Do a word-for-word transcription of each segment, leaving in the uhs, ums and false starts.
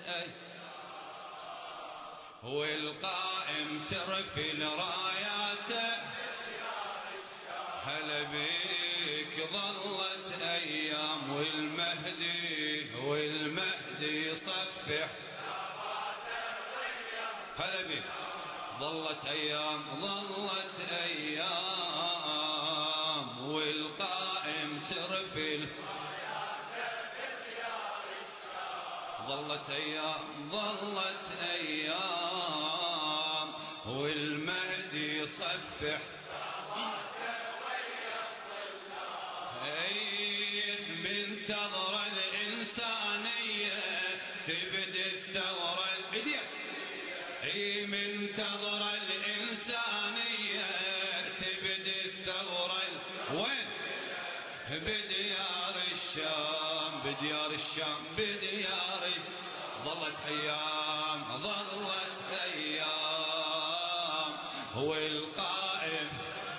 والقائم ترفل راياته هلا بيك ظلت أيام والمهدي والمهدي يصفح هلا بيك ظلت أيام ظلت أيام والقائم ترفل ظلت أيام ظلت أيام والمهدي يصفح من تضر الإنسانية تبدي الثورة اي من تضر الإنسانية تبدي الثورة وين بديار الشام بديار الشام بديار ظلت أيام ظلت أيام والقائم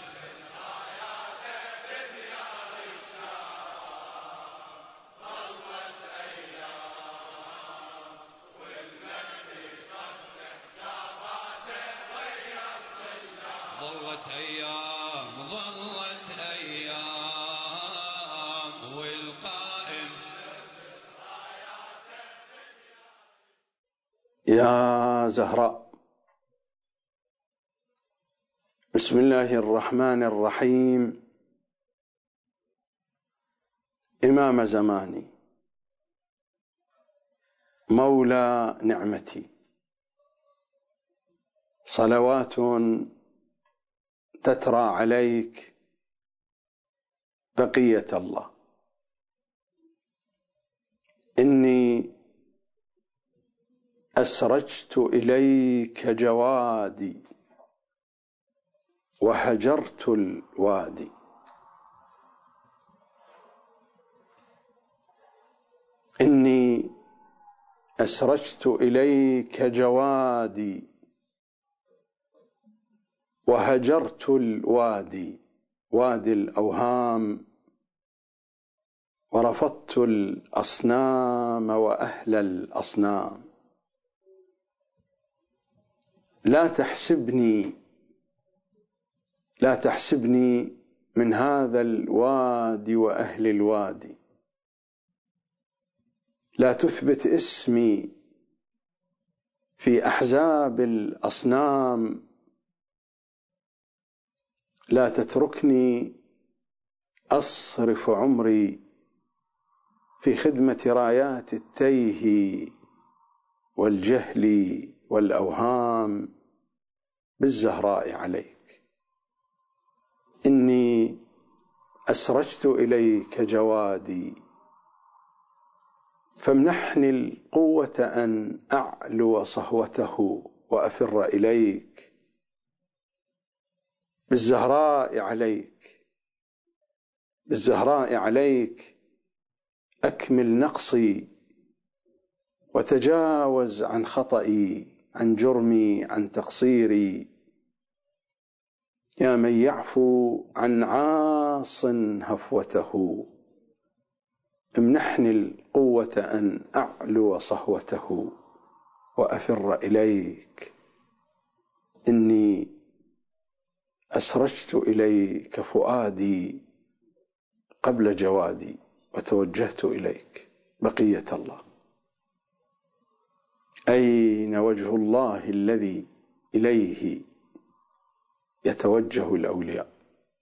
ظلت أيام ظلت أيام والقائم يا زهراء. بسم الله الرحمن الرحيم. إمام زماني مولى نعمتي صلوات تترى عليك بقية الله. إني أسرجت إليك جوادي وهجرت الوادي. إني أسرجت إليك جوادي وهجرت الوادي وادي الأوهام ورفضت الأصنام وأهل الأصنام. لا تحسبني لا تحسبني من هذا الوادي وأهل الوادي. لا تثبت اسمي في أحزاب الأصنام. لا تتركني أصرف عمري في خدمة رايات التيه والجهل والأوهام بالزهراء عليك. إني أسرجت إليك جوادي فامنحني القوة أن أعلو صهوته وأفر إليك. بالزهراء عليك بالزهراء عليك أكمل نقصي وتجاوز عن خطئي عن جرمي عن تقصيري. يا من يعفو عن عاص هفوته امنحني القوة أن أعلو صهوته وأفر إليك. إني أسرجت إليك فؤادي قبل جوادي وتوجهت إليك بقية الله. أين وجه الله الذي إليه يتوجه الأولياء؟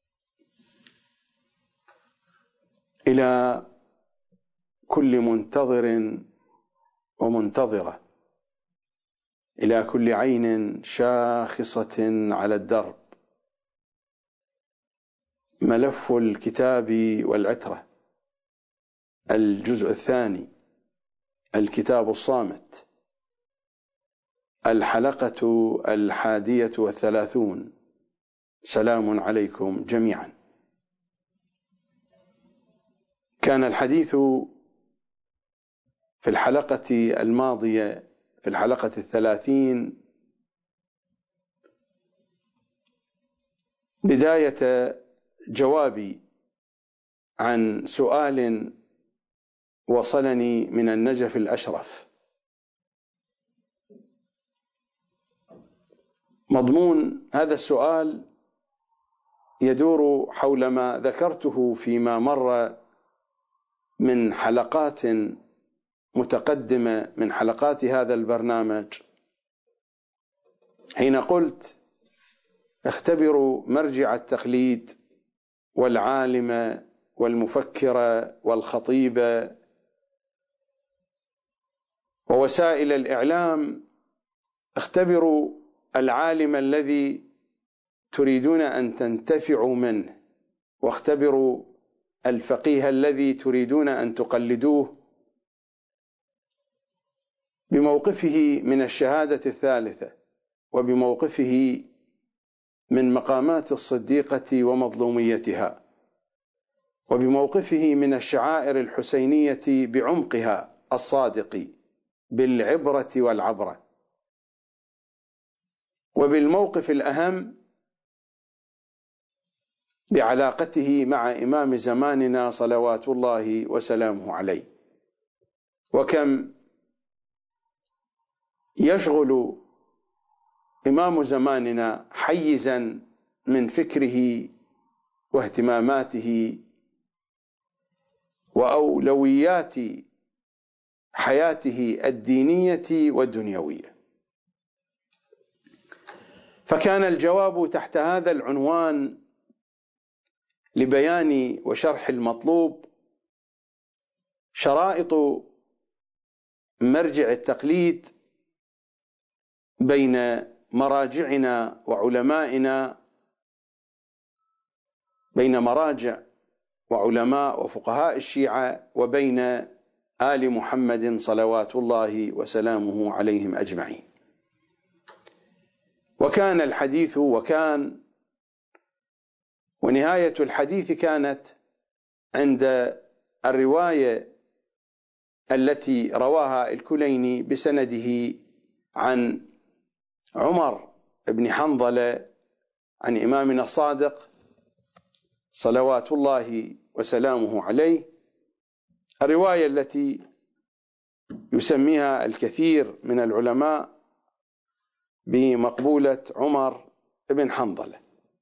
إلى كل منتظر ومنتظرة، إلى كل عين شاخصة على الدرب، ملف الكتاب والعترة الجزء الثاني الكتاب الصامت الحلقة الحادية والثلاثون. سلام عليكم جميعا. كان الحديث في الحلقة الماضية في الحلقة الثلاثين بداية جوابي عن سؤال وصلني من النجف الأشرف مضمون هذا السؤال يدور حول ما ذكرته فيما مر من حلقات متقدمة من حلقات هذا البرنامج، حين قلت اختبروا مرجع التقليد والعالم والمفكر والخطيب ووسائل الإعلام، اختبروا العالم الذي تريدون أن تنتفعوا منه، واختبروا الفقيه الذي تريدون أن تقلدوه بموقفه من الشهادة الثالثة، وبموقفه من مقامات الصديقة ومظلوميتها، وبموقفه من الشعائر الحسينية بعمقها الصادق بالعبرة والعبرة، وبالموقف الأهم بعلاقته مع إمام زماننا صلوات الله وسلامه عليه. وكم يشغل إمام زماننا حيزا من فكره واهتماماته وأولويات حياته الدينية والدنيوية. فكان الجواب تحت هذا العنوان لبيان وشرح المطلوب شرائط مرجع التقليد بين مراجعنا وعلمائنا، بين مراجع وعلماء وفقهاء الشيعة وبين آل محمد صلوات الله وسلامه عليهم أجمعين. وكان الحديث وكان ونهاية الحديث كانت عند الرواية التي رواها الكليني بسنده عن عمر بن حنظلة عن إمامنا الصادق صلوات الله وسلامه عليه، الرواية التي يسميها الكثير من العلماء بمقبولة عمر بن حنظلة.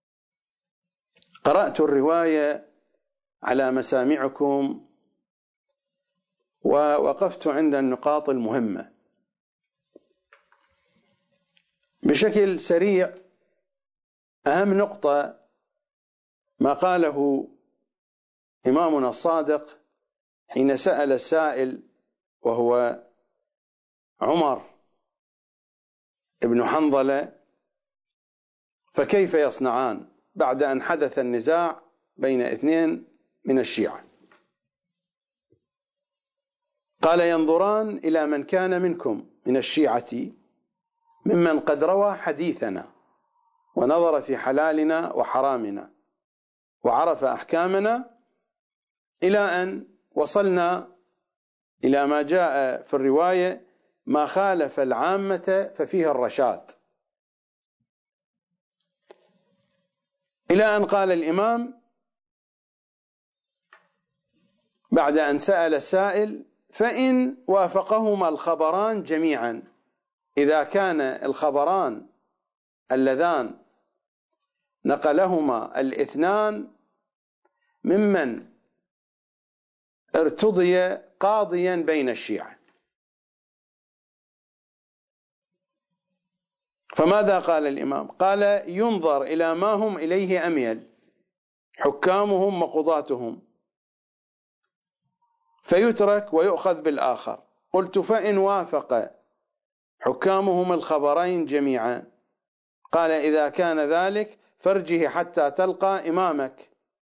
قرأت الرواية على مسامعكم ووقفت عند النقاط المهمة بشكل سريع. أهم نقطة ما قاله إمامنا الصادق حين سأل السائل وهو عمر ابن حنظلة فكيف يصنعان بعد أن حدث النزاع بين اثنين من الشيعة. قال ينظران إلى من كان منكم من الشيعة ممن قد روى حديثنا ونظر في حلالنا وحرامنا وعرف أحكامنا إلى أن وصلنا إلى ما جاء في الرواية ما خالف العامة ففيها الرشاد، إلى أن قال الإمام بعد أن سأل السائل فإن وافقهما الخبران جميعا، إذا كان الخبران اللذان نقلهما الاثنان ممن ارتضي قاضيا بين الشيعة، فماذا قال الإمام؟ قال ينظر إلى ما هم إليه أميل حكامهم وقضاتهم فيترك ويؤخذ بالآخر. قلت فإن وافق حكامهم الخبرين جميعا، قال إذا كان ذلك فارجه حتى تلقى إمامك،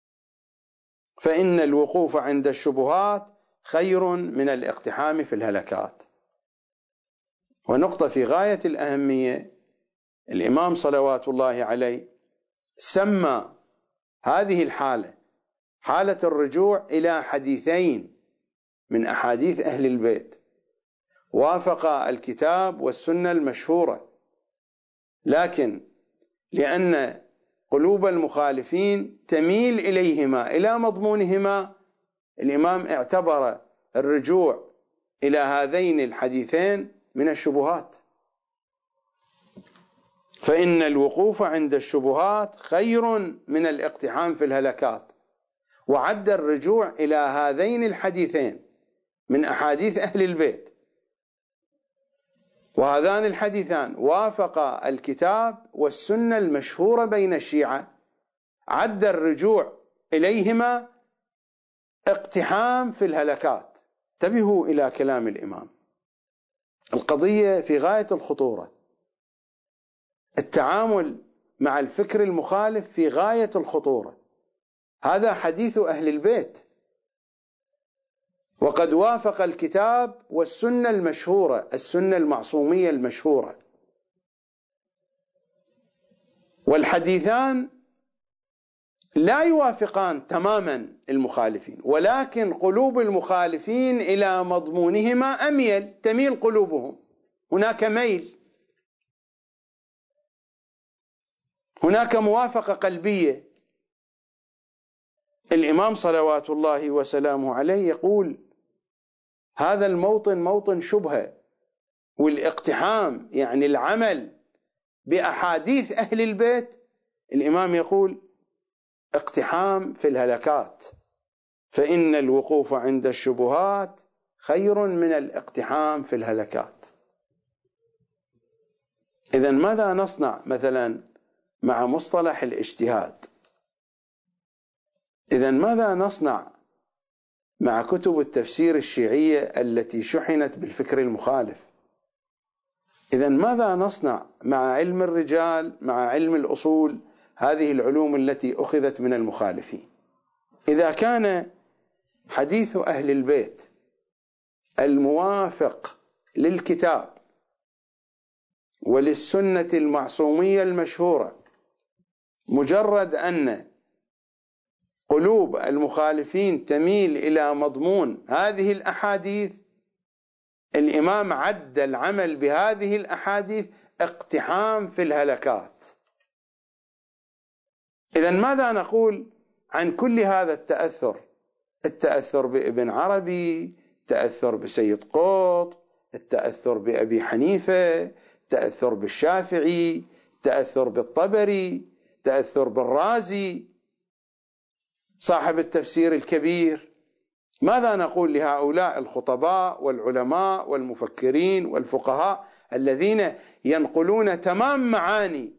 فإن الوقوف عند الشبهات خير من الاقتحام في الهلكات. ونقطة في غاية الأهمية، الإمام صلوات الله عليه سمى هذه الحالة حالة الرجوع إلى حديثين من أحاديث أهل البيت وافق الكتاب والسنة المشهورة، لكن لأن قلوب المخالفين تميل إليهما إلى مضمونهما، الإمام اعتبر الرجوع إلى هذين الحديثين من الشبهات. فإن الوقوف عند الشبهات خير من الاقتحام في الهلكات، وعد الرجوع إلى هذين الحديثين من أحاديث أهل البيت، وهذان الحديثان وافقا الكتاب والسنة المشهورة بين الشيعة، عد الرجوع إليهما اقتحام في الهلكات. انتبهوا إلى كلام الإمام، القضية في غاية الخطورة، التعامل مع الفكر المخالف في غاية الخطورة. هذا حديث أهل البيت، وقد وافق الكتاب والسنة المشهورة، السنة المعصومية المشهورة، والحديثان لا يوافقان تماما المخالفين، ولكن قلوب المخالفين إلى مضمونهما أميل، تميل قلوبهم، هناك ميل، هناك موافقة قلبية. الإمام صلوات الله وسلامه عليه يقول هذا الموطن موطن شبهة، والاقتحام يعني العمل بأحاديث أهل البيت، الإمام يقول اقتحام في الهلكات، فإن الوقوف عند الشبهات خير من الاقتحام في الهلكات. إذن ماذا نصنع مثلا مع مصطلح الاجتهاد؟ إذن ماذا نصنع مع كتب التفسير الشيعية التي شحنت بالفكر المخالف؟ إذن ماذا نصنع مع علم الرجال، مع علم الأصول، هذه العلوم التي أخذت من المخالفين؟ إذا كان حديث أهل البيت الموافق للكتاب وللسنة المعصومية المشهورة مجرد أن قلوب المخالفين تميل إلى مضمون هذه الأحاديث، الإمام عد العمل بهذه الأحاديث اقتحام في الهلكات. إذن ماذا نقول عن كل هذا التأثر؟ التأثر بابن عربي، التأثر بسيد قطب، التأثر بأبي حنيفة، التأثر بالشافعي، التأثر بالطبري، التأثر بالرازي صاحب التفسير الكبير. ماذا نقول لهؤلاء الخطباء والعلماء والمفكرين والفقهاء الذين ينقلون تمام معاني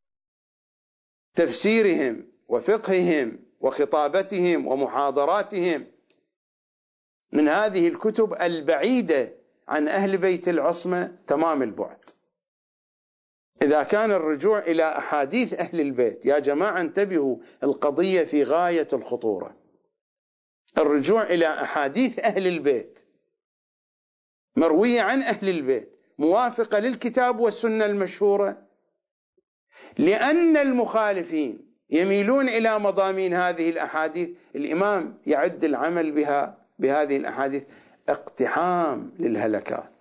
تفسيرهم وفقههم وخطابتهم ومحاضراتهم من هذه الكتب البعيدة عن أهل بيت العصمة تمام البعد؟ إذا كان الرجوع إلى أحاديث أهل البيت، يا جماعة انتبهوا، القضية في غاية الخطورة. الرجوع إلى أحاديث أهل البيت مروية عن أهل البيت موافقة للكتاب والسنة المشهورة، لأن المخالفين يميلون إلى مضامين هذه الأحاديث، الإمام يعد العمل بها بهذه الأحاديث اقتحام للهلكات.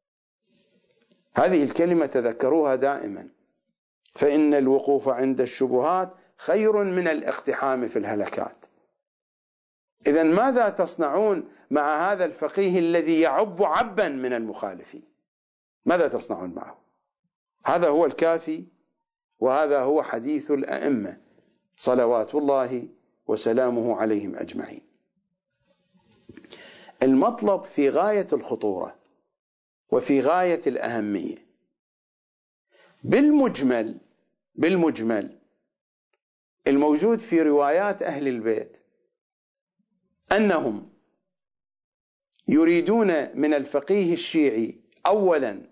هذه الكلمة تذكروها دائما، فإن الوقوف عند الشبهات خير من الاقتحام في الهلكات. إذن ماذا تصنعون مع هذا الفقيه الذي يعب عبا من المخالفين؟ ماذا تصنعون معه؟ هذا هو الكافي، وهذا هو حديث الأئمة صلوات الله وسلامه عليهم أجمعين. المطلب في غاية الخطورة وفي غاية الأهمية. بالمجمل بالمجمل الموجود في روايات أهل البيت أنهم يريدون من الفقيه الشيعي أولا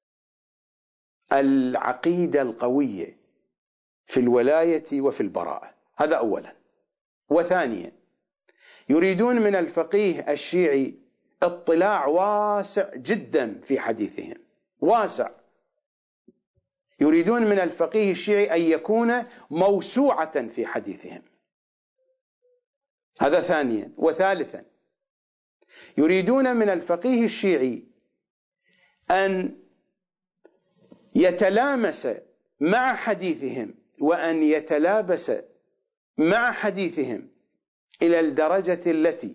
العقيدة القوية في الولاية وفي البراءة، هذا أولا. وثانيا يريدون من الفقيه الشيعي اطلاع واسع جدا في حديثهم، واسع. يريدون من الفقيه الشيعي أن يكون موسوعة في حديثهم، هذا ثانيا. وثالثا يريدون من الفقيه الشيعي أن يتلامس مع حديثهم وأن يتلابس مع حديثهم إلى الدرجة التي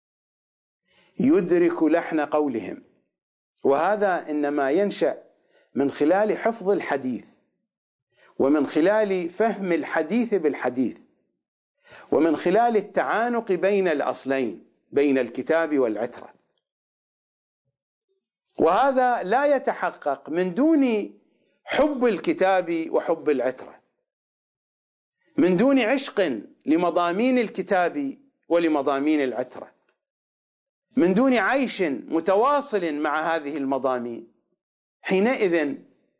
يدرك لحن قولهم، وهذا إنما ينشأ من خلال حفظ الحديث ومن خلال فهم الحديث بالحديث، ومن خلال التعانق بين الأصلين، بين الكتاب والعترة. وهذا لا يتحقق من دون حب الكتاب وحب العترة، من دون عشق لمضامين الكتاب ولمضامين العترة، من دون عيش متواصل مع هذه المضامين. حينئذ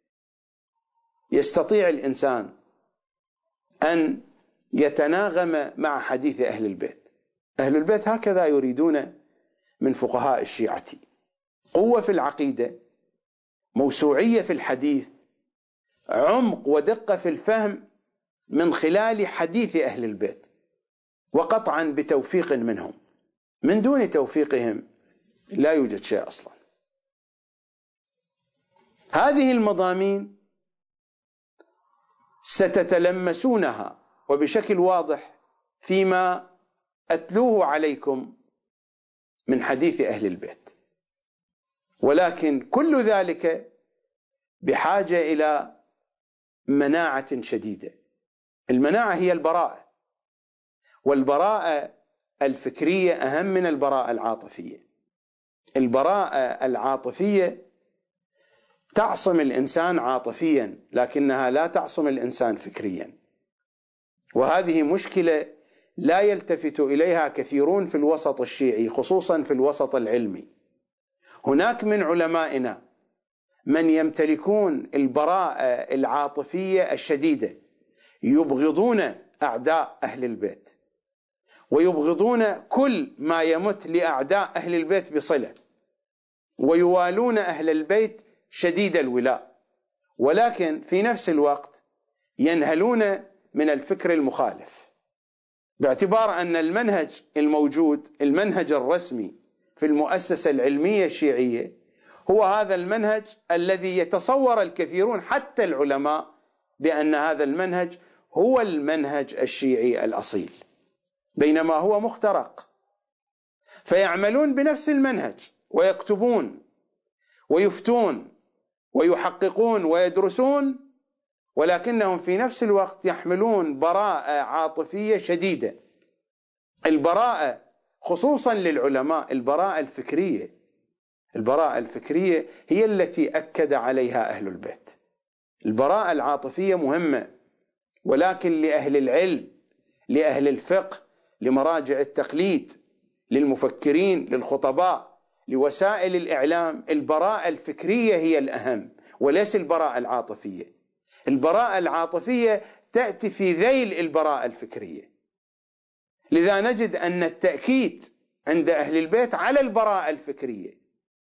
يستطيع الإنسان أن يتناغم مع حديث أهل البيت. أهل البيت هكذا يريدون من فقهاء الشيعة: قوة في العقيدة، موسوعية في الحديث، عمق ودقة في الفهم من خلال حديث أهل البيت، وقطعا بتوفيق منهم. من دون توفيقهم لا يوجد شيء أصلا. هذه المضامين ستتلمسونها وبشكل واضح فيما أتلوه عليكم من حديث أهل البيت، ولكن كل ذلك بحاجة إلى مناعة شديدة. المناعة هي البراءة، والبراءة الفكرية أهم من البراءة العاطفية. البراءة العاطفية تعصم الإنسان عاطفيا، لكنها لا تعصم الإنسان فكريا، وهذه مشكلة لا يلتفت إليها كثيرون في الوسط الشيعي، خصوصا في الوسط العلمي. هناك من علمائنا من يمتلكون البراءة العاطفية الشديدة، يبغضون أعداء أهل البيت، ويبغضون كل ما يمت لأعداء أهل البيت بصلة، ويوالون أهل البيت شديد الولاء، ولكن في نفس الوقت ينهلون من الفكر المخالف، باعتبار أن المنهج الموجود، المنهج الرسمي في المؤسسة العلمية الشيعية، هو هذا المنهج الذي يتصور الكثيرون حتى العلماء بأن هذا المنهج هو المنهج الشيعي الأصيل، بينما هو مخترق. فيعملون بنفس المنهج ويكتبون ويفتون ويحققون ويدرسون، ولكنهم في نفس الوقت يحملون براءة عاطفية شديدة. البراءة خصوصا للعلماء، البراءة الفكرية، البراءة الفكرية هي التي أكد عليها أهل البيت. البراءة العاطفية مهمة، ولكن لأهل العلم، لأهل الفقه، لمراجع التقليد، للمفكرين، للخطباء، لوسائل الإعلام، البراءة الفكرية هي الأهم وليس البراءة العاطفية. البراءة العاطفية تأتي في ذيل البراءة الفكرية. لذا نجد أن التأكيد عند أهل البيت على البراءة الفكرية،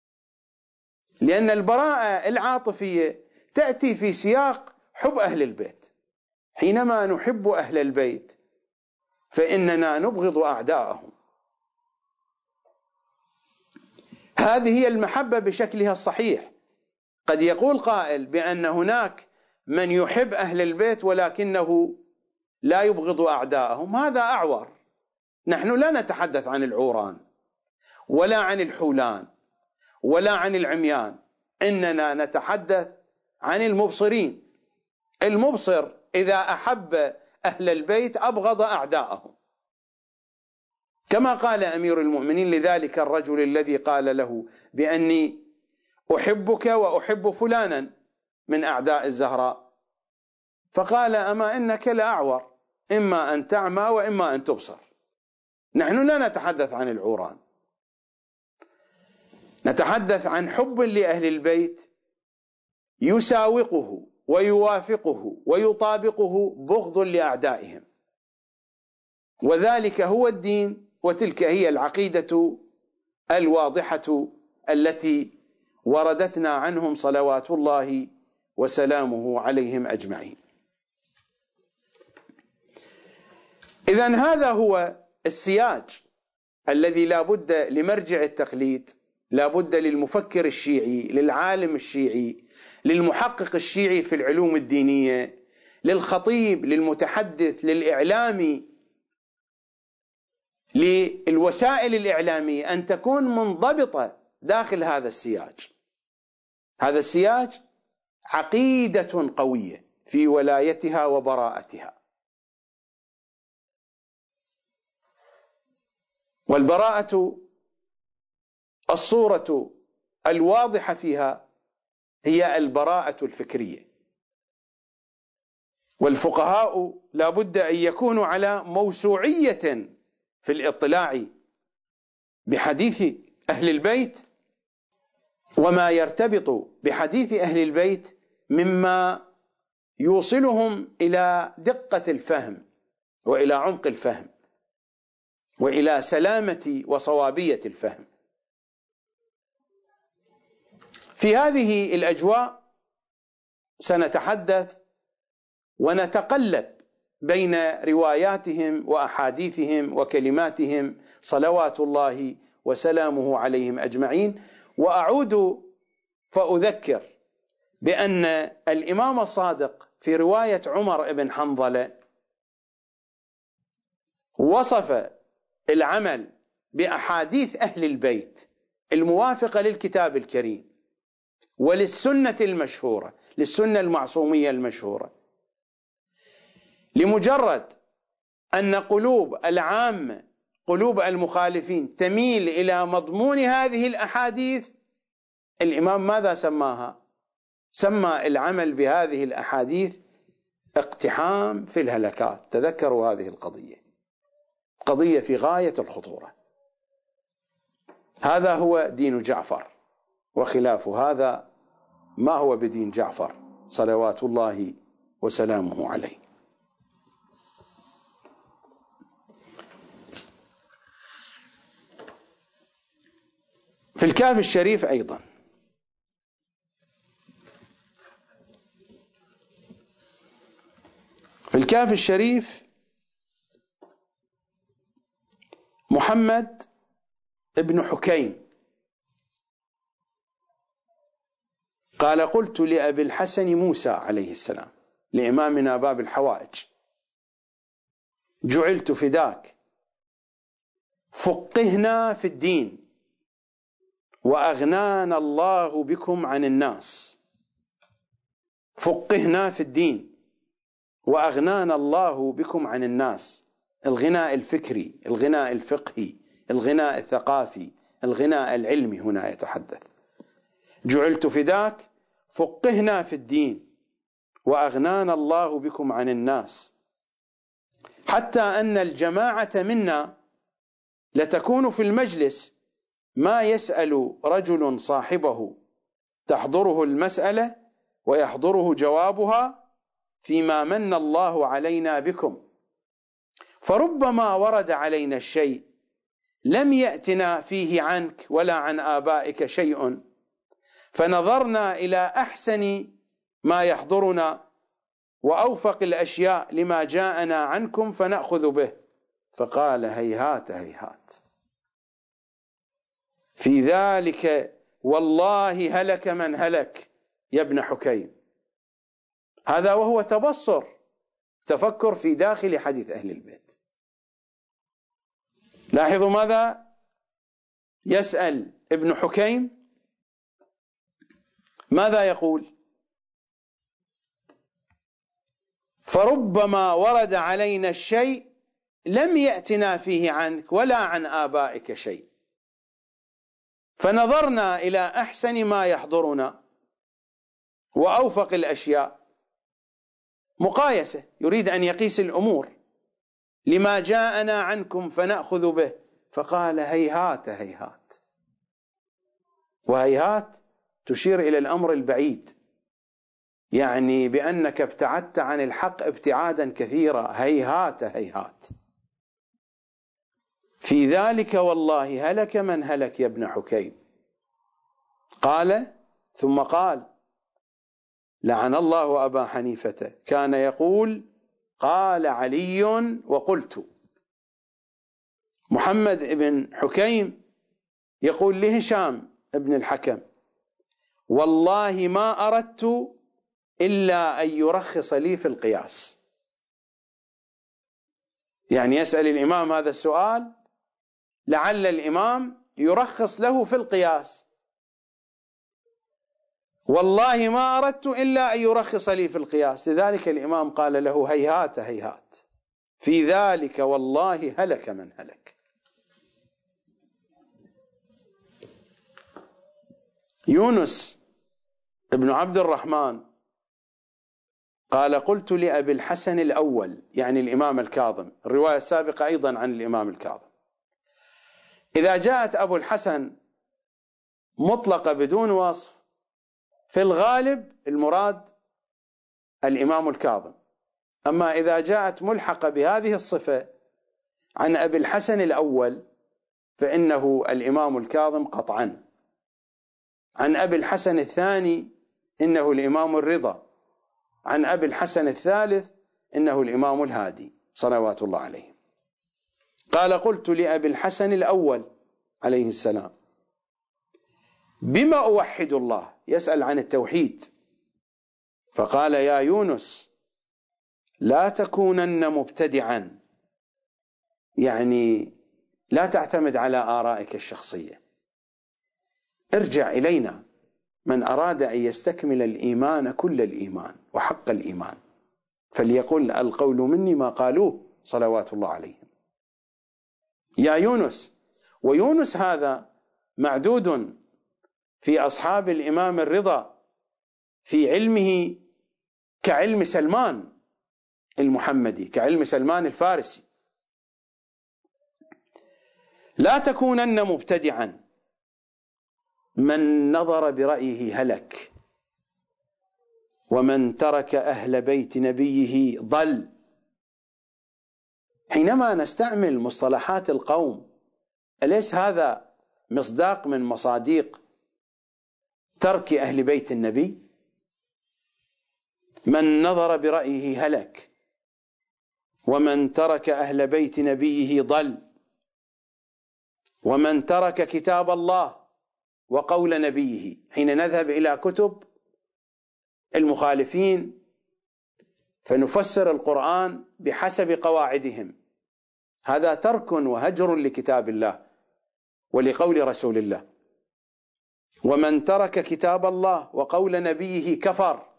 لأن البراءة العاطفية تأتي في سياق حب أهل البيت. حينما نحب أهل البيت فإننا نبغض أعداءهم. هذه هي المحبة بشكلها الصحيح. قد يقول قائل بأن هناك من يحب أهل البيت ولكنه لا يبغض أعداءهم، هذا أعور. نحن لا نتحدث عن العوران ولا عن الحولان ولا عن العميان، إننا نتحدث عن المبصرين. المبصر إذا أحب أهل البيت أبغض أعداءهم، كما قال أمير المؤمنين لذلك الرجل الذي قال له بأني أحبك وأحب فلانا من أعداء الزهراء، فقال أما إنك لأعور، إما أن تعمى وإما أن تبصر. نحن لا نتحدث عن العوران، نتحدث عن حب لأهل البيت يساوقه ويوافقه ويطابقه بغض لأعدائهم، وذلك هو الدين، وتلك هي العقيدة الواضحة التي وردتنا عنهم صلوات الله وسلامه عليهم أجمعين. إذن هذا هو السياج الذي لا بد لمرجع التقليد، لا بد للمفكر الشيعي، للعالم الشيعي، للمحقق الشيعي في العلوم الدينية، للخطيب، للمتحدث، للإعلامي، للوسائل الإعلامية، أن تكون منضبطة داخل هذا السياج. هذا السياج عقيدة قوية في ولايتها وبراءتها. والبراءة الصورة الواضحة فيها هي البراءة الفكرية، والفقهاء لا بد أن يكونوا على موسوعية في الاطلاع بحديث أهل البيت وما يرتبط بحديث أهل البيت مما يوصلهم إلى دقة الفهم وإلى عمق الفهم وإلى سلامة وصوابية الفهم. في هذه الأجواء سنتحدث ونتقلب بين رواياتهم وأحاديثهم وكلماتهم صلوات الله وسلامه عليهم أجمعين. وأعود فأذكر بأن الإمام الصادق في رواية عمر بن حنظلة وصف العمل بأحاديث أهل البيت الموافقة للكتاب الكريم وللسنة المشهورة، للسنة المعصومية المشهورة، لمجرد أن قلوب العامة، قلوب المخالفين، تميل إلى مضمون هذه الأحاديث. الإمام ماذا سماها؟ سمى العمل بهذه الأحاديث اقتحام في الهلكات. تذكروا هذه القضية، قضية في غاية الخطورة. هذا هو دين جعفر، وخلاف هذا ما هو بدين جعفر صلوات الله وسلامه عليه. في الكهف الشريف أيضا في الكهف الشريف محمد ابن حكيم قال: قلت لأبي الحسن موسى عليه السلام لإمامنا باب الحوائج: جعلت فداك، فقهنا في الدين وأغنانا الله بكم عن الناس. فقهنا في الدين وأغنانا الله بكم عن الناس. الغناء الفكري، الغناء الفقهي، الغناء الثقافي، الغناء العلمي هنا يتحدث. جعلت فداك، فقهنا في الدين وأغنانا الله بكم عن الناس، حتى أن الجماعة منا لتكون في المجلس ما يسأل رجل صاحبه تحضره المسألة ويحضره جوابها فيما من الله علينا بكم، فربما ورد علينا الشيء لم يأتنا فيه عنك ولا عن آبائك شيء، فنظرنا إلى أحسن ما يحضرنا وأوفق الأشياء لما جاءنا عنكم فنأخذ به. فقال: هيهات هيهات، في ذلك والله هلك من هلك يا ابن حكيم. هذا وهو تبصر، تفكر في داخل حديث أهل البيت. لاحظوا ماذا يسأل ابن حكيم، ماذا يقول؟ فربما ورد علينا الشيء لم يأتنا فيه عنك ولا عن آبائك شيء، فنظرنا إلى أحسن ما يحضرنا وأوفق الأشياء. مقايسة، يريد أن يقيس الأمور، لما جاءنا عنكم فنأخذ به. فقال: هيهات هيهات. وهيهات تشير إلى الأمر البعيد، يعني بأنك ابتعدت عن الحق ابتعادا كثيرا. هيهات هيهات، في ذلك والله هلك من هلك يا ابن حكيم. قال ثم قال: لعن الله أبا حنيفة، كان يقول: قال علي وقلت. محمد بن حكيم يقول لهشام بن الحكم: والله ما أردت إلا أن يرخص لي في القياس. يعني يسأل الإمام هذا السؤال لعل الإمام يرخص له في القياس. والله ما أردت إلا أن يرخص لي في القياس. لذلك الإمام قال له هيهات هيهات، في ذلك والله هلك من هلك. يونس ابن عبد الرحمن قال قلت لأبي الحسن الأول، يعني الإمام الكاظم، الرواية السابقة أيضا عن الإمام الكاظم. إذا جاءت أبو الحسن مطلقة بدون وصف، في الغالب المراد الإمام الكاظم. أما إذا جاءت ملحقة بهذه الصفة عن أبي الحسن الأول فإنه الإمام الكاظم قطعا. عن أبي الحسن الثاني إنه الإمام الرضا. عن أبي الحسن الثالث إنه الإمام الهادي صلوات الله عليه. قال قلت لأبي الحسن الأول عليه السلام بما أوحد الله، يسأل عن التوحيد، فقال يا يونس لا تكونن مبتدعا، يعني لا تعتمد على آرائك الشخصية، ارجع إلينا. من أراد أن يستكمل الإيمان كل الإيمان وحق الإيمان فليقل القول مني ما قالوه صلوات الله عليهم. يا يونس، ويونس هذا معدود في أصحاب الإمام الرضا في علمه كعلم سلمان المحمدي، كعلم سلمان الفارسي. لا تكونن مبتدعا، من نظر برأيه هلك، ومن ترك أهل بيت نبيه ضل. حينما نستعمل مصطلحات القوم أليس هذا مصداق من مصاديق ترك أهل بيت النبي؟ من نظر برأيه هلك، ومن ترك أهل بيت نبيه ضل، ومن ترك كتاب الله وقول نبيه. حين نذهب إلى كتب المخالفين فنفسر القرآن بحسب قواعدهم، هذا ترك وهجر لكتاب الله ولقول رسول الله. ومن ترك كتاب الله وقول نبيه كفر.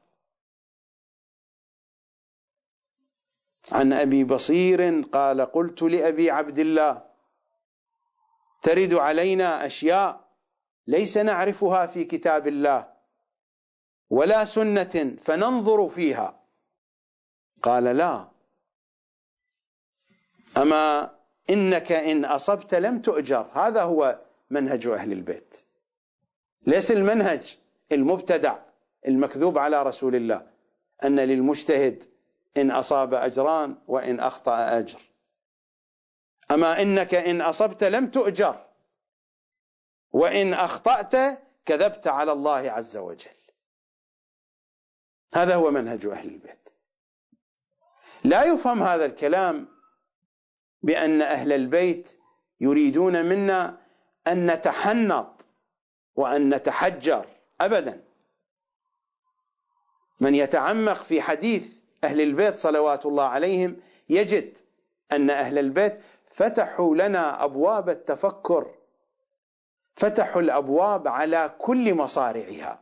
عن أبي بصير قال قلت لأبي عبد الله ترد علينا أشياء ليس نعرفها في كتاب الله ولا سنة فننظر فيها. قال لا، أما إنك إن أصبت لم تؤجر. هذا هو منهج أهل البيت، ليس المنهج المبتدع المكذوب على رسول الله أن للمجتهد إن أصاب أجران وإن أخطأ أجر. أما إنك إن أصبت لم تؤجر، وإن أخطأت كذبت على الله عز وجل. هذا هو منهج أهل البيت. لا يفهم هذا الكلام بأن أهل البيت يريدون منا أن نتحنط وأن نتحجر، أبدا. من يتعمق في حديث أهل البيت صلوات الله عليهم يجد أن أهل البيت فتحوا لنا أبواب التفكر، فتحوا الأبواب على كل مصارعها.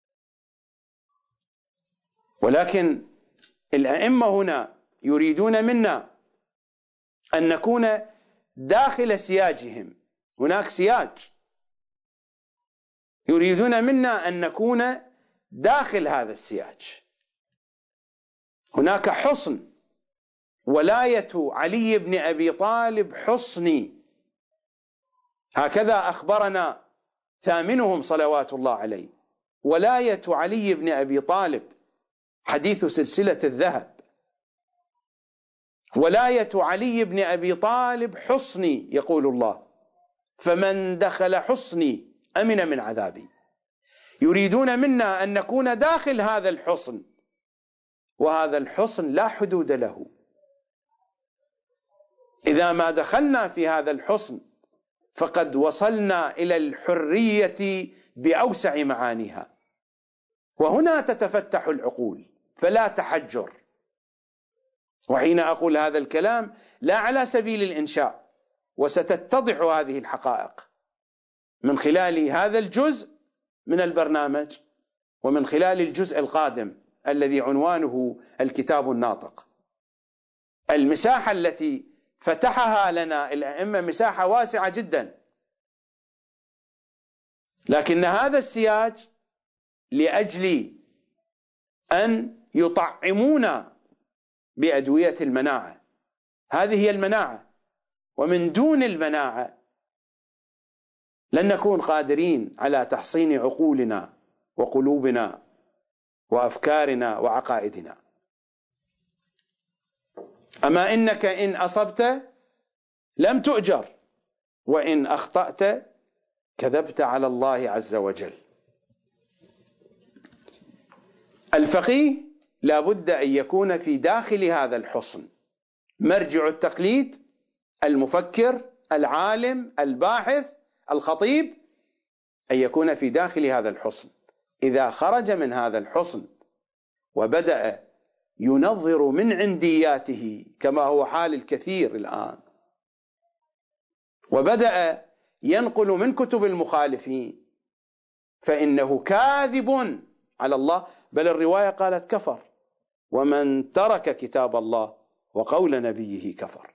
ولكن الأئمة هنا يريدون منا أن نكون داخل سياجهم. هناك سياج، يريدون منا أن نكون داخل هذا السياج. هناك حصن، ولاية علي بن أبي طالب حصني، هكذا أخبرنا ثامنهم صلوات الله عليه. ولاية علي بن أبي طالب حديث سلسلة الذهب. ولاية علي بن أبي طالب حصني، يقول الله فمن دخل حصني أمن من عذابي. يريدون منا أن نكون داخل هذا الحصن، وهذا الحصن لا حدود له. إذا ما دخلنا في هذا الحصن فقد وصلنا إلى الحرية بأوسع معانيها، وهنا تتفتح العقول فلا تحجر. وحين أقول هذا الكلام لا على سبيل الإنشاء، وستتضح هذه الحقائق من خلال هذا الجزء من البرنامج ومن خلال الجزء القادم الذي عنوانه الكتاب الناطق. المساحة التي فتحها لنا الأئمة مساحة واسعة جدا، لكن هذا السياج لأجل أن يطعمونا بأدوية المناعة. هذه هي المناعة، ومن دون المناعة لن نكون قادرين على تحصين عقولنا وقلوبنا وأفكارنا وعقائدنا. أما إنك إن أصبت لم تؤجر، وإن أخطأت كذبت على الله عز وجل. الفقيه لا بد أن يكون في داخل هذا الحصن مرجع التقليد، المفكر، العالم، الباحث، الخطيب، أن يكون في داخل هذا الحصن. إذا خرج من هذا الحصن وبدأ ينظر من عندياته كما هو حال الكثير الآن، وبدأ ينقل من كتب المخالفين، فإنه كاذب على الله، بل الرواية قالت كفر، ومن ترك كتاب الله وقول نبيه كفر.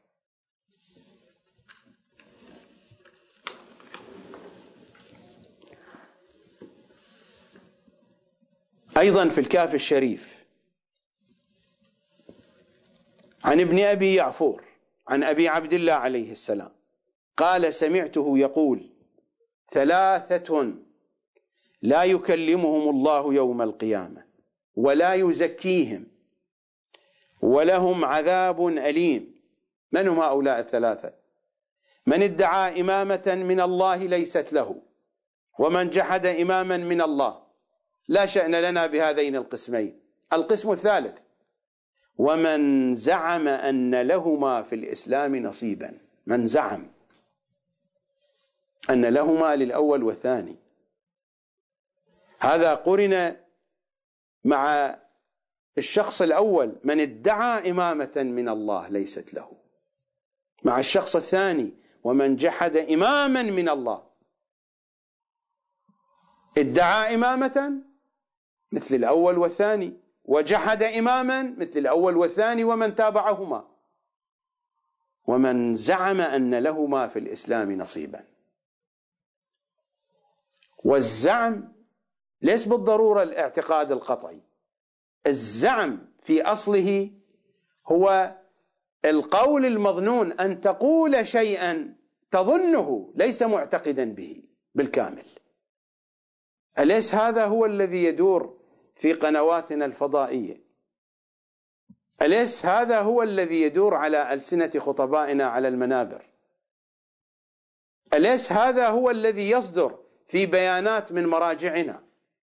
أيضا في الكافي الشريف عن ابن أبي يعفور عن أبي عبد الله عليه السلام قال: سمعته يقول: ثلاثة لا يكلمهم الله يوم القيامة ولا يزكيهم ولهم عذاب أليم. من هم هؤلاء الثلاثة؟ من ادعى إمامة من الله ليست له، ومن جحد إماما من الله. لا شأن لنا بهذين القسمين. القسم الثالث: ومن زعم أن لهما في الإسلام نصيبا. من زعم أن لهما للأول والثاني، هذا قرن مع الشخص الأول من ادعى إمامة من الله ليست له، مع الشخص الثاني ومن جحد إماما من الله. ادعى إمامة مثل الأول والثاني، وجحد إماما مثل الأول والثاني ومن تابعهما. ومن زعم أن لهما في الإسلام نصيبا. والزعم ليس بالضرورة الاعتقاد القطعي. الزعم في أصله هو القول المظنون، أن تقول شيئا تظنه ليس معتقدا به بالكامل. أليس هذا هو الذي يدور في قنواتنا الفضائية؟ أليس هذا هو الذي يدور على ألسنة خطبائنا على المنابر؟ أليس هذا هو الذي يصدر في بيانات من مراجعنا؟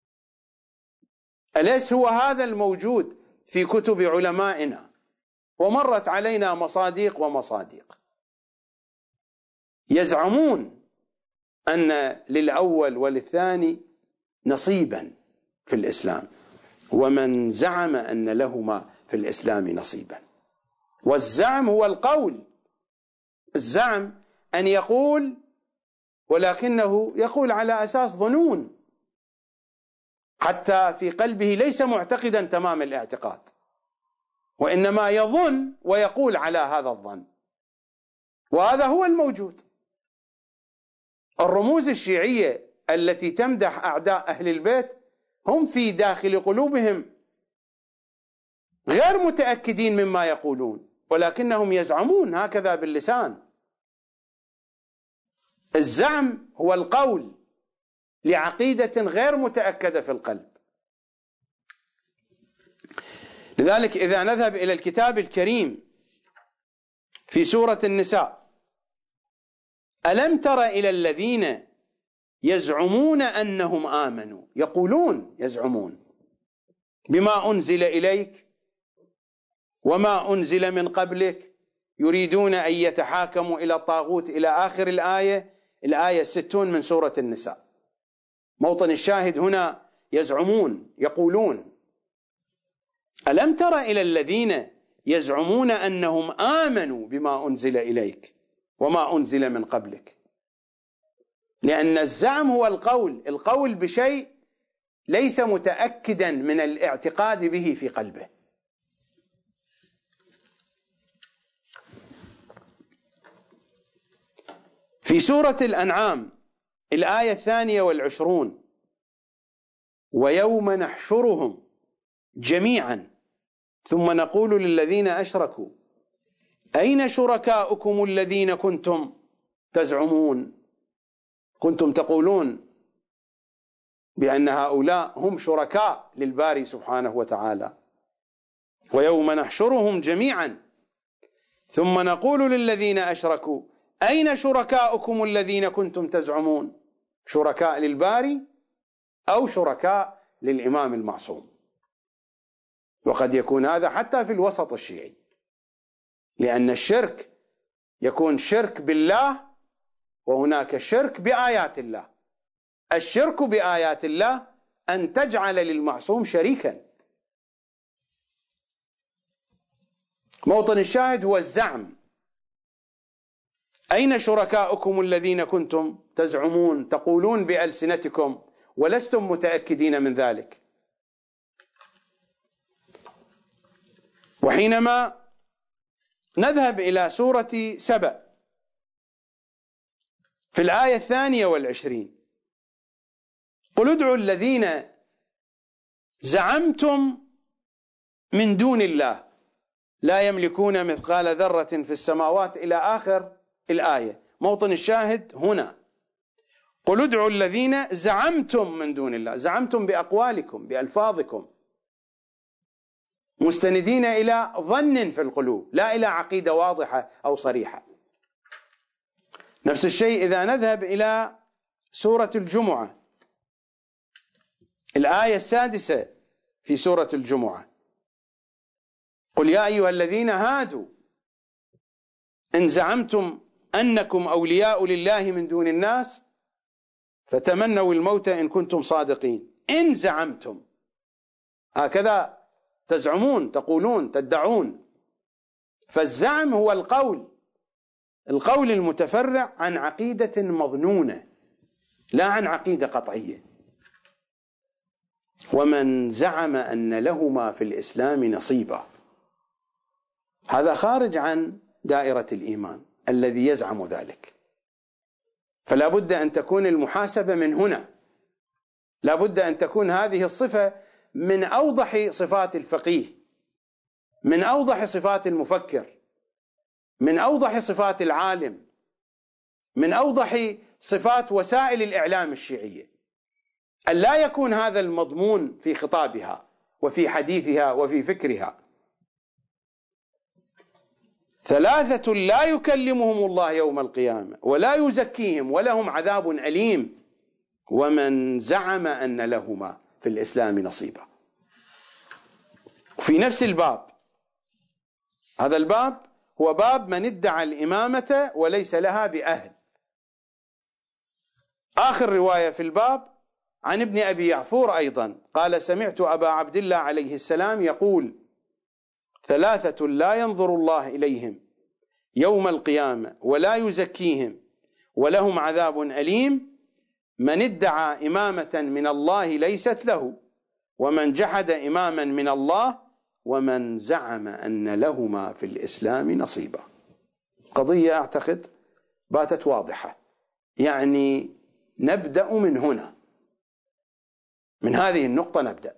أليس هو هذا الموجود في كتب علمائنا؟ ومرت علينا مصاديق ومصاديق يزعمون أن للأول وللثاني نصيبا في الإسلام، ومن زعم أن لهما في الإسلام نصيبا. والزعم هو القول. الزعم أن يقول، ولكنه يقول على أساس ظنون، حتى في قلبه ليس معتقدا تمام الاعتقاد، وإنما يظن ويقول على هذا الظن. وهذا هو الموجود. الرموز الشيعية التي تمدح أعداء أهل البيت هم في داخل قلوبهم غير متأكدين مما يقولون، ولكنهم يزعمون هكذا باللسان. الزعم هو القول لعقيدة غير متأكدة في القلب. لذلك إذا نذهب إلى الكتاب الكريم في سورة النساء: ألم تر إلى الذين يزعمون أنهم آمنوا، يقولون يزعمون بما أنزل إليك وما أنزل من قبلك، يريدون أن يتحاكموا إلى الطاغوت، إلى آخر الآية، الآية الستون من سورة النساء. موطن الشاهد هنا يزعمون، يقولون. ألم تر إلى الذين يزعمون أنهم آمنوا بما أنزل إليك وما أنزل من قبلك. لأن الزعم هو القول، القول بشيء ليس متأكدا من الاعتقاد به في قلبه. في سورة الأنعام الآية الثانية والعشرون: ويوم نحشرهم جميعا ثم نقول للذين أشركوا أين شركاؤكم الذين كنتم تزعمون، كنتم تقولون بأن هؤلاء هم شركاء للباري سبحانه وتعالى. ويوم نحشرهم جميعا ثم نقول للذين أشركوا أين شركاؤكم الذين كنتم تزعمون، شركاء للباري أو شركاء للإمام المعصوم. وقد يكون هذا حتى في الوسط الشيعي، لأن الشرك يكون شرك بالله وهناك شرك بآيات الله. الشرك بآيات الله أن تجعل للمعصوم شريكا. موطن الشاهد هو الزعم. أين شركاؤكم الذين كنتم تزعمون، تقولون بألسنتكم ولستم متأكدين من ذلك. وحينما نذهب إلى سورة سبأ في الآية الثانية والعشرين: قل ادعوا الذين زعمتم من دون الله لا يملكون مثقال ذرة في السماوات، إلى آخر الآية. موطن الشاهد هنا: قل ادعوا الذين زعمتم من دون الله، زعمتم بأقوالكم بألفاظكم، مستندين إلى ظن في القلوب لا إلى عقيدة واضحة أو صريحة. نفس الشيء إذا نذهب إلى سورة الجمعة الآية السادسة في سورة الجمعة: قل يا أيها الذين هادوا إن زعمتم أنكم أولياء لله من دون الناس فتمنوا الموت إن كنتم صادقين. إن زعمتم، هكذا تزعمون، تقولون، تدعون. فالزعم هو القول، القول المتفرع عن عقيدة مظنونة لا عن عقيدة قطعية. ومن زعم أن لهما في الإسلام نصيبا، هذا خارج عن دائرة الإيمان الذي يزعم ذلك. فلا بد أن تكون المحاسبة من هنا، لا بد أن تكون هذه الصفة من أوضح صفات الفقيه، من أوضح صفات المفكر، من أوضح صفات العالم، من أوضح صفات وسائل الإعلام الشيعية، أن لا يكون هذا المضمون في خطابها وفي حديثها وفي فكرها. ثلاثة لا يكلمهم الله يوم القيامة ولا يزكيهم ولهم عذاب أليم ومن زعم أن لهما في الإسلام نصيبا. في نفس الباب، هذا الباب هو باب من ادعى الإمامة وليس لها بأهل. آخر رواية في الباب عن ابن أبي يعفور أيضا قال: سمعت أبا عبد الله عليه السلام يقول: ثلاثة لا ينظر الله إليهم يوم القيامة ولا يزكيهم ولهم عذاب أليم: من ادعى إمامة من الله ليست له، ومن جحد إماما من الله، ومن زعم أن لهما في الإسلام نصيبا. قضية أعتقد باتت واضحة، يعني نبدأ من هنا، من هذه النقطة نبدأ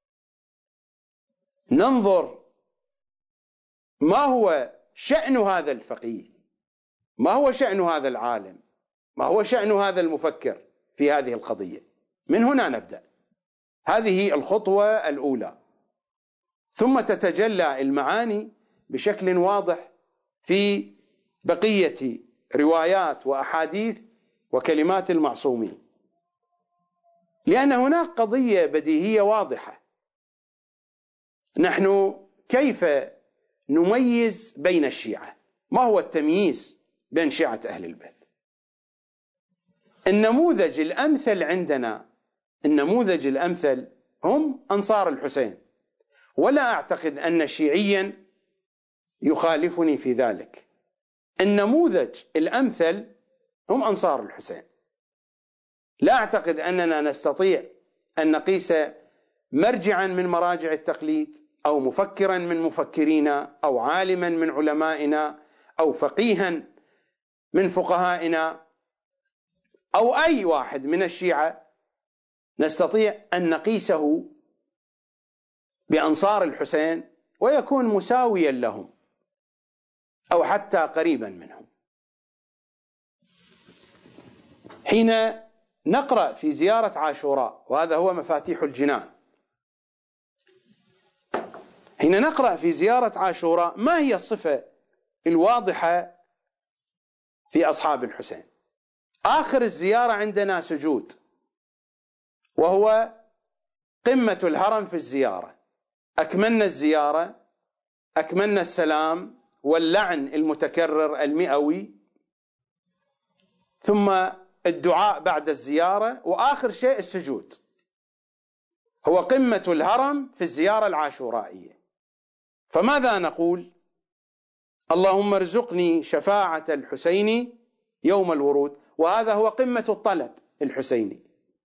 ننظر ما هو شأن هذا الفقيه، ما هو شأن هذا العالم، ما هو شأن هذا المفكر في هذه القضية. من هنا نبدأ، هذه الخطوة الأولى، ثم تتجلى المعاني بشكل واضح في بقية روايات وأحاديث وكلمات المعصومين، لأن هناك قضية بديهية واضحة. نحن كيف نميز بين الشيعة؟ ما هو التمييز بين شيعة أهل البيت؟ النموذج الأمثل عندنا، النموذج الأمثل هم أنصار الحسين، ولا أعتقد أن شيعيا يخالفني في ذلك. النموذج الأمثل هم أنصار الحسين. لا أعتقد أننا نستطيع أن نقيس مرجعا من مراجع التقليد، أو مفكرا من مفكرينا، أو عالما من علمائنا، أو فقيها من فقهائنا، أو أي واحد من الشيعة، نستطيع أن نقيسه بأنصار الحسين ويكون مساويا لهم أو حتى قريبا منهم. حين نقرأ في زيارة عاشوراء، وهذا هو مفاتيح الجنان، حين نقرأ في زيارة عاشوراء ما هي الصفة الواضحة في أصحاب الحسين؟ آخر الزيارة عندنا سجود، وهو قمة الهرم في الزيارة. أكملنا الزيارة، أكملنا السلام واللعن المتكرر المئوي، ثم الدعاء بعد الزيارة، وآخر شيء السجود. هو قمة الهرم في الزيارة العاشورائية. فماذا نقول؟ اللهم ارزقني شفاعة الحسين يوم الورود، وهذا هو قمة الطلب الحسيني،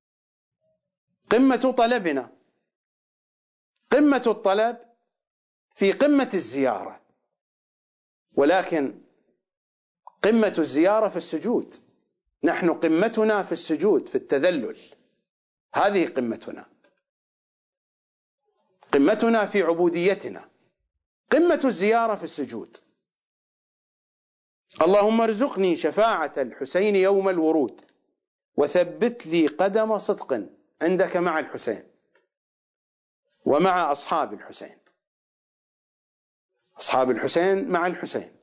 قمة طلبنا، قمة الطلب في قمة الزيارة، ولكن قمة الزيارة في السجود. نحن قمتنا في السجود، في التذلل، هذه قمتنا، قمتنا في عبوديتنا، قمة الزيارة في السجود. اللهم ارزقني شفاعة الحسين يوم الورود، وثبت لي قدم صدق عندك مع الحسين ومع أصحاب الحسين. أصحاب الحسين مع الحسين،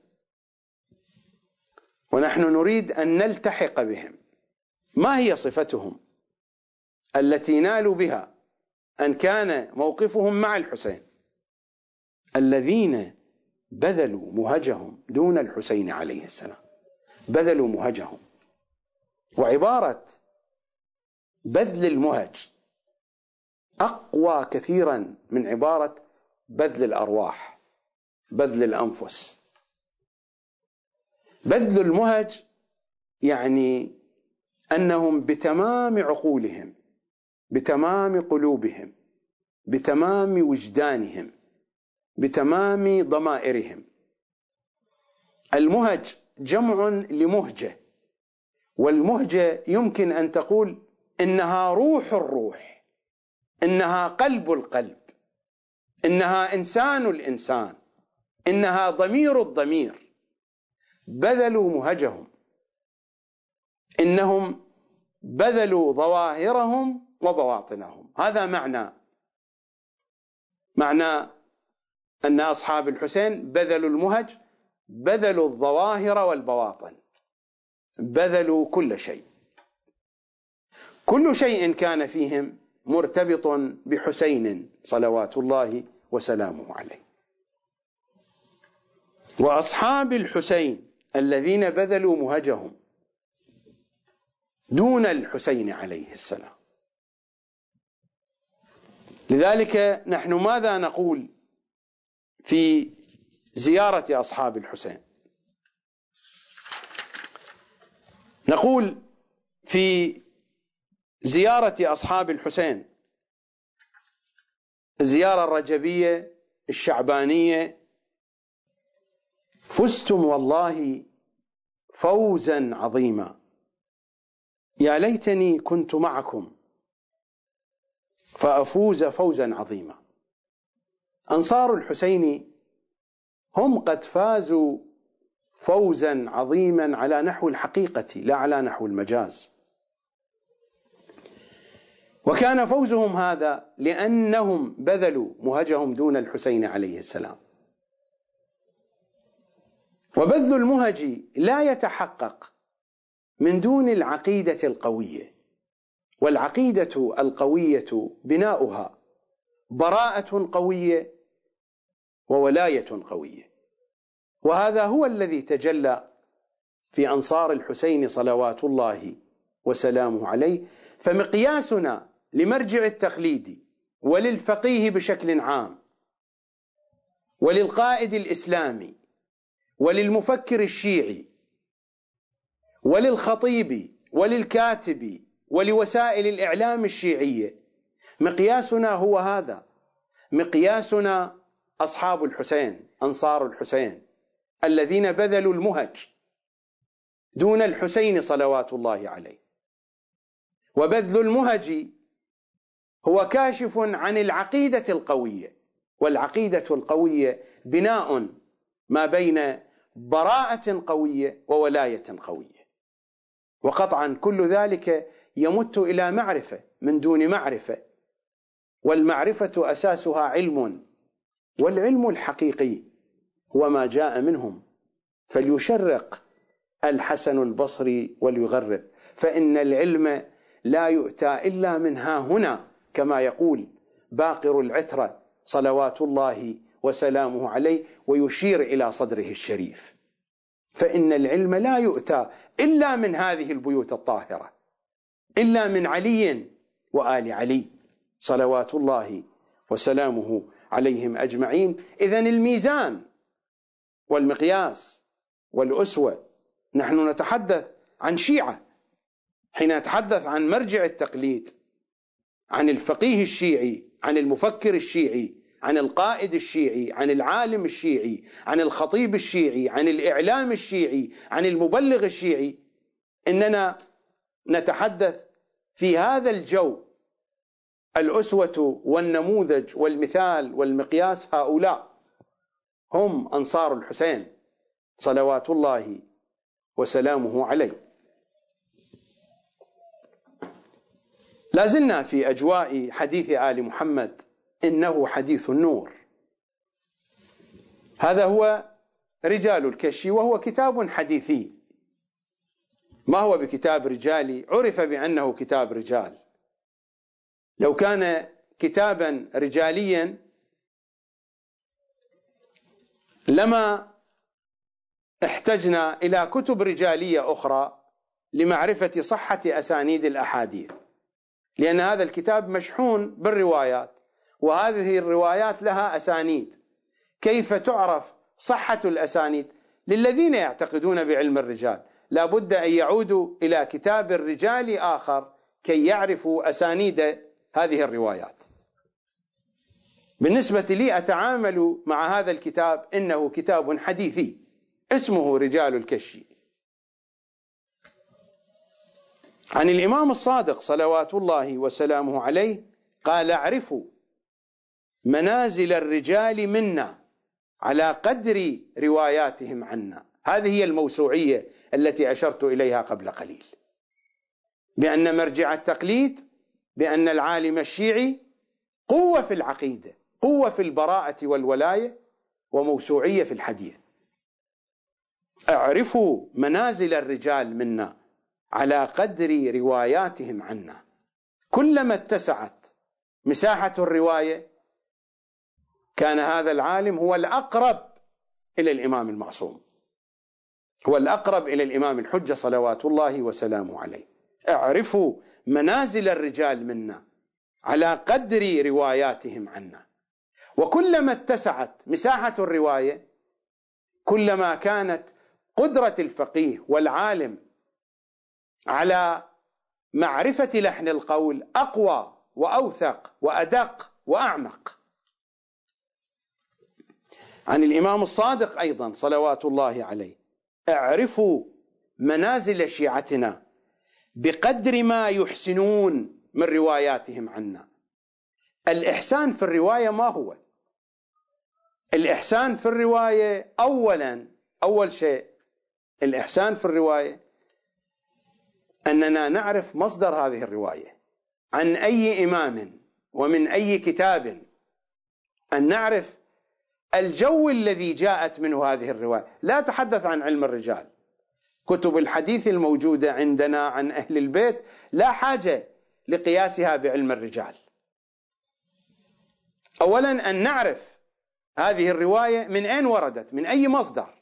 ونحن نريد أن نلتحق بهم. ما هي صفتهم التي نالوا بها أن كان موقفهم مع الحسين؟ الذين بذلوا مهجهم دون الحسين عليه السلام، بذلوا مهجهم. وعبارة بذل المهج أقوى كثيرا من عبارة بذل الأرواح، بذل الأنفس. بذل المهج يعني أنهم بتمام عقولهم، بتمام قلوبهم، بتمام وجدانهم، بتمام ضمائرهم. المهج جمع لمهجة، والمهجة يمكن أن تقول إنها روح الروح، إنها قلب القلب، إنها إنسان الإنسان، إنها ضمير الضمير. بذلوا مهجهم، إنهم بذلوا ظواهرهم وبواطنهم. هذا معنى معنى أن أصحاب الحسين بذلوا المهج، بذلوا الظواهر والبواطن، بذلوا كل شيء. كل شيء كان فيهم مرتبط بحسين صلوات الله وسلامه عليه. وأصحاب الحسين الذين بذلوا مهجهم دون الحسين عليه السلام. لذلك نحن ماذا نقول في زيارة أصحاب الحسين؟ نقول في زيارة أصحاب الحسين، الزيارة الرجبية الشعبانية: فزتم والله فوزا عظيما، يا ليتني كنت معكم فأفوز فوزا عظيما. أنصار الحسين هم قد فازوا فوزا عظيما على نحو الحقيقة لا على نحو المجاز. وكان فوزهم هذا لأنهم بذلوا مهجهم دون الحسين عليه السلام. وبذل المهج لا يتحقق من دون العقيدة القوية، والعقيدة القوية بناؤها براءة قوية وولاية قوية. وهذا هو الذي تجلى في أنصار الحسين صلوات الله وسلامه عليه. فمقياسنا لمرجع التقليد وللفقيه بشكل عام وللقائد الإسلامي وللمفكر الشيعي وللخطيب وللكاتب ولوسائل الإعلام الشيعية مقياسنا هو هذا، مقياسنا أصحاب الحسين، أنصار الحسين الذين بذلوا المهج دون الحسين صلوات الله عليه. وبذل المهج هو كاشف عن العقيدة القوية، والعقيدة القوية بناء ما بين براءة قوية وولاية قوية، وقطعا كل ذلك يمت إلى معرفة من دون معرفة، والمعرفة أساسها علم، والعلم الحقيقي هو ما جاء منهم. فليشرق الحسن البصري وليغرب، فإن العلم لا يؤتى إلا من ها هنا، كما يقول باقر العترة صلوات الله وسلامه عليه، ويشير إلى صدره الشريف. فإن العلم لا يؤتى إلا من هذه البيوت الطاهرة، إلا من علي وآل علي صلوات الله وسلامه عليهم أجمعين. إذن الميزان والمقياس والأسوة، نحن نتحدث عن شيعة حين نتحدث عن مرجع التقليد، عن الفقيه الشيعي، عن المفكر الشيعي، عن القائد الشيعي، عن العالم الشيعي، عن الخطيب الشيعي، عن الإعلام الشيعي، عن المبلغ الشيعي. إننا نتحدث في هذا الجو. الأسوة والنموذج والمثال والمقياس هؤلاء هم أنصار الحسين صلوات الله وسلامه عليه. لازلنا في أجواء حديث آل محمد، إنه حديث النور. هذا هو رجال الكشي، وهو كتاب حديثي، ما هو بكتاب رجالي، عرف بأنه كتاب رجال. لو كان كتابا رجاليا لما احتجنا إلى كتب رجالية أخرى لمعرفة صحة أسانيد الأحاديث، لأن هذا الكتاب مشحون بالروايات، وهذه الروايات لها أسانيد. كيف تعرف صحة الأسانيد؟ للذين يعتقدون بعلم الرجال لا بد أن يعودوا إلى كتاب الرجال آخر كي يعرفوا أسانيد هذه الروايات. بالنسبة لي أتعامل مع هذا الكتاب إنه كتاب حديثي اسمه رجال الكشي، عن الإمام الصادق صلوات الله وسلامه عليه قال: اعرفوا منازل الرجال منا على قدر رواياتهم عنا. هذه هي الموسوعية التي أشرت إليها قبل قليل، بأن مرجع التقليد، بأن العالم الشيعي قوة في العقيدة، قوة في البراءة والولاية، وموسوعية في الحديث. اعرفوا منازل الرجال منا على قدر رواياتهم عنا. كلما اتسعت مساحة الرواية كان هذا العالم هو الأقرب إلى الإمام المعصوم، هو الأقرب إلى الإمام الحجة صلوات الله وسلامه عليه. اعرفوا منازل الرجال منا على قدر رواياتهم عنا. وكلما اتسعت مساحة الرواية كلما كانت قدرة الفقيه والعالم على معرفة لحن القول أقوى وأوثق وأدق وأعمق. عن الإمام الصادق أيضا صلوات الله عليه: اعرفوا منازل شيعتنا بقدر ما يحسنون من رواياتهم عنا. الإحسان في الرواية ما هو؟ الإحسان في الرواية أولا أول شيء الإحسان في الرواية أننا نعرف مصدر هذه الرواية، عن أي إمام ومن أي كتاب، أن نعرف الجو الذي جاءت منه هذه الرواية. لا أتحدث عن علم الرجال، كتب الحديث الموجودة عندنا عن أهل البيت لا حاجة لقياسها بعلم الرجال. أولا أن نعرف هذه الرواية من أين وردت، من أي مصدر،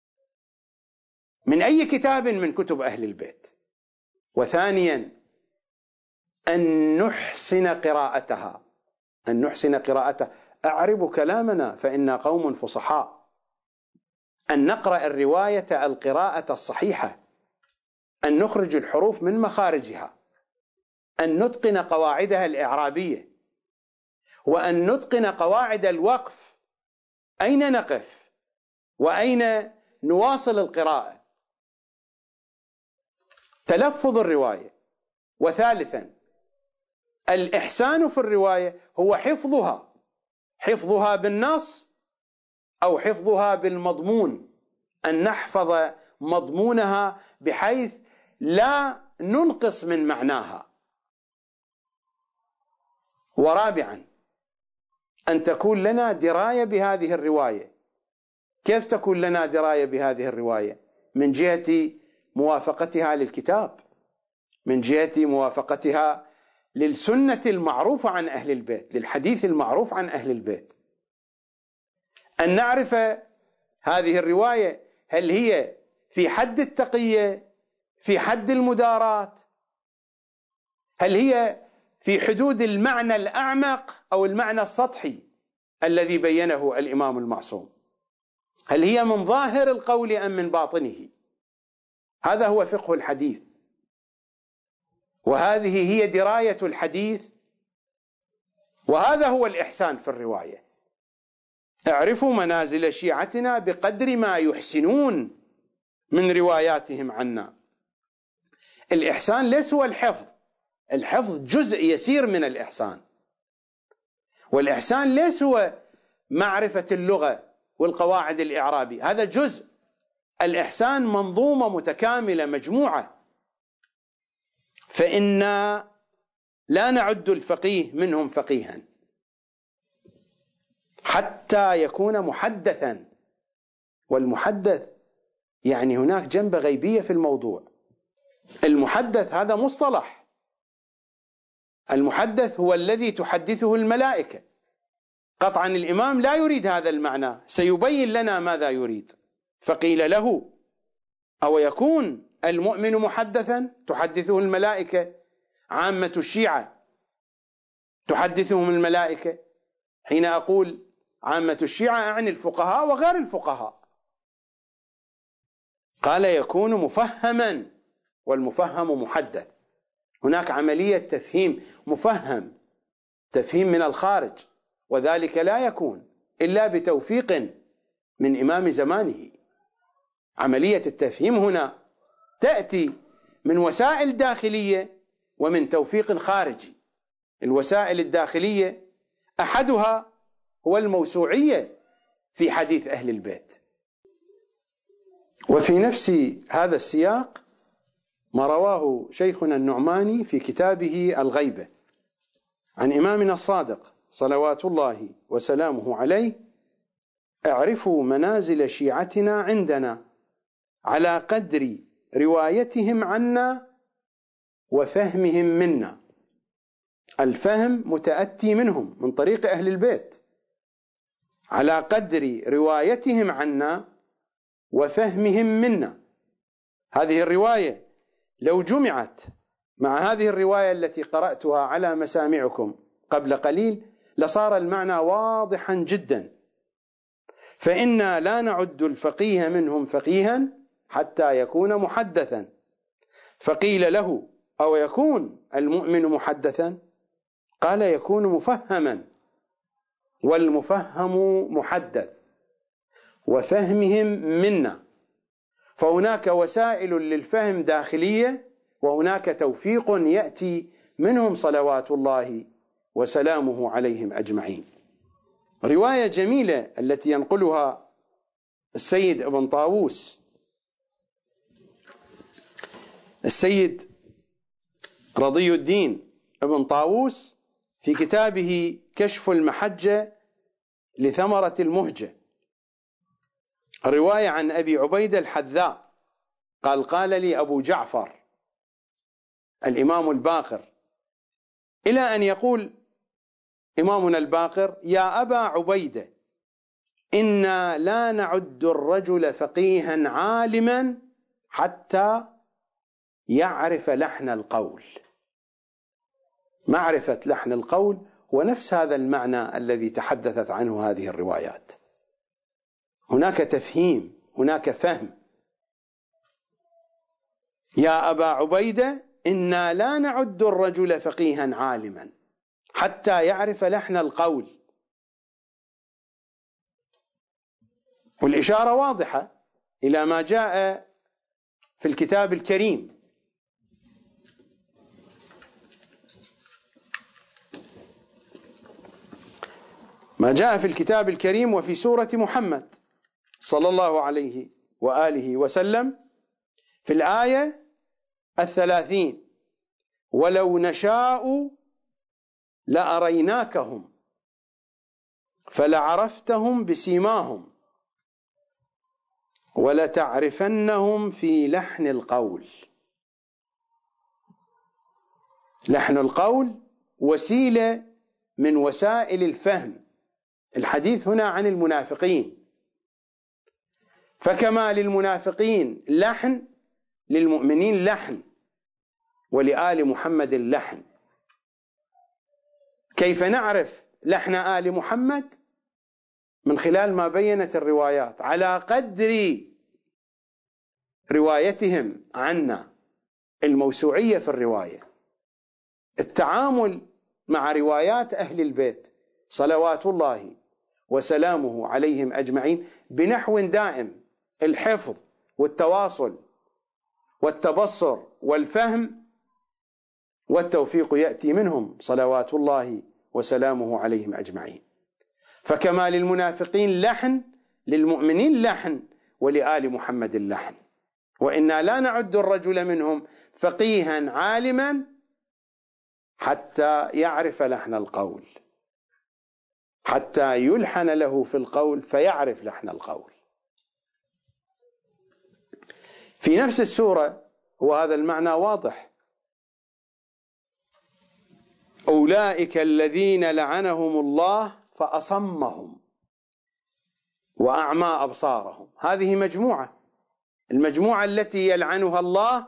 من أي كتاب من كتب أهل البيت. وثانيا أن نحسن قراءتها، أن نحسن قراءتها. أعرب كلامنا فإنا قوم فصحاء. أن نقرأ الرواية القراءة الصحيحة، أن نخرج الحروف من مخارجها، أن نتقن قواعدها الإعرابية، وأن نتقن قواعد الوقف، أين نقف وأين نواصل القراءة. تلفظ الرواية. وثالثا الإحسان في الرواية هو حفظها، حفظها بالنص أو حفظها بالمضمون، أن نحفظ مضمونها بحيث لا ننقص من معناها. ورابعا أن تكون لنا دراية بهذه الرواية. كيف تكون لنا دراية بهذه الرواية؟ من جهة موافقتها للكتاب، من جهة موافقتها للسنة المعروفة عن أهل البيت، للحديث المعروف عن أهل البيت. أن نعرف هذه الرواية هل هي في حد التقية، في حد المداراة، هل هي في حدود المعنى الأعمق أو المعنى السطحي الذي بينه الإمام المعصوم، هل هي من ظاهر القول أم من باطنه. هذا هو فقه الحديث، وهذه هي دراية الحديث، وهذا هو الإحسان في الرواية. اعرفوا منازل شيعتنا بقدر ما يحسنون من رواياتهم عنا. الإحسان ليس هو الحفظ، الحفظ جزء يسير من الإحسان، والإحسان ليس هو معرفة اللغة والقواعد الإعرابي، هذا جزء. الإحسان منظومة متكاملة مجموعة. فإنا لا نعد الفقيه منهم فقيها حتى يكون محدثا. والمحدث يعني هناك جنبة غيبية في الموضوع. المحدث هذا مصطلح، المحدث هو الذي تحدثه الملائكة. قطعا الإمام لا يريد هذا المعنى، سيبين لنا ماذا يريد. فقيل له: أو يكون المؤمن محدثا؟ تحدثه الملائكة. عامة الشيعة تحدثهم الملائكة. حين أقول عامة الشيعة أعني الفقهاء وغير الفقهاء. قال: يكون مفهما، والمفهم محدث. هناك عملية تفهيم، مفهم، تفهيم من الخارج، وذلك لا يكون إلا بتوفيق من إمام زمانه. عملية التفهيم هنا تأتي من وسائل داخلية ومن توفيق خارجي. الوسائل الداخلية أحدها هو الموسوعية في حديث أهل البيت. وفي نفس هذا السياق ما رواه شيخنا النعماني في كتابه الغيبة عن إمامنا الصادق صلوات الله وسلامه عليه: اعرفوا منازل شيعتنا عندنا على قدر روايتهم عنا وفهمهم منا. الفهم متأتي منهم من طريق أهل البيت، على قدر روايتهم عنا وفهمهم منا. هذه الرواية لو جمعت مع هذه الرواية التي قرأتها على مسامعكم قبل قليل لصار المعنى واضحا جدا. فإنا لا نعد الفقيه منهم فقيها حتى يكون محدثا. فقيل له: أو يكون المؤمن محدثا؟ قال: يكون مفهما، والمفهم محدث، وفهمهم منا. فهناك وسائل للفهم داخلية، وهناك توفيق يأتي منهم صلوات الله وسلامه عليهم أجمعين. رواية جميلة التي ينقلها السيد ابن طاووس، السيد رضي الدين ابن طاووس في كتابه كشف المحجة لثمرة المهجة، رواية عن أبي عبيدة الحذاء قال: قال لي أبو جعفر الإمام الباقر، إلى أن يقول إمامنا الباقر: يا أبا عبيدة، إنا لا نعد الرجل فقيها عالما حتى يعرف لحن القول. معرفة لحن القول هو نفس هذا المعنى الذي تحدثت عنه هذه الروايات. هناك تفهيم، هناك فهم. يا أبا عبيدة، إنا لا نعد الرجل فقيها عالما حتى يعرف لحن القول. والإشارة واضحة إلى ما جاء في الكتاب الكريم. ما جاء في الكتاب الكريم وفي سورة محمد صلى الله عليه وآله وسلم في الآية الثلاثين: ولو نشاء لأريناكهم فلعرفتهم بسيماهم ولتعرفنهم في لحن القول. لحن القول وسيلة من وسائل الفهم. الحديث هنا عن المنافقين، فكما للمنافقين لحن، للمؤمنين لحن، ولآل محمد اللحن. كيف نعرف لحن آل محمد؟ من خلال ما بينت الروايات على قدر روايتهم عنا، الموسوعية في الرواية، التعامل مع روايات أهل البيت صلوات الله وسلامه عليهم أجمعين بنحو دائم، الحفظ والتواصل والتبصر والفهم والتوفيق يأتي منهم صلوات الله وسلامه عليهم أجمعين. فكما للمنافقين لحن، للمؤمنين لحن، ولآل محمد اللحن. وإنا لا نعد الرجل منهم فقيها عالما حتى يعرف لحن القول، حتى يلحن له في القول فيعرف لحن القول. في نفس السورة وهذا المعنى واضح: أولئك الذين لعنهم الله فأصمهم وأعمى أبصارهم. هذه مجموعة، المجموعة التي يلعنها الله.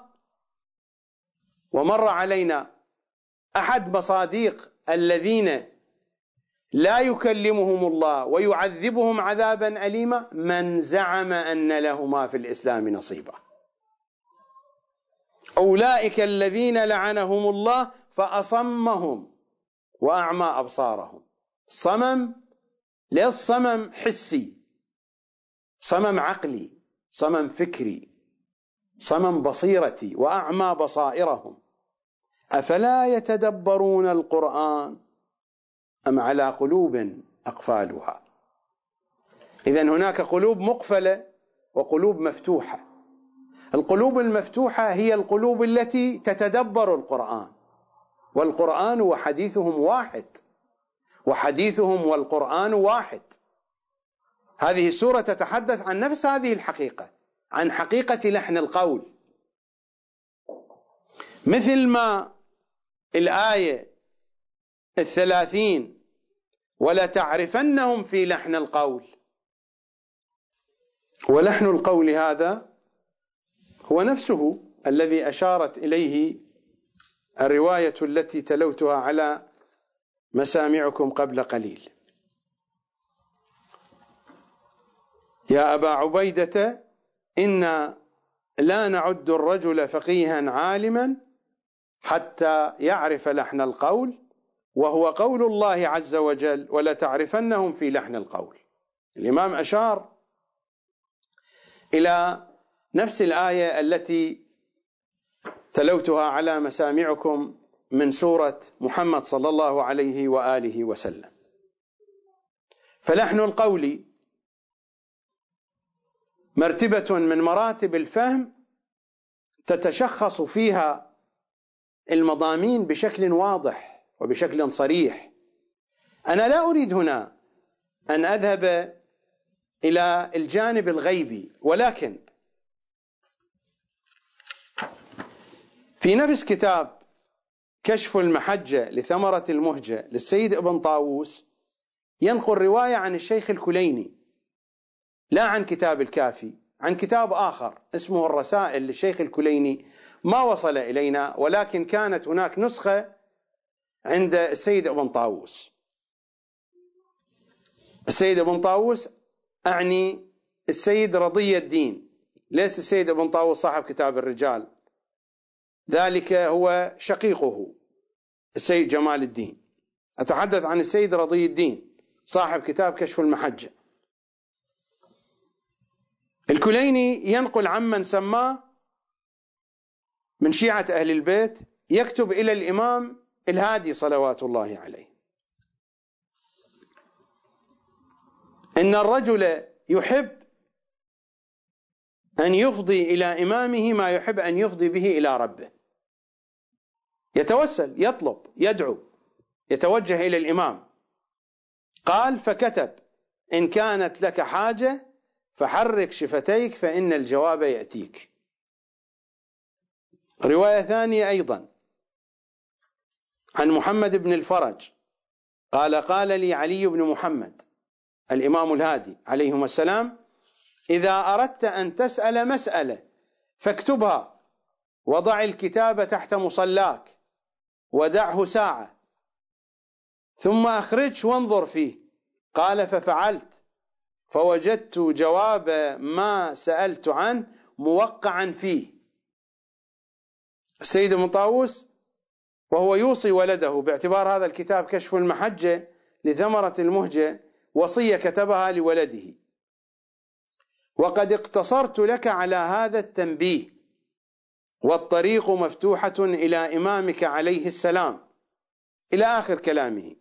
ومر علينا أحد مصاديق الذين لا يكلمهم الله ويعذبهم عذابا أليما من زعم أن لهما في الإسلام نصيبا. أولئك الذين لعنهم الله فأصمهم وأعمى أبصارهم. صمم ليس صمم حسي، صمم عقلي، صمم فكري، صمم بصيرتي. وأعمى بصائرهم أفلا يتدبرون القرآن أم على قلوب أقفالها. إذن هناك قلوب مقفلة وقلوب مفتوحة. القلوب المفتوحة هي القلوب التي تتدبر القرآن، والقرآن وحديثهم واحد، وحديثهم والقرآن واحد. هذه السورة تتحدث عن نفس هذه الحقيقة، عن حقيقة لحن القول، مثل ما الآية الثلاثين ولتعرفنهم في لحن القول. ولحن القول هذا هو نفسه الذي أشارت إليه الرواية التي تلوتها على مسامعكم قبل قليل: يا أبا عبيدة إنا لا نعد الرجل فقيها عالما حتى يعرف لحن القول، وهو قول الله عز وجل ولتعرفنهم في لحن القول. الإمام أشار إلى نفس الآية التي تلوتها على مسامعكم من سورة محمد صلى الله عليه وآله وسلم. فلحن القول مرتبة من مراتب الفهم تتشخص فيها المضامين بشكل واضح وبشكل صريح. أنا لا أريد هنا أن أذهب إلى الجانب الغيبي، ولكن في نفس كتاب كشف المحجة لثمرة المهجة للسيد ابن طاووس ينقل رواية عن الشيخ الكليني، لا عن كتاب الكافي، عن كتاب آخر اسمه الرسائل للشيخ الكليني، ما وصل إلينا، ولكن كانت هناك نسخة عند السيد ابن طاووس. السيد ابن طاووس أعني السيد رضي الدين، ليس السيد ابن طاووس صاحب كتاب الرجال، ذلك هو شقيقه السيد جمال الدين. أتحدث عن السيد رضي الدين صاحب كتاب كشف المحجة. الكليني ينقل عمن سماه من شيعة أهل البيت يكتب إلى الإمام الهادي صلوات الله عليه إن الرجل يحب أن يفضي إلى إمامه ما يحب أن يفضي به إلى ربه، يتوسل، يطلب، يدعو، يتوجه إلى الإمام. قال: فكتب: إن كانت لك حاجة فحرك شفتيك فإن الجواب يأتيك. رواية ثانية أيضا عن محمد بن الفرج قال: قال لي علي بن محمد الإمام الهادي عليهما السلام: إذا أردت أن تسأل مسألة فاكتبها، وضع الكتاب تحت مصلاك ودعه ساعة ثم أخرجه وانظر فيه. قال: ففعلت فوجدت جواب ما سألت عنه موقعا فيه. السيد ابن طاووس وهو يوصي ولده باعتبار هذا الكتاب كشف المحجة لثمرة المهجة وصية كتبها لولده: وقد اقتصرت لك على هذا التنبيه، والطريق مفتوحة إلى إمامك عليه السلام، إلى آخر كلامه.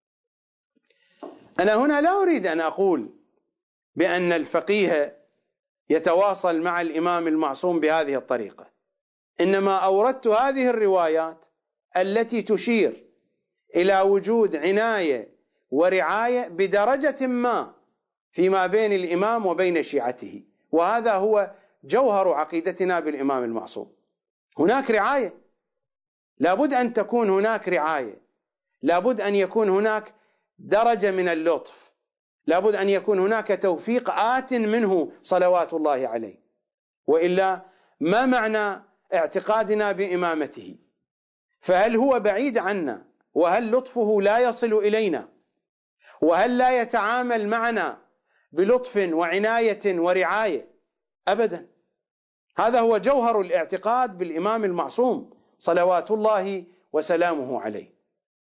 أنا هنا لا أريد أن أقول بأن الفقيه يتواصل مع الإمام المعصوم بهذه الطريقة، إنما أوردت هذه الروايات التي تشير إلى وجود عناية ورعاية بدرجة ما فيما بين الإمام وبين شيعته، وهذا هو جوهر عقيدتنا بالإمام المعصوم. هناك رعاية، لابد أن تكون هناك رعاية، لابد أن يكون هناك درجة من اللطف، لابد أن يكون هناك توفيق آت منه صلوات الله عليه، وإلا ما معنى اعتقادنا بإمامته؟ فهل هو بعيد عنا؟ وهل لطفه لا يصل إلينا؟ وهل لا يتعامل معنا بلطف وعناية ورعاية؟ أبدا. هذا هو جوهر الاعتقاد بالإمام المعصوم صلوات الله وسلامه عليه.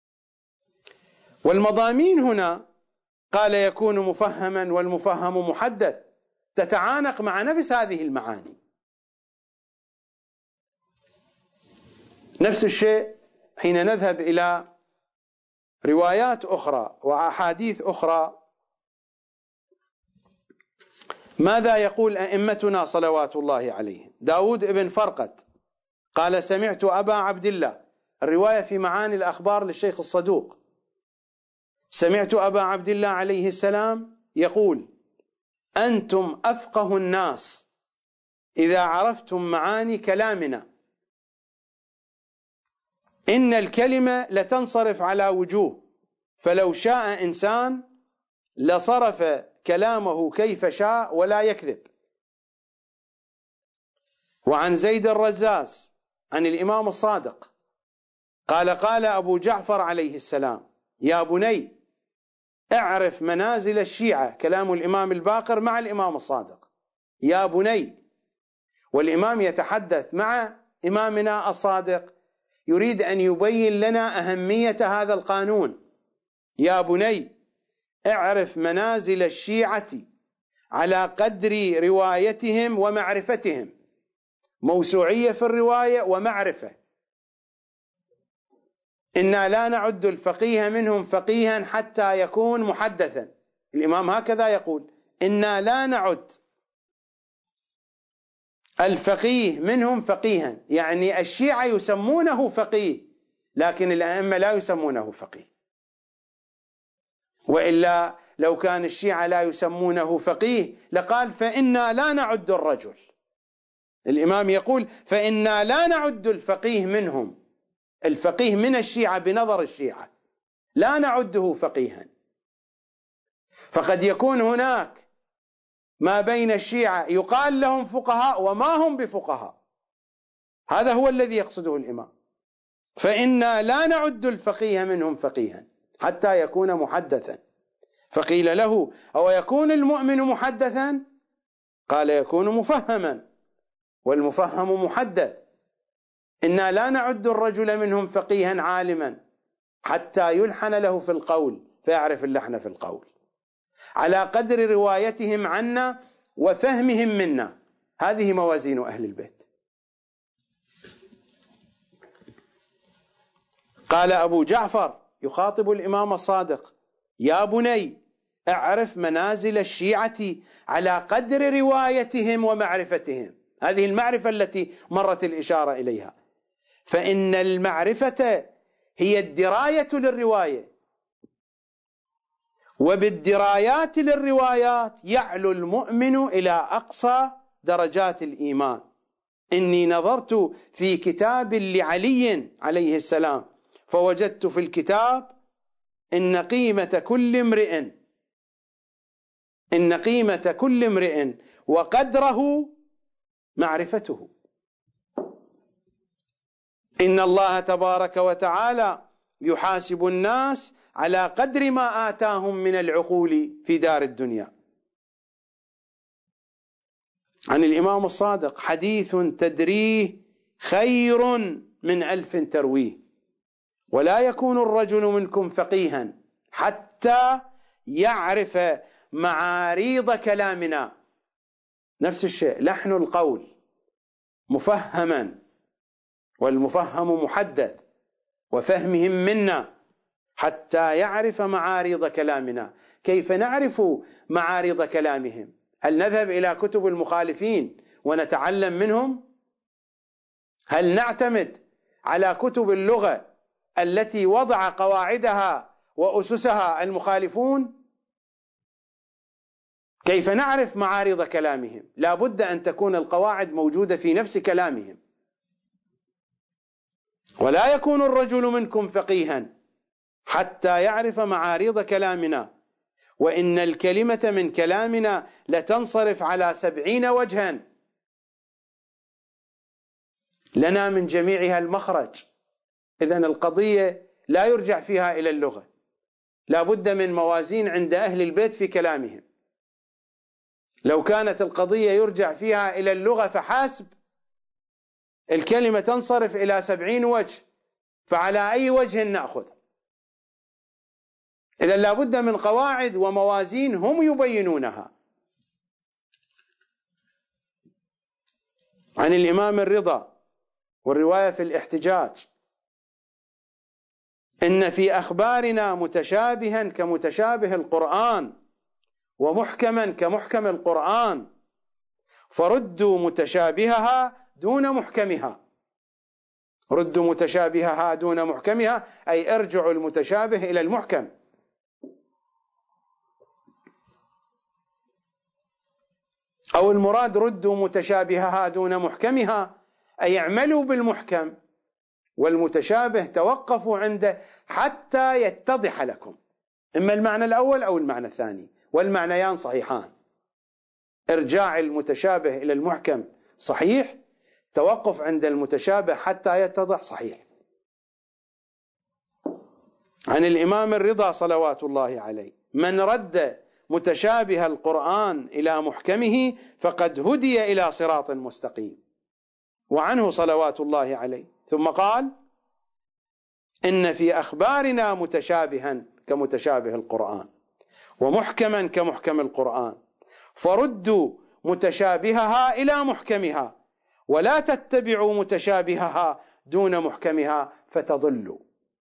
والمضامين هنا قال يكون مفهما والمفهم محدد، تتعانق مع نفس هذه المعاني. نفس الشيء حين نذهب إلى روايات أخرى وأحاديث أخرى. ماذا يقول أئمتنا صلوات الله عليهم؟ داود بن فرقد قال: سمعت أبا عبد الله، الرواية في معاني الأخبار للشيخ الصدوق، سمعت أبا عبد الله عليه السلام يقول: أنتم أفقه الناس إذا عرفتم معاني كلامنا، إن الكلمة لتنصرف على وجوه، فلو شاء إنسان لصرف كلامه كيف شاء ولا يكذب. وعن زيد الرزاز عن الإمام الصادق قال: قال أبو جعفر عليه السلام: يا بني اعرف منازل الشيعة، كلام الإمام الباقر مع الإمام الصادق، يا بني. والإمام يتحدث مع إمامنا الصادق يريد أن يبين لنا أهمية هذا القانون. يا بني اعرف منازل الشيعة على قدر روايتهم ومعرفتهم، موسوعية في الرواية ومعرفة. إنا لا نعد الفقيه منهم فقيها حتى يكون محدثا. الإمام هكذا يقول: إنا لا نعد الفقيه منهم فقيها، يعني الشيعة يسمونه فقيه لكن الأئمة لا يسمونه فقيه. وإلا لو كان الشيعة لا يسمونه فقيه لقال: فإنا لا نعد الرجل. الإمام يقول: فإنا لا نعد الفقيه منهم، الفقيه من الشيعة بنظر الشيعة لا نعده فقيها. فقد يكون هناك ما بين الشيعة يقال لهم فقهاء وما هم بفقهاء، هذا هو الذي يقصده الإمام. فإنا لا نعد الفقيه منهم فقيها حتى يكون محدثا. فقيل له: أو يكون المؤمن محدثا؟ قال: يكون مفهما، والمفهم محدث. إنا لا نعد الرجل منهم فقيها عالما، حتى يلحن له في القول فيعرف اللحن في القول، على قدر روايتهم عنا وفهمهم منا. هذه موازين أهل البيت. قال أبو جعفر يخاطب الإمام الصادق: يا بني اعرف منازل الشيعة على قدر روايتهم ومعرفتهم. هذه المعرفة التي مرت الإشارة إليها، فإن المعرفة هي الدراية للرواية، وبالدرايات للروايات يعلو المؤمن إلى أقصى درجات الإيمان. إني نظرت في كتاب لعلي عليه السلام فوجدت في الكتاب إن قيمة كل امرئ إن قيمة كل امرئ وقدره معرفته. إن الله تبارك وتعالى يحاسب الناس على قدر ما آتاهم من العقول في دار الدنيا. عن الإمام الصادق: حديث تدريه خير من ألف ترويه، ولا يكون الرجل منكم فقيها حتى يعرف معاريض كلامنا. نفس الشيء، لحن القول مفهما، والمفهم محدد، وفهمهم منا حتى يعرف معاريض كلامنا. كيف نعرف معاريض كلامهم؟ هل نذهب إلى كتب المخالفين ونتعلم منهم؟ هل نعتمد على كتب اللغة التي وضع قواعدها وأسسها المخالفون؟ كيف نعرف معارض كلامهم؟ لا بد أن تكون القواعد موجودة في نفس كلامهم. ولا يكون الرجل منكم فقيها حتى يعرف معارض كلامنا، وإن الكلمة من كلامنا لتنصرف على سبعين وجها، لنا من جميعها المخرج. إذن القضية لا يرجع فيها إلى اللغة، لا بد من موازين عند أهل البيت في كلامهم. لو كانت القضية يرجع فيها إلى اللغة فحاسب، الكلمة تنصرف إلى سبعين وجه، فعلى أي وجه نأخذ؟ إذا لا بد من قواعد وموازين هم يبينونها. عن الإمام الرضا والرواية في الاحتجاج: إن في أخبارنا متشابها كمتشابه القرآن، ومحكما كمحكم القرآن، فردوا متشابهها دون محكمها. ردوا متشابهها دون محكمها أي ارجعوا المتشابه إلى المحكم. أو المراد ردوا متشابهها دون محكمها أي اعملوا بالمحكم، والمتشابه توقفوا عنده حتى يتضح لكم. إما المعنى الأول أو المعنى الثاني، والمعنيان صحيحان. إرجاع المتشابه إلى المحكم صحيح، توقف عند المتشابه حتى يتضح صحيح. عن الإمام الرضا صلوات الله عليه: من رد متشابه القرآن إلى محكمه فقد هدي إلى صراط مستقيم. وعنه صلوات الله عليه ثم قال: إن في أخبارنا متشابها كمتشابه القرآن، ومحكما كمحكم القرآن، فردوا متشابهها إلى محكمها، ولا تتبعوا متشابهها دون محكمها فتضلوا.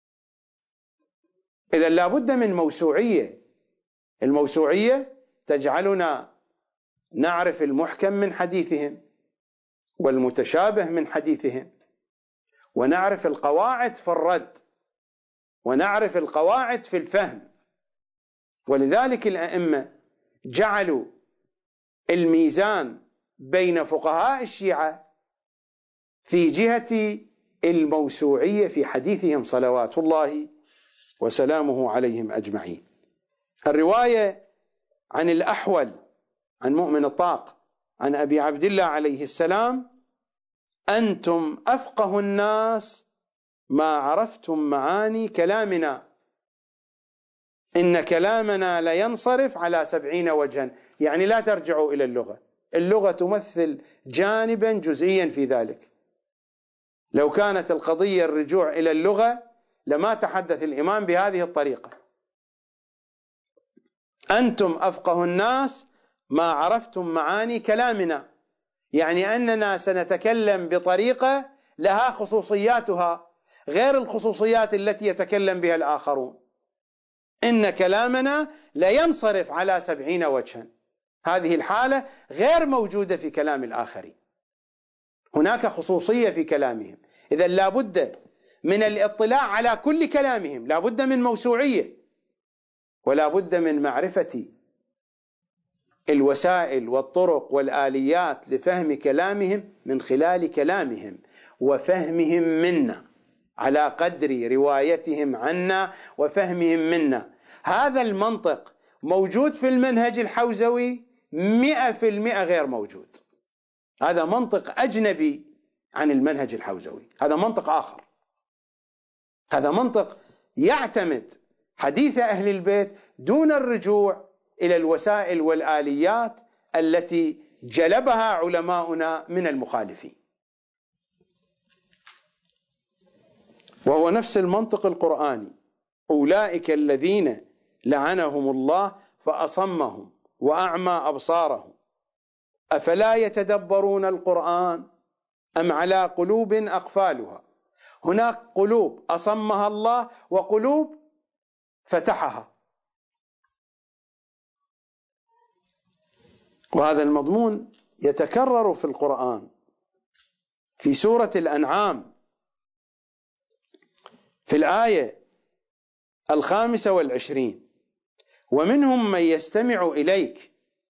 إذن لا بد من موسوعية. الموسوعية تجعلنا نعرف المحكم من حديثهم والمتشابه من حديثهم، ونعرف القواعد في الرد، ونعرف القواعد في الفهم. ولذلك الأئمة جعلوا الميزان بين فقهاء الشيعة في جهة الموسوعية في حديثهم صلوات الله وسلامه عليهم أجمعين. الرواية عن الأحول عن مؤمن الطاق عن أبي عبد الله عليه السلام: أنتم أفقه الناس ما عرفتم معاني كلامنا، إن كلامنا لينصرف على سبعين وجها. يعني لا ترجعوا إلى اللغة، اللغة تمثل جانبا جزئيا في ذلك. لو كانت القضية الرجوع إلى اللغة لما تحدث الإمام بهذه الطريقة: أنتم أفقه الناس ما عرفتم معاني كلامنا، يعني أننا سنتكلم بطريقة لها خصوصياتها غير الخصوصيات التي يتكلم بها الآخرون. إن كلامنا لا ينصرف على سبعين وجها، هذه الحالة غير موجودة في كلام الآخرين، هناك خصوصية في كلامهم. إذن لا بد من الاطلاع على كل كلامهم، لا بد من موسوعية، ولا بد من معرفة الوسائل والطرق والآليات لفهم كلامهم من خلال كلامهم وفهمهم منا على قدر روايتهم عنا وفهمهم منا. هذا المنطق موجود في المنهج الحوزوي مئة في المئة غير موجود، هذا منطق أجنبي عن المنهج الحوزوي، هذا منطق آخر، هذا منطق يعتمد حديث أهل البيت دون الرجوع إلى الوسائل والآليات التي جلبها علماؤنا من المخالفين. وهو نفس المنطق القرآني: أولئك الذين لعنهم الله فأصمهم وأعمى أبصارهم أفلا يتدبرون القرآن أم على قلوب أقفالها. هناك قلوب أصمها الله وقلوب فتحها، وهذا المضمون يتكرر في القرآن في سورة الأنعام في الآية الخامسة والعشرين: ومنهم من يستمع إليك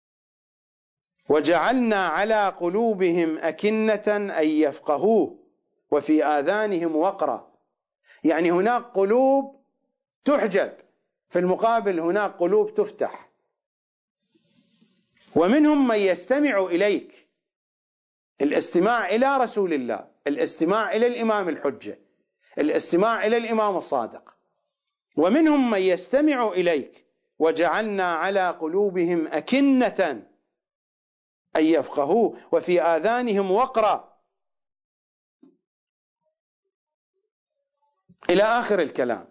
وجعلنا على قلوبهم أكنة أن يفقهوه وفي آذانهم وقرا. يعني هناك قلوب تحجب، في المقابل هناك قلوب تفتح. ومنهم من يستمع إليك، الاستماع إلى رسول الله، الاستماع إلى الإمام الحجة، الاستماع إلى الإمام الصادق. ومنهم من يستمع إليك وجعلنا على قلوبهم أكنة أن يفقهوه وفي آذانهم وقرا، إلى آخر الكلام.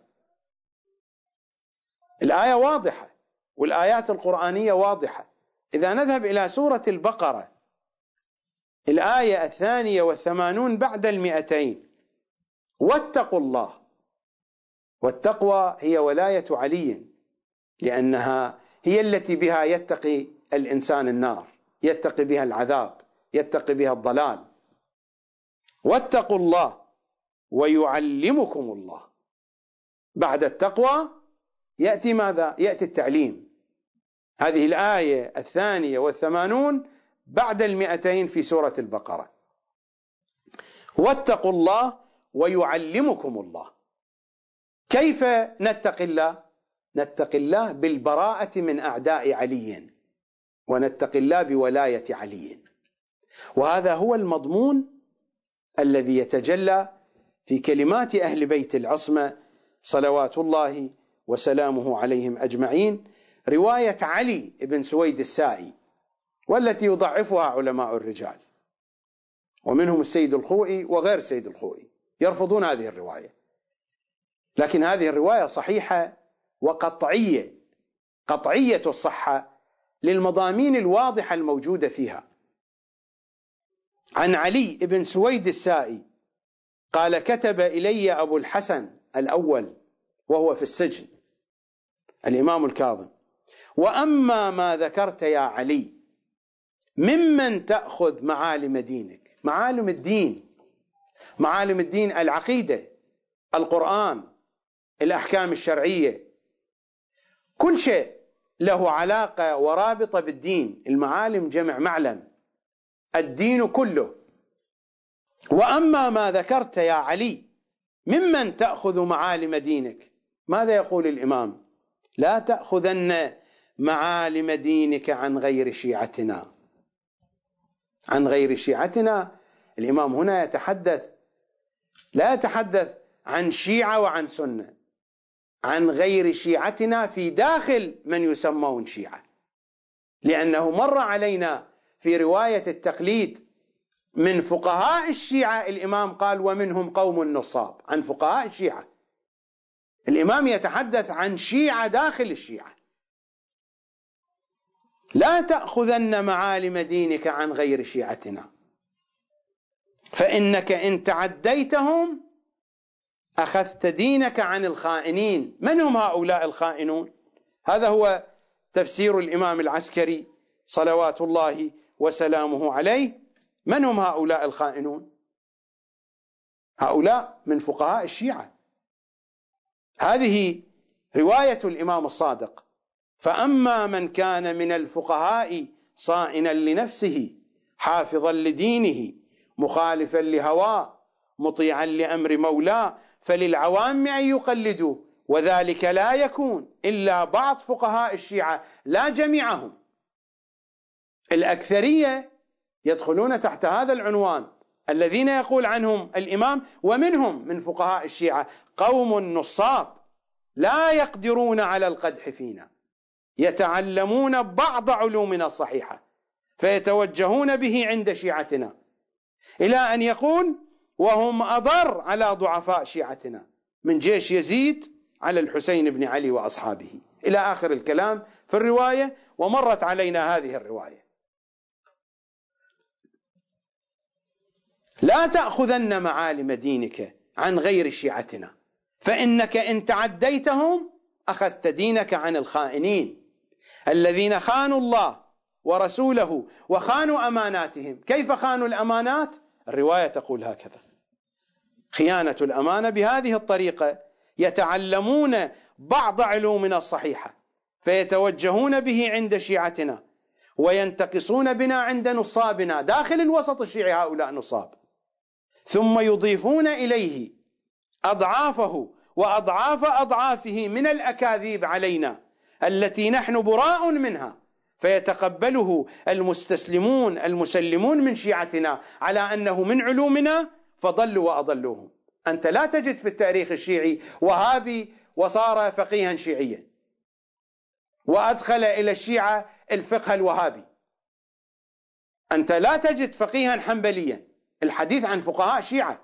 الآية واضحة والآيات القرآنية واضحة. إذا نذهب إلى سورة البقرة الآية الثانية والثمانون بعد المئتين: واتقوا الله. والتقوى هي ولاية علي، لأنها هي التي بها يتقي الإنسان النار، يتقي بها العذاب، يتقي بها الضلال. واتقوا الله ويعلمكم الله. بعد التقوى يأتي ماذا؟ يأتي التعليم. هذه الآية الثانية والثمانون بعد المئتين في سورة البقرة: واتقوا الله ويعلمكم الله. كيف نتقي الله؟ نتقي الله بالبراءة من أعداء علي، ونتقي الله بولاية علي. وهذا هو المضمون الذي يتجلى في كلمات أهل بيت العصمة صلوات الله وسلامه عليهم أجمعين، رواية علي بن سويد السائي، والتي يضعفها علماء الرجال، ومنهم السيد الخوئي وغير السيد الخوئي يرفضون هذه الرواية. لكن هذه الرواية صحيحة وقطعية، قطعية الصحة للمضامين الواضحة الموجودة فيها. عن علي بن سويد السائي قال: كتب إلي أبو الحسن الأول وهو في السجن، الإمام الكاظم: وأما ما ذكرت يا علي ممن تأخذ معالم دينك. معالم الدين، معالم الدين العقيدة، القرآن، الأحكام الشرعية، كل شيء له علاقة ورابطة بالدين. المعالم جمع معلم، الدين كله. وأما ما ذكرت يا علي ممن تأخذ معالم دينك، ماذا يقول الإمام؟ لا تأخذن معالم دينك عن غير شيعتنا. عن غير شيعتنا، الإمام هنا يتحدث، لا يتحدث عن شيعة وعن سنة، عن غير شيعتنا في داخل من يسمون شيعة، لأنه مر علينا في رواية التقليد من فقهاء الشيعة الإمام قال: ومنهم قوم نصاب، عن فقهاء الشيعة. الإمام يتحدث عن شيعة داخل الشيعة. لا تأخذن معالم دينك عن غير شيعتنا، فإنك إن تعديتهم أخذت دينك عن الخائنين. من هم هؤلاء الخائنون؟ هذا هو تفسير الإمام العسكري صلوات الله وسلامه عليه. من هم هؤلاء الخائنون؟ هؤلاء من فقهاء الشيعة. هذه رواية الإمام الصادق. فأما من كان من الفقهاء صائنا لنفسه حافظا لدينه مخالفا لهواه مطيعا لأمر مولاه فللعوام أن يقلدوا، وذلك لا يكون إلا بعض فقهاء الشيعة لا جميعهم. الأكثرية يدخلون تحت هذا العنوان، الذين يقول عنهم الإمام ومنهم من فقهاء الشيعة قوم نصاب لا يقدرون على القدح فينا، يتعلمون بعض علومنا الصحيحة فيتوجهون به عند شيعتنا، إلى أن يقول وهم أضر على ضعفاء شيعتنا من جيش يزيد على الحسين بن علي وأصحابه، إلى آخر الكلام في الرواية. ومرت علينا هذه الرواية. لا تأخذن معالم دينك عن غير شيعتنا، فإنك إن تعديتهم أخذت دينك عن الخائنين الذين خانوا الله ورسوله وخانوا أماناتهم. كيف خانوا الأمانات؟ الرواية تقول هكذا: خيانة الأمانة بهذه الطريقة: يتعلمون بعض علومنا الصحيحة فيتوجهون به عند شيعتنا وينتقصون بنا عند نصابنا. داخل الوسط الشيعي هؤلاء نصاب، ثم يضيفون إليه أضعافه وأضعاف أضعافه من الأكاذيب علينا التي نحن براء منها، فيتقبله المستسلمون المسلمون من شيعتنا على أنه من علومنا فضلوا وأضلوهم. أنت لا تجد في التاريخ الشيعي وهابي وصار فقيها شيعيا وأدخل إلى الشيعة الفقه الوهابي. أنت لا تجد فقيها حنبليا. الحديث عن فقهاء شيعة،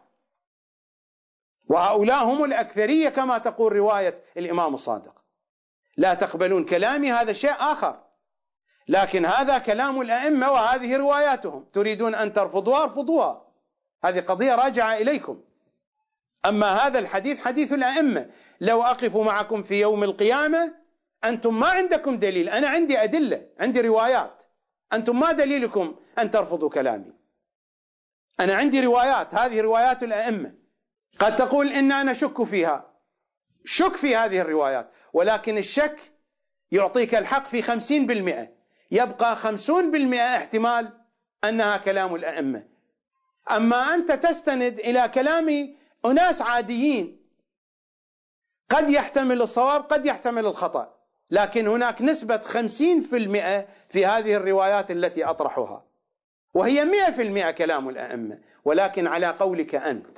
وهؤلاء هم الأكثرية كما تقول رواية الإمام الصادق. لا تقبلون كلامي هذا شيء آخر، لكن هذا كلام الأئمة وهذه رواياتهم. تريدون أن ترفضوها ارفضوها، هذه قضية راجعة إليكم. أما هذا الحديث حديث الأئمة. لو أقف معكم في يوم القيامة أنتم ما عندكم دليل، أنا عندي أدلة، عندي روايات. أنتم ما دليلكم أن ترفضوا كلامي؟ أنا عندي روايات، هذه روايات الأئمة. قد تقول إن أنا شك فيها، شك في هذه الروايات، ولكن الشك يعطيك الحق في خمسين بالمئة، يبقى خمسون بالمئة احتمال أنها كلام الأئمة. أما أنت تستند إلى كلام أناس عاديين، قد يحتمل الصواب قد يحتمل الخطأ، لكن هناك نسبة خمسين بالمئة في هذه الروايات التي أطرحها، وهي مئة بالمئة كلام الأئمة، ولكن على قولك أنت.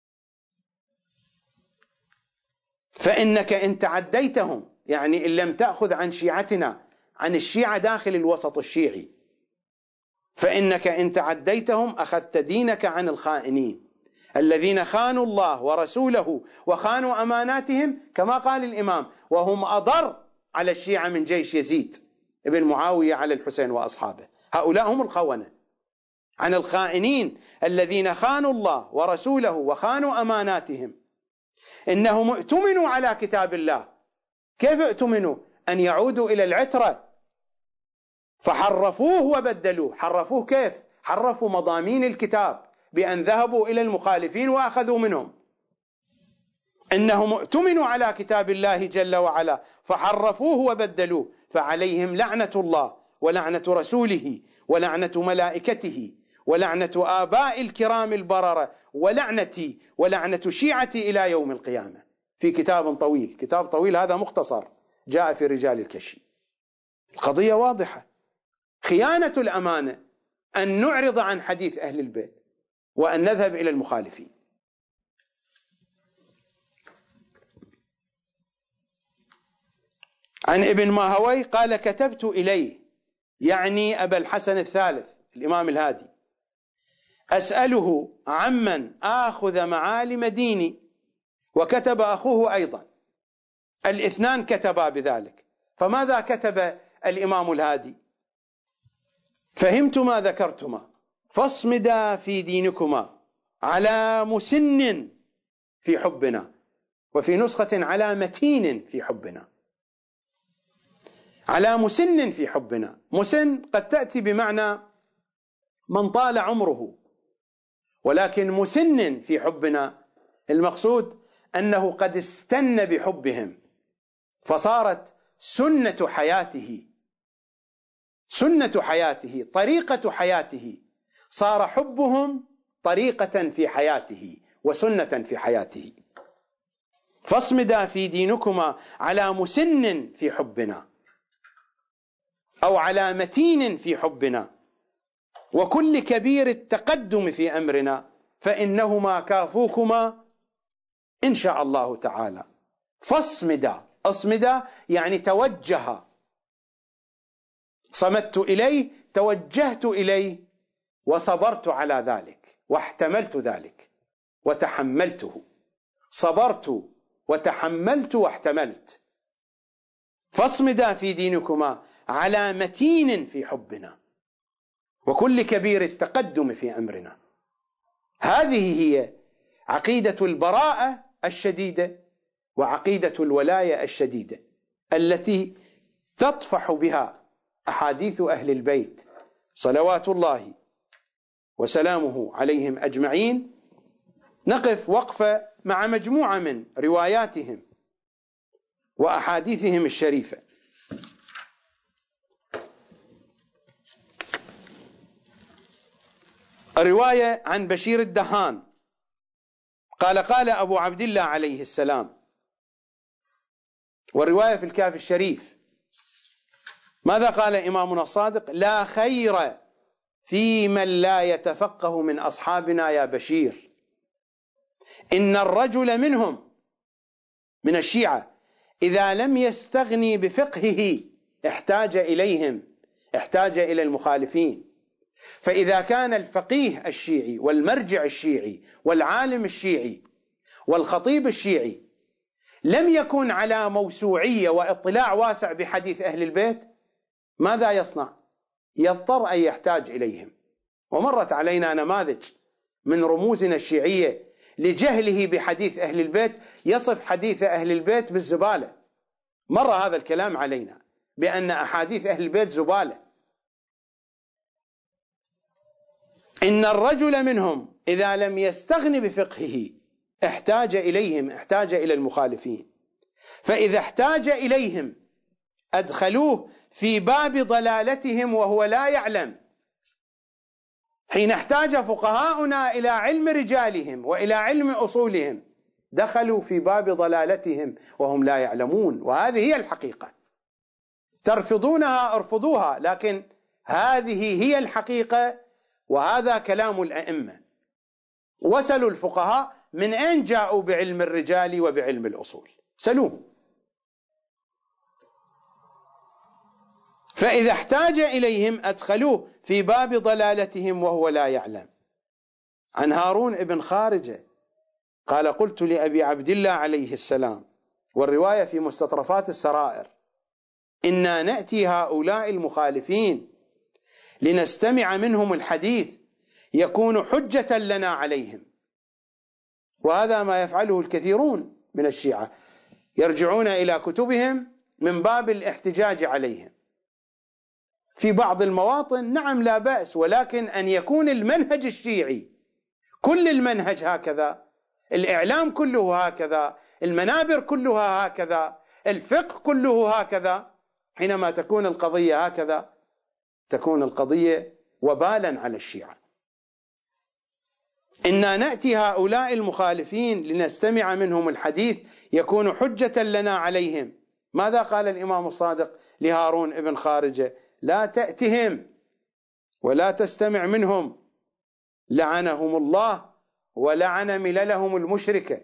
فإنك إن تعديتهم، يعني إن لم تأخذ عن شيعتنا، عن الشيعة داخل الوسط الشيعي، فإنك إن تعديتهم أخذت دينك عن الخائنين الذين خانوا الله ورسوله وخانوا أماناتهم، كما قال الإمام: وهم أضر على الشيعة من جيش يزيد ابن معاوية على الحسين وأصحابه. هؤلاء هم الخونة. عن الخائنين الذين خانوا الله ورسوله وخانوا أماناتهم. إنهم ائتمنوا على كتاب الله. كيف ائتمنوا؟ أن يعودوا إلى العترة فحرفوه وبدلوه. حرفوه كيف؟ حرفوا مضامين الكتاب بأن ذهبوا إلى المخالفين وأخذوا منهم. إنهم ائتمنوا على كتاب الله جل وعلا فحرفوه وبدلوه، فعليهم لعنة الله ولعنة رسوله ولعنة ملائكته ولعنة آباء الكرام البررة ولعنتي ولعنة شيعتي إلى يوم القيامة. في كتاب طويل، كتاب طويل هذا مختصر جاء في رجال الكشي. القضية واضحة. خيانة الأمانة أن نعرض عن حديث أهل البيت وأن نذهب إلى المخالفين. عن ابن ماهوي قال: كتبت إليه، يعني أبا الحسن الثالث الإمام الهادي، أسأله عمن آخذ معالم ديني، وكتب أخوه أيضا الاثنان كتبا بذلك، فماذا كتب الإمام الهادي؟ فهمتما ذكرتما فاصمدا في دينكما على مسن في حبنا، وفي نسخة على متين في حبنا. على مسن في حبنا، مسن قد تأتي بمعنى من طال عمره، ولكن مسن في حبنا المقصود أنه قد استن بحبهم، فصارت سنة حياته سنة حياته طريقة حياته، صار حبهم طريقة في حياته وسنة في حياته. فاصمدا في دينكما على مسن في حبنا أو على متين في حبنا، وكل كبير التقدم في أمرنا، فإنهما كافوكما إن شاء الله تعالى. فاصمدا، اصمدا يعني توجه، صمدت إليه، توجهت إليه، وصبرت على ذلك واحتملت ذلك وتحملته. صبرت وتحملت واحتملت. فاصمدا في دينكما على متين في حبنا وكل كبير التقدم في أمرنا. هذه هي عقيدة البراءة الشديدة وعقيدة الولاية الشديدة التي تطفح بها أحاديث أهل البيت صلوات الله وسلامه عليهم أجمعين. نقف وقفة مع مجموعة من رواياتهم وأحاديثهم الشريفة. رواية عن بشير الدهان قال قال أبو عبد الله عليه السلام، والرواية في الكافي الشريف. ماذا قال إمامنا الصادق؟ لا خير في من لا يتفقه من أصحابنا يا بشير، إن الرجل منهم من الشيعة إذا لم يستغني بفقهه احتاج إليهم، احتاج إلى المخالفين. فإذا كان الفقيه الشيعي والمرجع الشيعي والعالم الشيعي والخطيب الشيعي لم يكن على موسوعية واطلاع واسع بحديث أهل البيت، ماذا يصنع؟ يضطر أن يحتاج إليهم. ومرت علينا نماذج من رموزنا الشيعية لجهله بحديث أهل البيت يصف حديث أهل البيت بالزبالة. مر هذا الكلام علينا بأن أحاديث أهل البيت زبالة. إن الرجل منهم إذا لم يستغن بفقهه احتاج إليهم، احتاج إلى المخالفين. فإذا احتاج إليهم أدخلوه في باب ضلالتهم وهو لا يعلم. حين احتاج فقهاؤنا إلى علم رجالهم وإلى علم أصولهم دخلوا في باب ضلالتهم وهم لا يعلمون. وهذه هي الحقيقة، ترفضونها ارفضوها، لكن هذه هي الحقيقة وهذا كلام الأئمة. وسلوا الفقهاء من أين جاءوا بعلم الرجال وبعلم الأصول، سلوه. فإذا احتاج إليهم أدخلوه في باب ضلالتهم وهو لا يعلم. عن هارون ابن خارجة قال قلت لأبي عبد الله عليه السلام، والرواية في مستطرفات السرائر، إنا نأتي هؤلاء المخالفين لنستمع منهم الحديث يكون حجة لنا عليهم. وهذا ما يفعله الكثيرون من الشيعة، يرجعون إلى كتبهم من باب الاحتجاج عليهم. في بعض المواطن نعم لا بأس، ولكن أن يكون المنهج الشيعي كل المنهج هكذا، الإعلام كله هكذا، المنابر كلها هكذا، الفقه كله هكذا، حينما تكون القضية هكذا تكون القضية وبالا على الشيعة. إنا نأتي هؤلاء المخالفين لنستمع منهم الحديث يكون حجة لنا عليهم. ماذا قال الإمام الصادق لهارون ابن خارجة؟ لا تأتهم ولا تستمع منهم، لعنهم الله ولعن مللهم المشركة.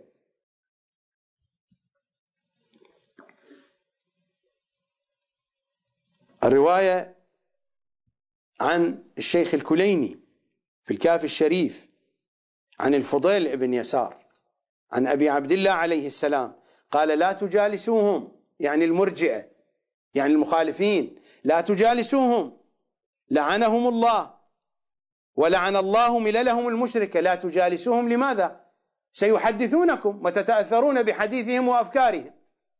الرواية عن الشيخ الكليني في الكافي الشريف عن الفضيل ابن يسار عن أبي عبد الله عليه السلام قال لا تجالسوهم، يعني المرجئة يعني المخالفين، لا تجالسوهم لعنهم الله ولعن الله مللهم المشركة. لا تجالسوهم لماذا؟ سيحدثونكم وتتأثرون بحديثهم وأفكارهم.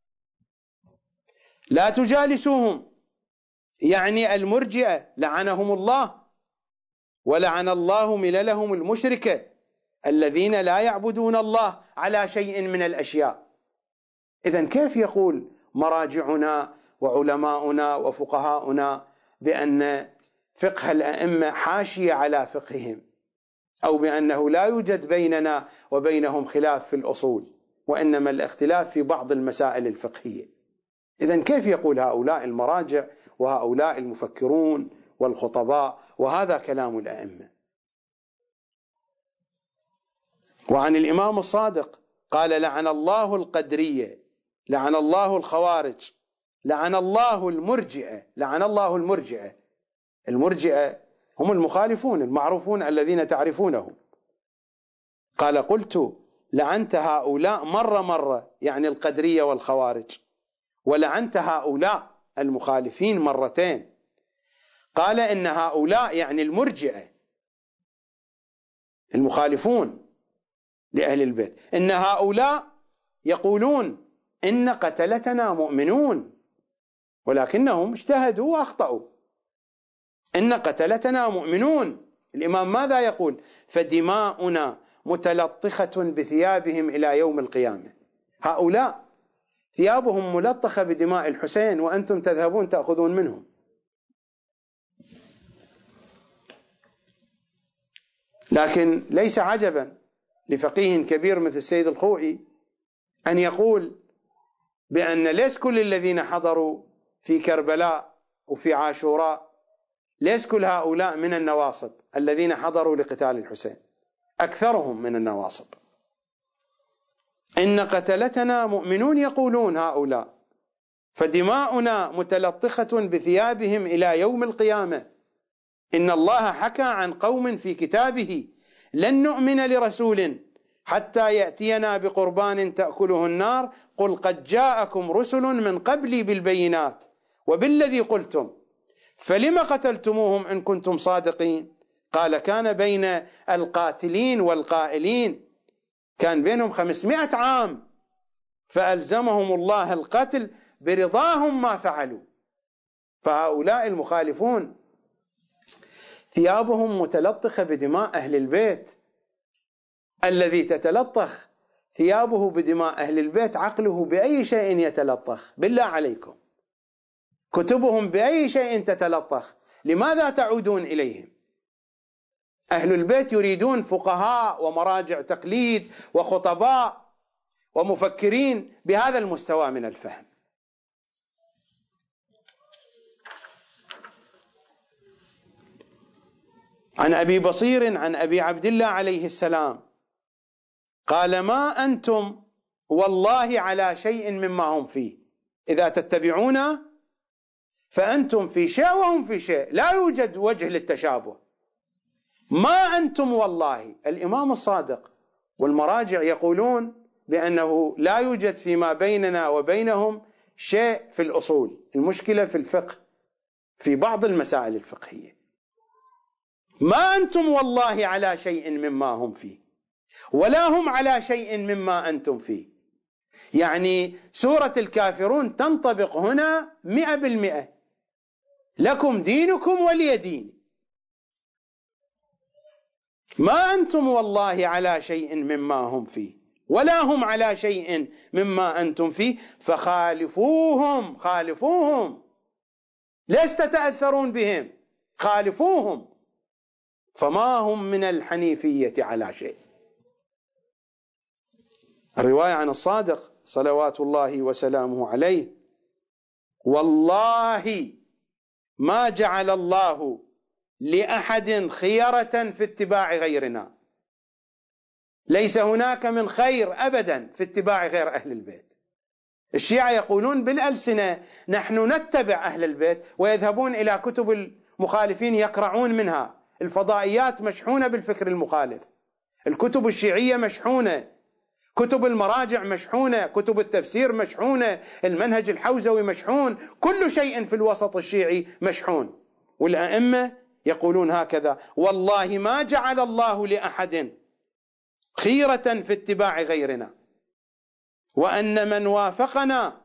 لا تجالسوهم يعني المرجئة لعنهم الله ولعن الله مللهم المشركة الذين لا يعبدون الله على شيء من الأشياء. إذن كيف يقول مراجعنا وعلماؤنا وفقهاؤنا بأن فقه الأئمة حاشية على فقههم، أو بأنه لا يوجد بيننا وبينهم خلاف في الأصول وإنما الاختلاف في بعض المسائل الفقهية؟ إذن كيف يقول هؤلاء المراجع وهؤلاء المفكرون والخطباء وهذا كلام الأئمة؟ وعن الإمام الصادق قال لعن الله القدرية، لعن الله الخوارج، لعن الله المرجئة، لعن الله المرجئة. المرجئة هم المخالفون المعروفون الذين تعرفونهم. قال قلت لعنت هؤلاء مرة مرة، يعني القدرية والخوارج، ولعنت هؤلاء المخالفين مرتين. قال إن هؤلاء يعني المرجئة المخالفون لأهل البيت، إن هؤلاء يقولون إن قتلتنا مؤمنون ولكنهم اجتهدوا وأخطأوا. إن قتلتنا مؤمنون. الإمام ماذا يقول؟ فدماؤنا متلطخة بثيابهم إلى يوم القيامة. هؤلاء ثيابهم ملطخة بدماء الحسين وأنتم تذهبون تأخذون منهم. لكن ليس عجبا لفقيه كبير مثل السيد الخوئي أن يقول بأن ليس كل الذين حضروا في كربلاء وفي عاشوراء، ليس كل هؤلاء من النواصب الذين حضروا لقتال الحسين، أكثرهم من النواصب. إن قتلتنا مؤمنون يقولون هؤلاء، فدماؤنا متلطخة بثيابهم إلى يوم القيامة. إن الله حكى عن قوم في كتابه لن نؤمن لرسول حتى يأتينا بقربان تأكله النار قل قد جاءكم رسل من قبلي بالبينات وبالذي قلتم فلم قتلتموهم إن كنتم صادقين. قال كان بين القاتلين والقائلين كان بينهم خمسمائة عام، فألزمهم الله القتل برضاهم ما فعلوا. فهؤلاء المخالفون ثيابهم متلطخة بدماء أهل البيت. الذي تتلطخ ثيابه بدماء أهل البيت عقله بأي شيء يتلطخ؟ بالله عليكم، كتبهم بأي شيء تتلطخ؟ لماذا تعودون إليهم؟ أهل البيت يريدون فقهاء ومراجع تقليد وخطباء ومفكرين بهذا المستوى من الفهم. عن أبي بصير عن أبي عبد الله عليه السلام قال ما أنتم والله على شيء مما هم فيه، إذا تتبعون فأنتم في شيء وهم في شيء، لا يوجد وجه للتشابه. ما أنتم والله. الإمام الصادق والمراجع يقولون بأنه لا يوجد فيما بيننا وبينهم شيء في الأصول، المشكلة في الفقه في بعض المسائل الفقهية. ما أنتم والله على شيء مما هم فيه ولا هم على شيء مما أنتم فيه. يعني سورة الكافرون تنطبق هنا مئة بالمئة، لكم دينكم ولي دين. ما أنتم والله على شيء مما هم فيه ولا هم على شيء مما أنتم فيه فخالفوهم. خالفوهم، لست تتأثرون بهم، خالفوهم، فما هم من الحنيفية على شيء. الرواية عن الصادق صلوات الله وسلامه عليه والله ما جعل الله لأحد خيرة في اتباع غيرنا. ليس هناك من خير أبدا في اتباع غير أهل البيت. الشيعة يقولون بالألسنة نحن نتبع أهل البيت، ويذهبون إلى كتب المخالفين يقرعون منها. الفضائيات مشحونة بالفكر المخالف، الكتب الشيعية مشحونة، كتب المراجع مشحونة، كتب التفسير مشحونة، المنهج الحوزوي مشحون، كل شيء في الوسط الشيعي مشحون. والأئمة يقولون هكذا: والله ما جعل الله لأحد خيرة في اتباع غيرنا، وأن من وافقنا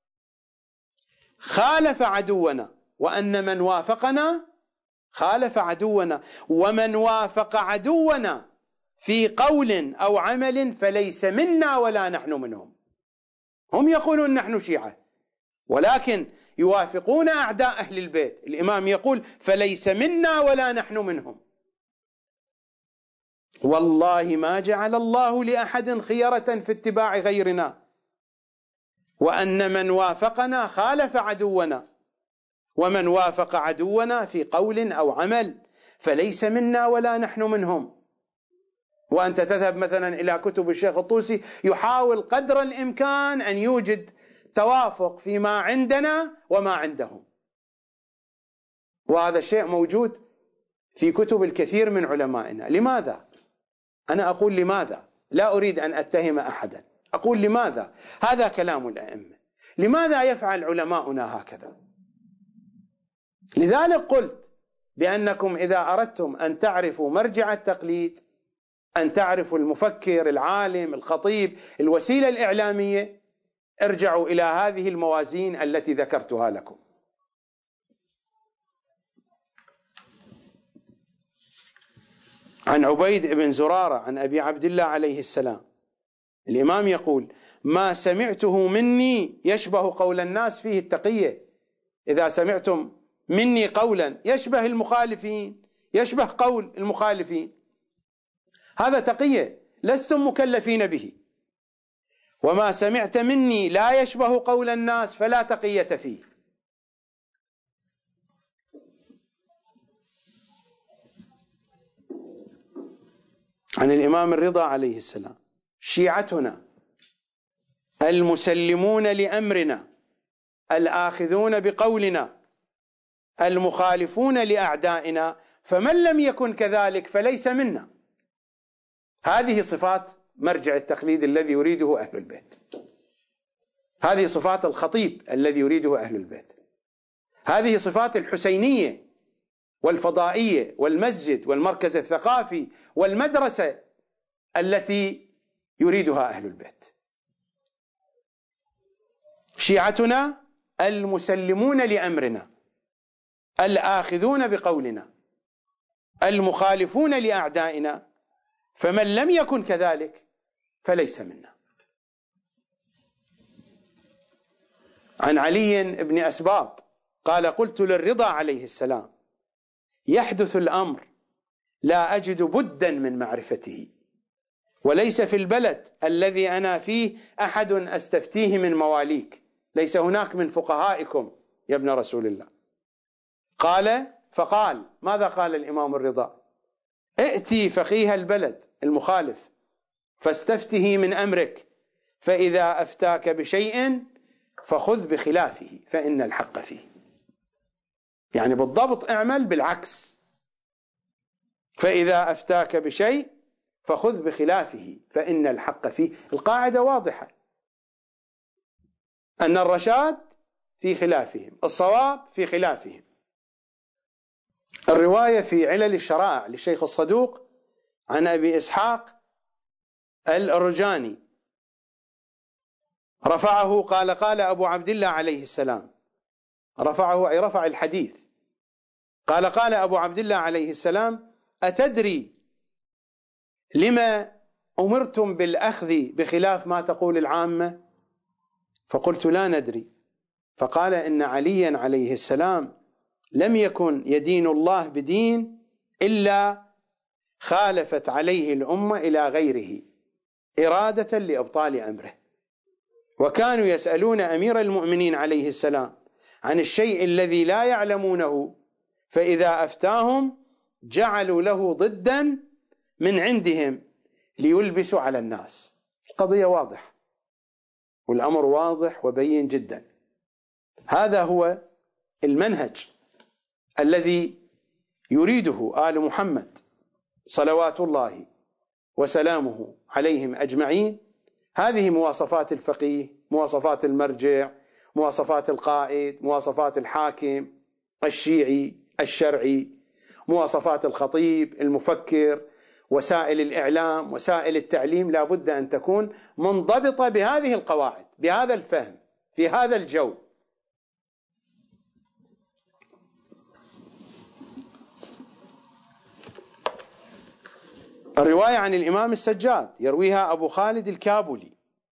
خالف عدونا، وأن من وافقنا خالف عدونا، ومن وافق عدونا في قول أو عمل فليس منا ولا نحن منهم. هم يقولون نحن شيعة، ولكن يوافقون أعداء أهل البيت. الإمام يقول: فليس منا ولا نحن منهم. والله ما جعل الله لأحد خيرة في اتباع غيرنا، وأن من وافقنا خالف عدونا، ومن وافق عدونا في قول أو عمل فليس منا ولا نحن منهم. وأنت تذهب مثلا إلى كتب الشيخ الطوسي، يحاول قدر الإمكان أن يوجد توافق فيما عندنا وما عندهم، وهذا الشيء موجود في كتب الكثير من علمائنا. لماذا؟ أنا أقول لماذا، لا أريد أن أتهم أحدا، أقول لماذا. هذا كلام الأئمة. لماذا يفعل علماؤنا هكذا؟ لذلك قلت بأنكم إذا أردتم أن تعرفوا مرجع التقليد، أن تعرفوا المفكر، العالم، الخطيب، الوسيلة الإعلامية، ارجعوا إلى هذه الموازين التي ذكرتها لكم. عن عبيد بن زرارة عن أبي عبد الله عليه السلام، الإمام يقول: ما سمعته مني يشبه قول الناس فيه التقية. إذا سمعتم مني قولا يشبه المخالفين، يشبه قول المخالفين، هذا تقية، لستم مكلفين به. وما سمعت مني لا يشبه قول الناس فلا تقية فيه. عن الإمام الرضا عليه السلام: شيعتنا المسلمون لأمرنا، الآخذون بقولنا، المخالفون لأعدائنا، فمن لم يكن كذلك فليس منا. هذه صفات مرجع التقليد الذي يريده أهل البيت، هذه صفات الخطيب الذي يريده أهل البيت، هذه صفات الحسينية والفضائية والمسجد والمركز الثقافي والمدرسة التي يريدها أهل البيت. شيعتنا المسلمون لأمرنا، الآخذون بقولنا، المخالفون لأعدائنا، فمن لم يكن كذلك فليس منا. عن علي بن أسباط قال: قلت للرضا عليه السلام: يحدث الأمر لا أجد بدا من معرفته، وليس في البلد الذي أنا فيه أحد أستفتيه من مواليك، ليس هناك من فقهائكم يا ابن رسول الله. قال فقال ماذا قال الإمام الرضا؟ ائتي فقيه البلد المخالف فاستفته من أمرك، فإذا أفتاك بشيء فخذ بخلافه فإن الحق فيه. يعني بالضبط اعمل بالعكس، فإذا أفتاك بشيء فخذ بخلافه فإن الحق فيه. القاعدة واضحة، أن الرشاد في خلافهم، الصواب في خلافهم. الرواية في علل الشرائع للشيخ الصدوق عن أبي إسحاق الرجاني رفعه، قال قال أبو عبد الله عليه السلام، رفعه أي رفع الحديث، قال قال أبو عبد الله عليه السلام: أتدري لما أمرتم بالأخذ بخلاف ما تقول العامة؟ فقلت: لا ندري. فقال: إن عليا عليه السلام لم يكن يدين الله بدين إلا خالفت عليه الأمة إلى غيره إرادة لإبطال أمره، وكانوا يسألون أمير المؤمنين عليه السلام عن الشيء الذي لا يعلمونه، فإذا أفتاهم جعلوا له ضدا من عندهم ليلبسوا على الناس. القضية واضح والأمر واضح وبين جدا. هذا هو المنهج الذي يريده آل محمد صلوات الله وسلامه عليهم أجمعين، هذه مواصفات الفقيه، مواصفات المرجع، مواصفات القائد، مواصفات الحاكم الشيعي الشرعي، مواصفات الخطيب المفكر، وسائل الإعلام، وسائل التعليم، لا بد أن تكون منضبطة بهذه القواعد، بهذا الفهم، في هذا الجو. الرواية عن الإمام السجاد يرويها أبو خالد الكابولي.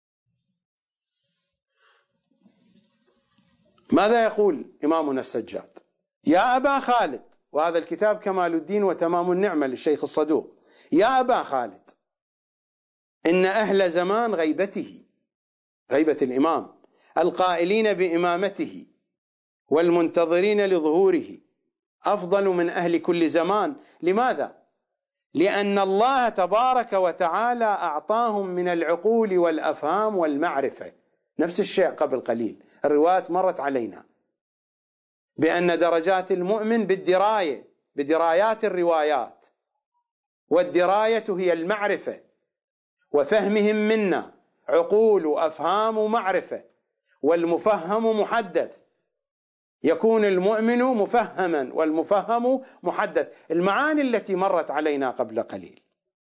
ماذا يقول إمامنا السجاد؟ يا أبا خالد، وهذا الكتاب كمال الدين وتمام النعمة للشيخ الصدوق. يا أبا خالد، إن أهل زمان غيبته، غيبة الإمام، القائلين بإمامته والمنتظرين لظهوره أفضل من أهل كل زمان. لماذا؟ لأن الله تبارك وتعالى أعطاهم من العقول والأفهام والمعرفة. نفس الشيء قبل قليل، الروايات مرت علينا بأن درجات المؤمن بالدراية، بدرايات الروايات، والدراية هي المعرفة، وفهمهم منا عقول وأفهام ومعرفة، والمفهم محدث. يكون المؤمن مفهما والمفهم محدث، المعاني التي مرت علينا قبل قليل.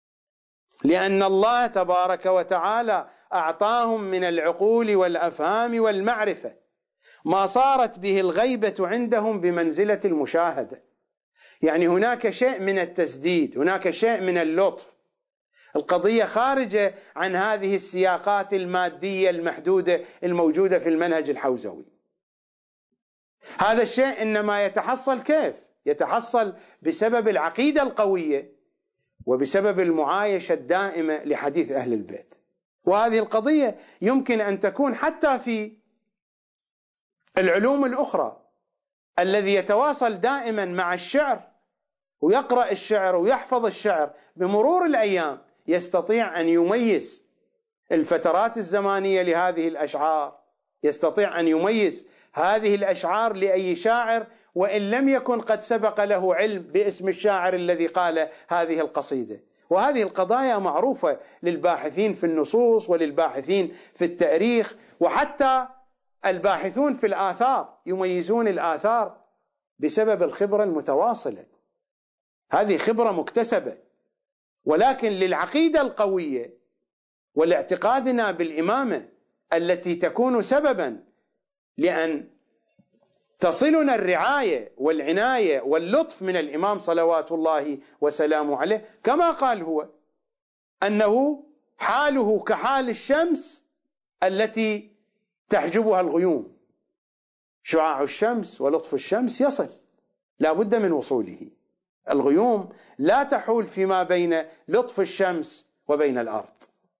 لأن الله تبارك وتعالى أعطاهم من العقول والأفهام والمعرفة ما صارت به الغيبة عندهم بمنزلة المشاهدة. يعني هناك شيء من التسديد، هناك شيء من اللطف. القضية خارجة عن هذه السياقات المادية المحدودة الموجودة في المنهج الحوزوي. هذا الشيء إنما يتحصل كيف؟ يتحصل بسبب العقيدة القوية وبسبب المعايشة الدائمة لحديث أهل البيت. وهذه القضية يمكن أن تكون حتى في العلوم الأخرى. الذي يتواصل دائما مع الشعر ويقرأ الشعر ويحفظ الشعر بمرور الأيام يستطيع أن يميز الفترات الزمانية لهذه الأشعار، يستطيع أن يميز هذه الأشعار لأي شاعر وإن لم يكن قد سبق له علم باسم الشاعر الذي قال هذه القصيدة. وهذه القضايا معروفة للباحثين في النصوص وللباحثين في التاريخ، وحتى الباحثون في الآثار يميزون الآثار بسبب الخبرة المتواصلة. هذه خبرة مكتسبة. ولكن للعقيدة القوية ولاعتقادنا بالإمامة التي تكون سببا لأن تصلنا الرعاية والعناية واللطف من الإمام صلوات الله وسلامه عليه، كما قال هو أنه حاله كحال الشمس التي تحجبها الغيوم. شعاع الشمس ولطف الشمس يصل، لا بد من وصوله. الغيوم لا تحول فيما بين لطف الشمس وبين الأرض،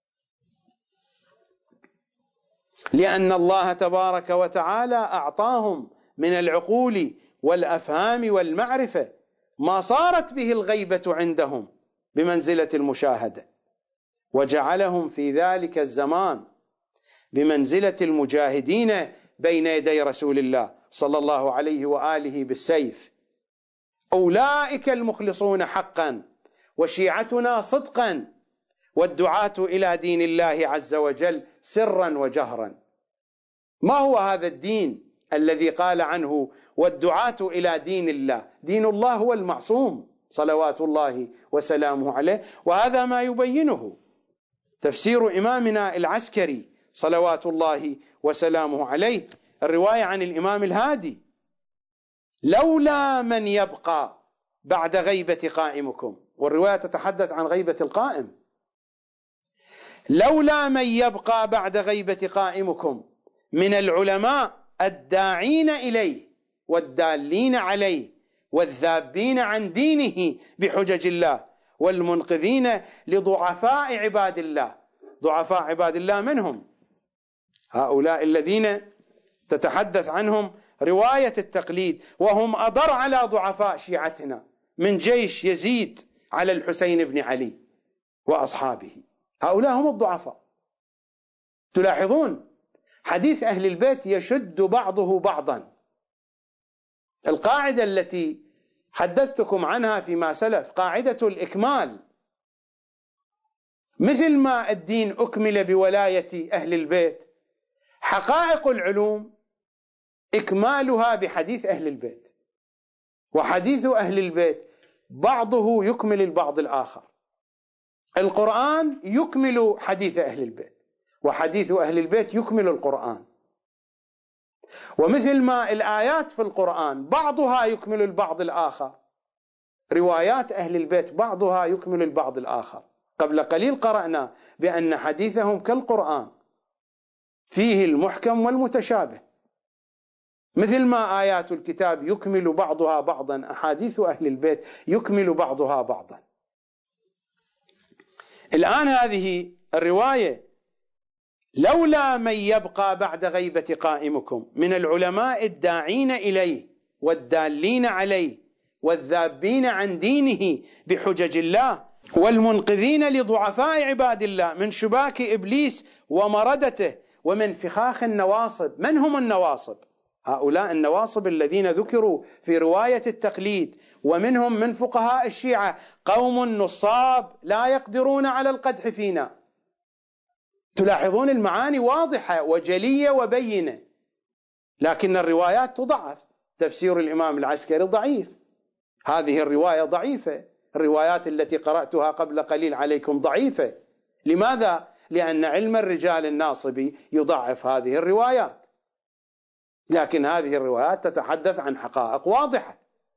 لأن الله تبارك وتعالى أعطاهم من العقول والأفهام والمعرفة ما صارت به الغيبة عندهم بمنزلة المشاهدة، وجعلهم في ذلك الزمان بمنزلة المجاهدين بين يدي رسول الله صلى الله عليه وآله بالسيف. أولئك المخلصون حقا وشيعتنا صدقا، والدعاة إلى دين الله عز وجل سرا وجهرا. ما هو هذا الدين الذي قال عنه والدعاة إلى دين الله؟ دين الله هو المعصوم صلوات الله وسلامه عليه، وهذا ما يبينه تفسير إمامنا العسكري صلوات الله وسلامه عليه. الرواية عن الإمام الهادي: لولا من يبقى بعد غيبة قائمكم، والرواية تتحدث عن غيبة القائم. لولا من يبقى بعد غيبة قائمكم من العلماء الداعين إليه والدالين عليه والذابين عن دينه بحجج الله والمنقذين لضعفاء عباد الله. ضعفاء عباد الله منهم هؤلاء الذين تتحدث عنهم رواية التقليد، وهم أضر على ضعفاء شيعتنا من جيش يزيد على الحسين بن علي وأصحابه. هؤلاء هم الضعفاء. تلاحظون حديث أهل البيت يشد بعضه بعضا. القاعدة التي حدثتكم عنها فيما سلف، قاعدة الإكمال، مثل ما الدين أكمل بولاية أهل البيت، حقائق العلوم إكمالها بحديث أهل البيت، وحديث أهل البيت بعضه يكمل البعض الآخر. القرآن يكمل حديث أهل البيت، وحديث أهل البيت يكمل القرآن. ومثل ما الآيات في القرآن بعضها يكمل البعض الآخر، روايات أهل البيت بعضها يكمل البعض الآخر. قبل قليل قرأنا بأن حديثهم كالقرآن فيه المحكم والمتشابه، مثل ما آيات الكتاب يكمل بعضها بعضا، أحاديث أهل البيت يكمل بعضها بعضا. الآن هذه الرواية: لولا من يبقى بعد غيبة قائمكم من العلماء الداعين إليه والدالين عليه والذابين عن دينه بحجج الله والمنقذين لضعفاء عباد الله من شباك إبليس ومردته ومن فخاخ النواصب. من هم النواصب؟ هؤلاء النواصب الذين ذكروا في رواية التقليد، ومنهم من فقهاء الشيعة قوم نصاب لا يقدرون على القدح فينا. تلاحظون المعاني واضحة وجلية وبينة، لكن الروايات تضعف. تفسير الإمام العسكري ضعيف، هذه الرواية ضعيفة، الروايات التي قرأتها قبل قليل عليكم ضعيفة. لماذا؟ لأن علم الرجال الناصبي يضعف هذه الروايات، لكن هذه الروايات تتحدث عن حقائق واضحة.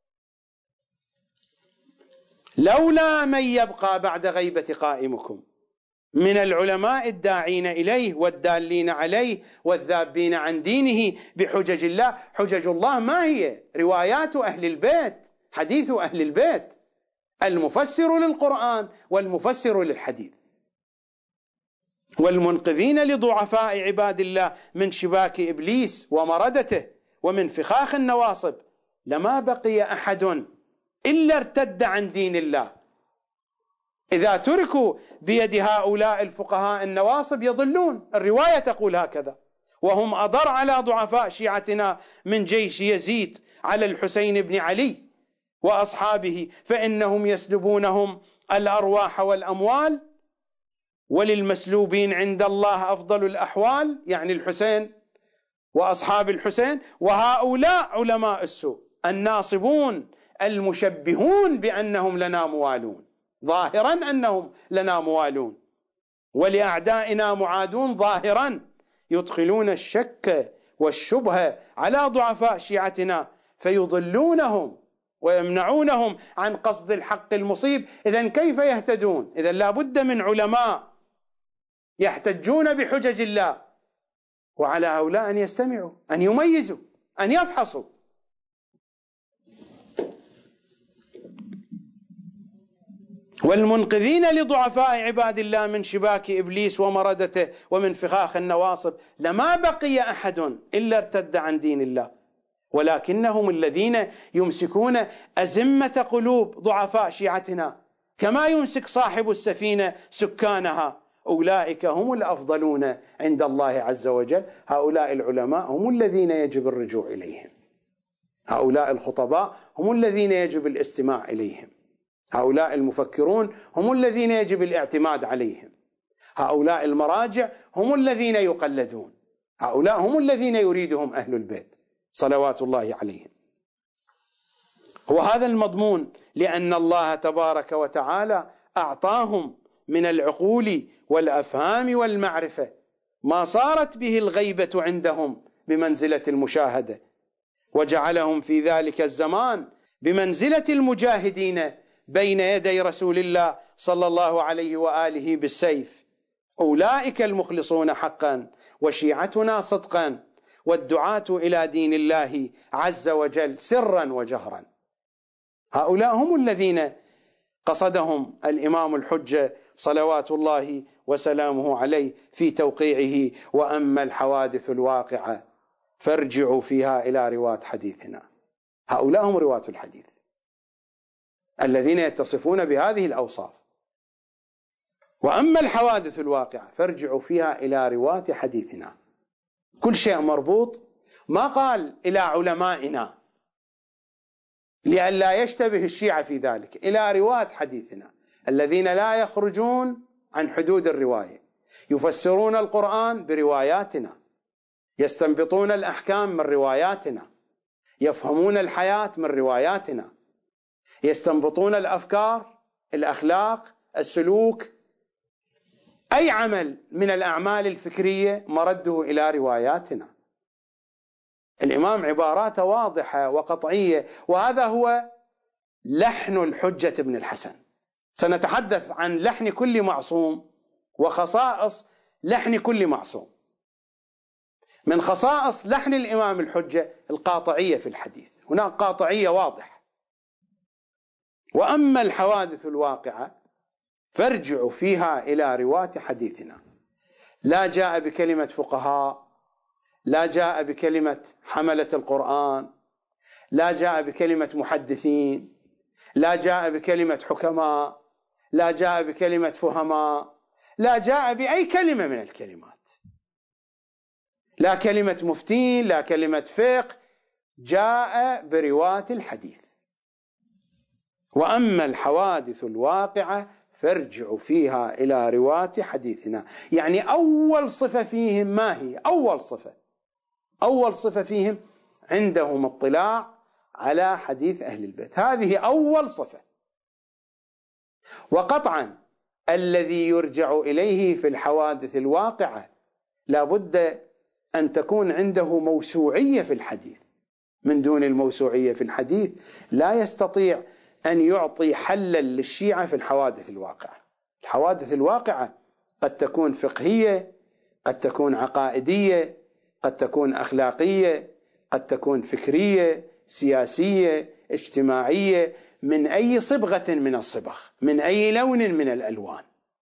لولا من يبقى بعد غيبة قائمكم من العلماء الداعين إليه والدالين عليه والذابين عن دينه بحجج الله. حجج الله ما هي؟ روايات أهل البيت، حديث أهل البيت، المفسر للقرآن والمفسر للحديث، والمنقذين لضعفاء عباد الله من شباك إبليس ومردته ومن فخاخ النواصب. لما بقي أحد إلا ارتد عن دين الله. إذا تركوا بيد هؤلاء الفقهاء النواصب يضلون. الرواية تقول هكذا: وهم أضر على ضعفاء شيعتنا من جيش يزيد على الحسين بن علي وأصحابه، فإنهم يسلبونهم الأرواح والأموال، وللمسلوبين عند الله أفضل الأحوال، يعني الحسين وأصحاب الحسين. وهؤلاء علماء السوء الناصبون المشبهون بأنهم لنا موالون، ظاهرا أنهم لنا موالون، ولأعدائنا معادون ظاهرا، يدخلون الشك والشبهة على ضعفاء شيعتنا فيضلونهم ويمنعونهم عن قصد الحق المصيب. إذن كيف يهتدون؟ إذن لا بد من علماء يحتجون بحجج الله، وعلى هؤلاء أن يستمعوا، أن يميزوا، أن يفحصوا. والمنقذين لضعفاء عباد الله من شباك إبليس ومردته ومن فخاخ النواصب. لما بقي أحد إلا ارتد عن دين الله، ولكنهم الذين يمسكون أزمة قلوب ضعفاء شيعتنا كما يمسك صاحب السفينة سكانها. أولئك هم الأفضلون عند الله عز وجل. هؤلاء العلماء هم الذين يجب الرجوع إليهم، هؤلاء الخطباء هم الذين يجب الاستماع إليهم، هؤلاء المفكرون هم الذين يجب الاعتماد عليهم، هؤلاء المراجع هم الذين يقلدون، هؤلاء هم الذين يريدهم أهل البيت صلوات الله عليهم. وهذا المضمون لأن الله تبارك وتعالى أعطاهم من العقول والأفهام والمعرفة ما صارت به الغيبة عندهم بمنزلة المشاهدة، وجعلهم في ذلك الزمان بمنزلة المجاهدين بين يدي رسول الله صلى الله عليه وآله بالسيف. أولئك المخلصون حقا وشيعتنا صدقا، والدعاة إلى دين الله عز وجل سرا وجهرا. هؤلاء هم الذين قصدهم الإمام الحجة صلوات الله وسلامه عليه في توقيعه: وأما الحوادث الواقعة فارجعوا فيها إلى رواة حديثنا. هؤلاء هم رواة الحديث الذين يتصفون بهذه الأوصاف. وأما الحوادث الواقعة فارجعوا فيها إلى رواة حديثنا. كل شيء مربوط، ما قال إلى علمائنا لئلا يشتبه الشيعة في ذلك، إلى رواة حديثنا الذين لا يخرجون عن حدود الرواية، يفسرون القرآن برواياتنا، يستنبطون الأحكام من رواياتنا، يفهمون الحياة من رواياتنا، يستنبطون الأفكار، الأخلاق، السلوك، أي عمل من الأعمال الفكرية مرده إلى رواياتنا. الإمام عباراته واضحة وقطعية، وهذا هو لحن الحجة ابن الحسن. سنتحدث عن لحن كل معصوم وخصائص لحن كل معصوم. من خصائص لحن الإمام الحجة القاطعية في الحديث، هناك قاطعية واضحة. وأما الحوادث الواقعة فارجعوا فيها إلى رواة حديثنا. لا جاء بكلمة فقهاء، لا جاء بكلمة حملة القرآن، لا جاء بكلمة محدثين، لا جاء بكلمة حكماء، لا جاء بكلمة فهماء، لا جاء بأي كلمة من الكلمات، لا كلمة مفتين، لا كلمة فقه، جاء برواة الحديث. وأما الحوادث الواقعة فارجعوا فيها إلى رواة حديثنا. يعني أول صفة فيهم ما هي؟ أول صفة أول صفة فيهم عندهم اطلاع على حديث أهل البيت، هذه أول صفة. وقطعا الذي يرجع إليه في الحوادث الواقعة لابد أن تكون عنده موسوعية في الحديث. من دون الموسوعية في الحديث لا يستطيع أن يعطي حلا للشيعة في الحوادث الواقعة. الحوادث الواقعة قد تكون فقهية، قد تكون عقائدية، قد تكون أخلاقية، قد تكون فكرية، سياسية، اجتماعية، من أي صبغة من الصبغ، من أي لون من الألوان.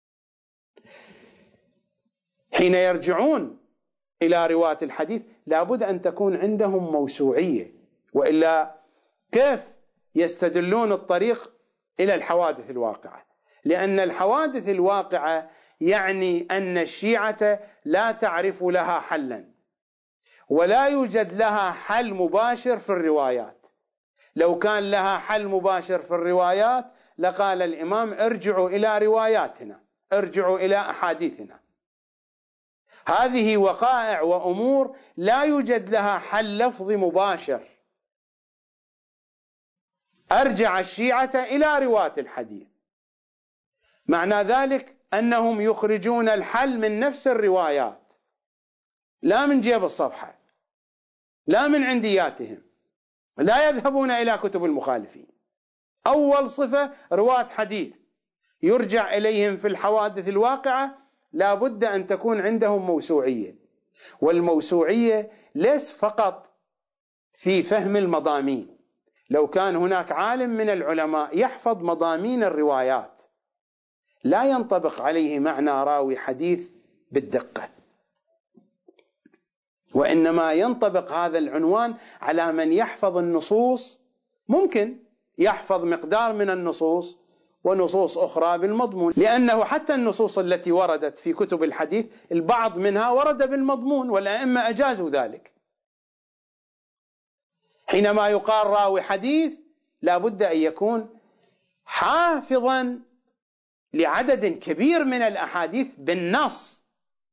حين يرجعون إلى رواة الحديث لابد أن تكون عندهم موسوعية، وإلا كيف يستدلون الطريق إلى الحوادث الواقعة؟ لأن الحوادث الواقعة يعني أن الشيعة لا تعرف لها حلا، ولا يوجد لها حل مباشر في الروايات. لو كان لها حل مباشر في الروايات لقال الإمام ارجعوا إلى رواياتنا، ارجعوا إلى أحاديثنا. هذه وقائع وأمور لا يوجد لها حل لفظي مباشر. أرجع الشيعة إلى رواة الحديث، معنى ذلك أنهم يخرجون الحل من نفس الروايات، لا من جيب الصفحة، لا من عندياتهم، لا يذهبون إلى كتب المخالفين. أول صفة رواة حديث يرجع إليهم في الحوادث الواقعة لا بد أن تكون عندهم موسوعية. والموسوعية ليس فقط في فهم المضامين. لو كان هناك عالم من العلماء يحفظ مضامين الروايات لا ينطبق عليه معنى راوي حديث بالدقة، وإنما ينطبق هذا العنوان على من يحفظ النصوص. ممكن يحفظ مقدار من النصوص ونصوص أخرى بالمضمون، لأنه حتى النصوص التي وردت في كتب الحديث البعض منها ورد بالمضمون، والأئمة أجازوا ذلك. حينما يقال راوي حديث لا بد أن يكون حافظا لعدد كبير من الأحاديث بالنص،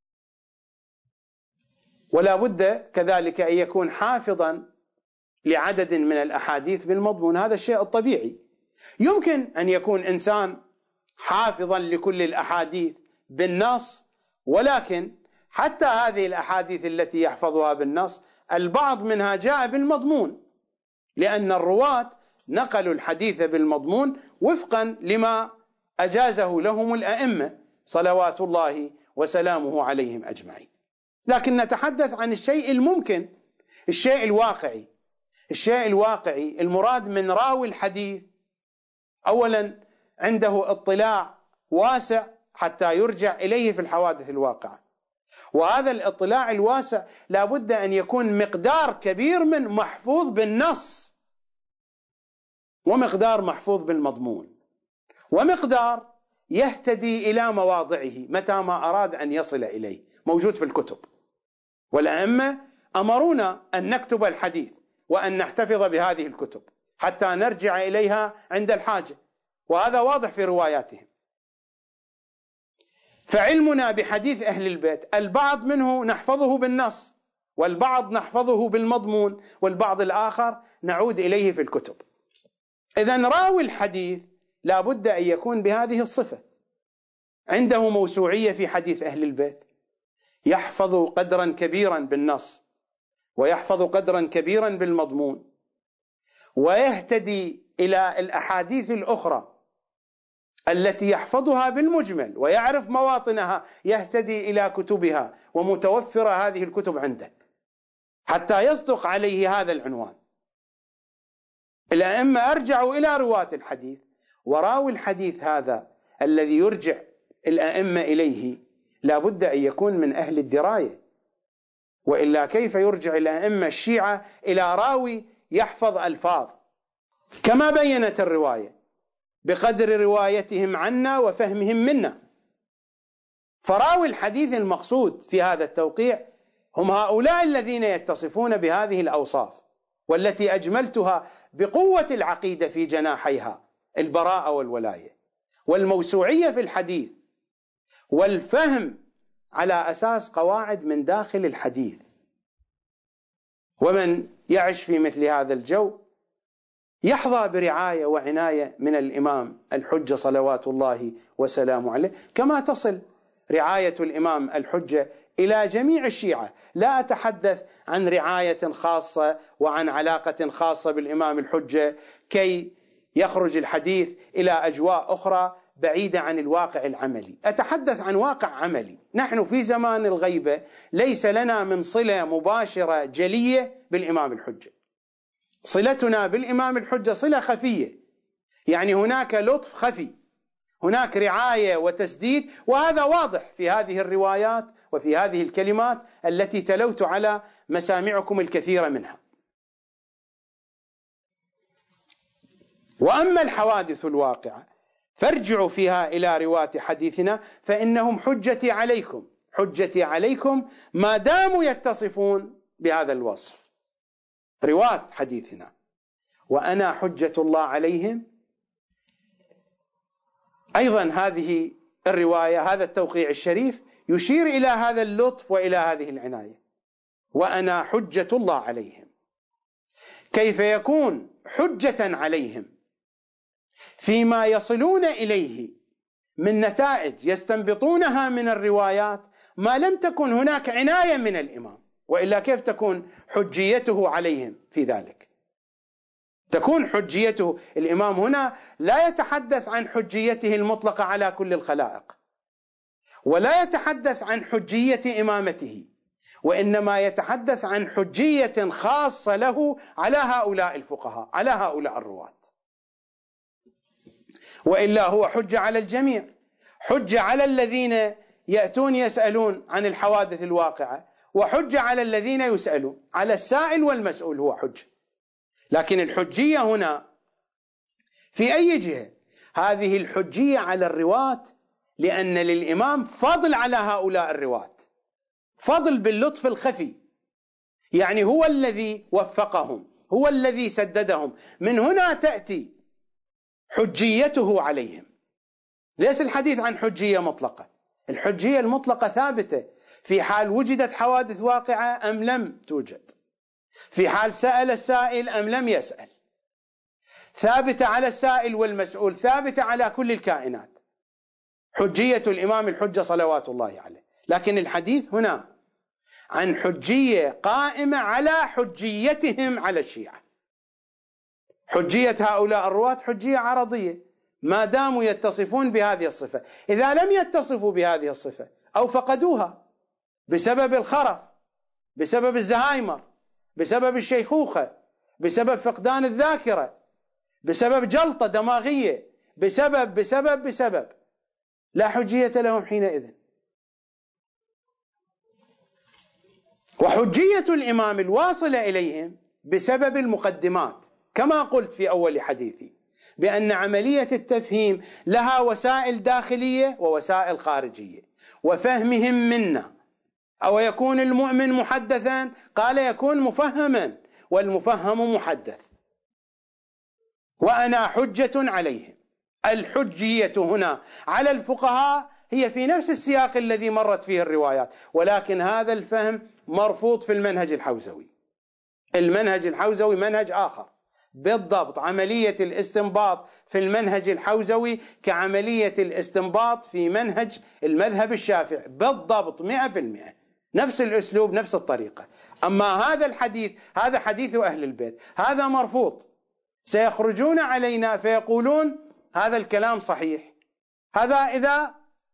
ولا بد كذلك أن يكون حافظا لعدد من الأحاديث بالمضمون. هذا الشيء الطبيعي. يمكن أن يكون إنسان حافظا لكل الأحاديث بالنص، ولكن حتى هذه الأحاديث التي يحفظها بالنص البعض منها جاء بالمضمون، لأن الرواة نقلوا الحديث بالمضمون وفقا لما أجازه لهم الأئمة صلوات الله وسلامه عليهم أجمعين. لكن نتحدث عن الشيء الممكن، الشيء الواقعي. الشيء الواقعي المراد من راوي الحديث أولا عنده اطلاع واسع حتى يرجع إليه في الحوادث الواقعة، وهذا الاطلاع الواسع لا بد أن يكون مقدار كبير من محفوظ بالنص، ومقدار محفوظ بالمضمون، ومقدار يهتدي إلى مواضعه متى ما أراد أن يصل إليه، موجود في الكتب. والأئمة أمرونا أن نكتب الحديث وأن نحتفظ بهذه الكتب حتى نرجع إليها عند الحاجة، وهذا واضح في رواياتهم. فعلمنا بحديث أهل البيت البعض منه نحفظه بالنص، والبعض نحفظه بالمضمون، والبعض الآخر نعود إليه في الكتب. إذن راوي الحديث لا بد أن يكون بهذه الصفة، عنده موسوعية في حديث أهل البيت، يحفظ قدرا كبيرا بالنص، ويحفظ قدرا كبيرا بالمضمون، ويهتدي إلى الأحاديث الأخرى التي يحفظها بالمجمل ويعرف مواطنها، يهتدي إلى كتبها ومتوفرة هذه الكتب عنده حتى يصدق عليه هذا العنوان. الأئمة أرجعوا إلى رواة الحديث، وراوي الحديث هذا الذي يرجع الأئمة إليه لا بد أن يكون من أهل الدراية، وإلا كيف يرجع الأئمة الشيعة إلى راوي يحفظ ألفاظ؟ كما بينت الرواية بقدر روايتهم عنا وفهمهم منا. فراوي الحديث المقصود في هذا التوقيع هم هؤلاء الذين يتصفون بهذه الأوصاف، والتي أجملتها بقوة العقيدة في جناحيها: البراءة والولاية، والموسوعية في الحديث، والفهم على أساس قواعد من داخل الحديث. ومن يعش في مثل هذا الجو يحظى برعاية وعناية من الإمام الحجة صلوات الله وسلامه عليه، كما تصل رعاية الإمام الحجة إلى جميع الشيعة. لا أتحدث عن رعاية خاصة وعن علاقة خاصة بالإمام الحجة كي يخرج الحديث إلى أجواء أخرى بعيدة عن الواقع العملي، أتحدث عن واقع عملي. نحن في زمان الغيبة ليس لنا من صلة مباشرة جلية بالإمام الحجة، صلتنا بالإمام الحجة صلة خفية، يعني هناك لطف خفي، هناك رعاية وتسديد، وهذا واضح في هذه الروايات وفي هذه الكلمات التي تلوت على مسامعكم الكثير منها. وأما الحوادث الواقعة فارجعوا فيها إلى رواة حديثنا فإنهم حجتي عليكم، حجتي عليكم ما داموا يتصفون بهذا الوصف، رواة حديثنا، وأنا حجة الله عليهم. أيضا هذه الرواية، هذا التوقيع الشريف يشير إلى هذا اللطف وإلى هذه العناية: وأنا حجة الله عليهم. كيف يكون حجة عليهم فيما يصلون إليه من نتائج يستنبطونها من الروايات ما لم تكن هناك عناية من الإمام؟ وإلا كيف تكون حجيته عليهم في ذلك؟ تكون حجيته، الإمام هنا لا يتحدث عن حجيته المطلقة على كل الخلائق، ولا يتحدث عن حجية إمامته، وإنما يتحدث عن حجية خاصة له على هؤلاء الفقهاء، على هؤلاء الرواة. وإلا هو حجة على الجميع، حجة على الذين يأتون يسألون عن الحوادث الواقعة، وحجة على الذين يسألون، على السائل والمسؤول هو حجة. لكن الحجية هنا في أي جهة؟ هذه الحجية على الرواة، لأن للإمام فضل على هؤلاء الرواة، فضل باللطف الخفي، يعني هو الذي وفقهم، هو الذي سددهم، من هنا تأتي حجيته عليهم. ليس الحديث عن حجية مطلقة، الحجية المطلقة ثابتة في حال وجدت حوادث واقعة أم لم توجد، في حال سأل السائل أم لم يسأل، ثابتة على السائل والمسؤول، ثابتة على كل الكائنات، حجية الإمام الحجة صلوات الله عليه. لكن الحديث هنا عن حجية قائمة على حجيتهم على الشيعة. حجية هؤلاء الرواة حجية عرضية ما داموا يتصفون بهذه الصفة. إذا لم يتصفوا بهذه الصفة أو فقدوها بسبب الخرف، بسبب الزهايمر، بسبب الشيخوخة، بسبب فقدان الذاكرة، بسبب جلطة دماغية، بسبب بسبب بسبب لا حجية لهم حينئذ. وحجية الإمام الواصلة إليهم بسبب المقدمات، كما قلت في أول حديثي بأن عملية التفهيم لها وسائل داخلية ووسائل خارجية، وفهمهم منا. أو يكون المؤمن محدثا؟ قال يكون مفهما، والمفهم محدث. وأنا حجة عليهم، الحجية هنا على الفقهاء هي في نفس السياق الذي مرت فيه الروايات، ولكن هذا الفهم مرفوض في المنهج الحوزوي. المنهج الحوزوي منهج آخر بالضبط. عملية الاستنباط في المنهج الحوزوي كعملية الاستنباط في منهج المذهب الشافعي بالضبط مئة في المئة، نفس الأسلوب نفس الطريقة. أما هذا الحديث هذا حديث أهل البيت، هذا مرفوض. سيخرجون علينا فيقولون هذا الكلام صحيح. هذا إذا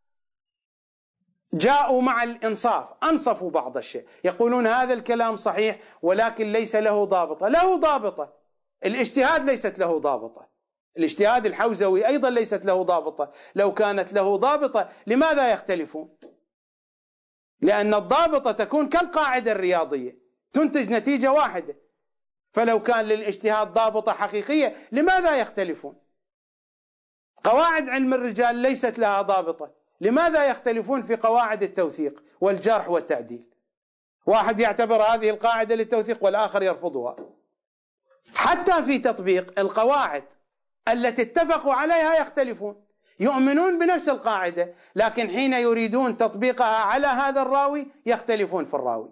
جاءوا مع الإنصاف أنصفوا بعض الشيء، يقولون هذا الكلام صحيح ولكن ليس له ضابطة. له ضابطة، الاجتهاد ليست له ضابطة. الاجتهاد الحوزوي أيضا ليست له ضابطة. لو كانت له ضابطة لماذا يختلفون؟ لأن الضابطة تكون كالقاعدة الرياضية، تنتج نتيجة واحدة. فلو كان للاجتهاد ضابطة حقيقية لماذا يختلفون؟ قواعد علم الرجال ليست لها ضابطة، لماذا يختلفون في قواعد التوثيق والجرح والتعديل؟ واحد يعتبر هذه القاعدة للتوثيق والآخر يرفضها. حتى في تطبيق القواعد التي اتفقوا عليها يختلفون. يؤمنون بنفس القاعدة لكن حين يريدون تطبيقها على هذا الراوي يختلفون في الراوي.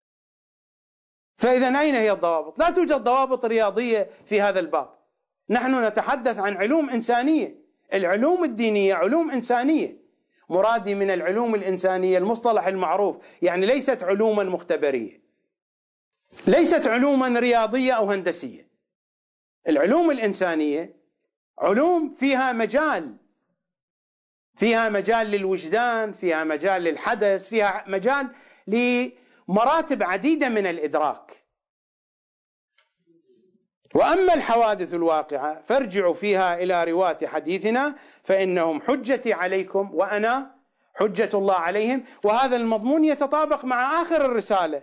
فإذا أين هي الضوابط؟ لا توجد ضوابط رياضية في هذا الباب. نحن نتحدث عن علوم إنسانية. العلوم الدينية علوم إنسانية. مرادي من العلوم الإنسانية المصطلح المعروف، يعني ليست علوما مختبرية، ليست علوما رياضية أو هندسية. العلوم الإنسانية علوم فيها مجال، فيها مجال للوجدان، فيها مجال للحدث، فيها مجال لمراتب عديدة من الإدراك. وأما الحوادث الواقعة فارجعوا فيها إلى رواة حديثنا فإنهم حجتي عليكم وأنا حجة الله عليهم. وهذا المضمون يتطابق مع آخر الرسالة.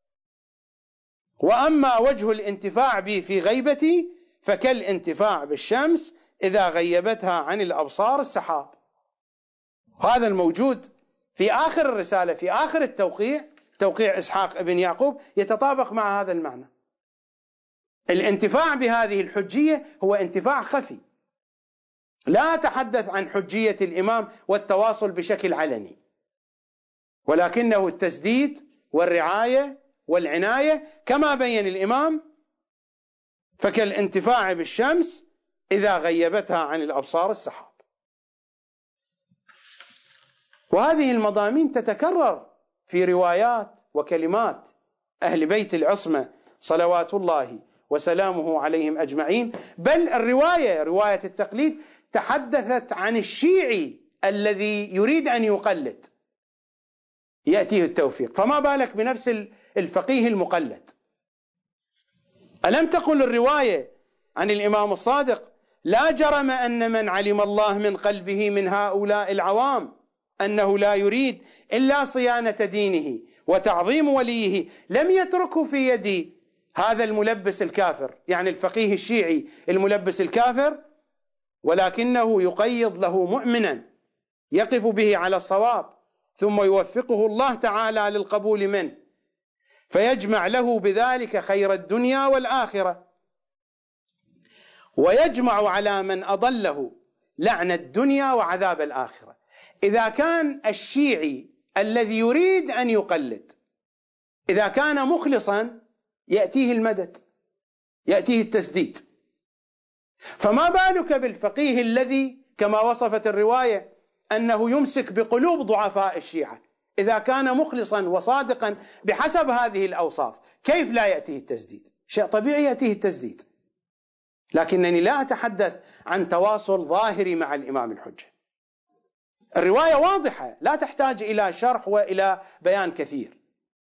وأما وجه الانتفاع بي في غيبتي فكالانتفاع بالشمس إذا غيبتها عن الأبصار السحاب. هذا الموجود في آخر الرسالة في آخر التوقيع، توقيع إسحاق ابن يعقوب، يتطابق مع هذا المعنى. الانتفاع بهذه الحجية هو انتفاع خفي، لا أتحدث عن حجية الإمام والتواصل بشكل علني، ولكنه التسديد والرعاية والعناية كما بين الإمام. فكالانتفاع بالشمس إذا غيبتها عن الأبصار السحاب. وهذه المضامين تتكرر في روايات وكلمات أهل بيت العصمة صلوات الله وسلامه عليهم أجمعين. بل الرواية رواية التقليد تحدثت عن الشيعي الذي يريد أن يقلد يأتيه التوفيق، فما بالك بنفس الفقيه المقلد. ألم تقل الرواية عن الإمام الصادق لا جرم أن من علم الله من قلبه من هؤلاء العوام أنه لا يريد إلا صيانة دينه وتعظيم وليه لم يتركه في يد هذا الملبس الكافر، يعني الفقيه الشيعي الملبس الكافر، ولكنه يقيض له مؤمنا يقف به على الصواب ثم يوفقه الله تعالى للقبول منه فيجمع له بذلك خير الدنيا والآخرة، ويجمع على من أضله لعن الدنيا وعذاب الآخرة. إذا كان الشيعي الذي يريد أن يقلد إذا كان مخلصا يأتيه المدد، يأتيه التسديد، فما بالك بالفقيه الذي كما وصفت الرواية أنه يمسك بقلوب ضعفاء الشيعة؟ إذا كان مخلصا وصادقا بحسب هذه الأوصاف كيف لا يأتيه التسديد؟ شيء طبيعي يأتيه التسديد. لكنني لا أتحدث عن تواصل ظاهري مع الإمام الحجة. الرواية واضحة لا تحتاج إلى شرح وإلى بيان كثير.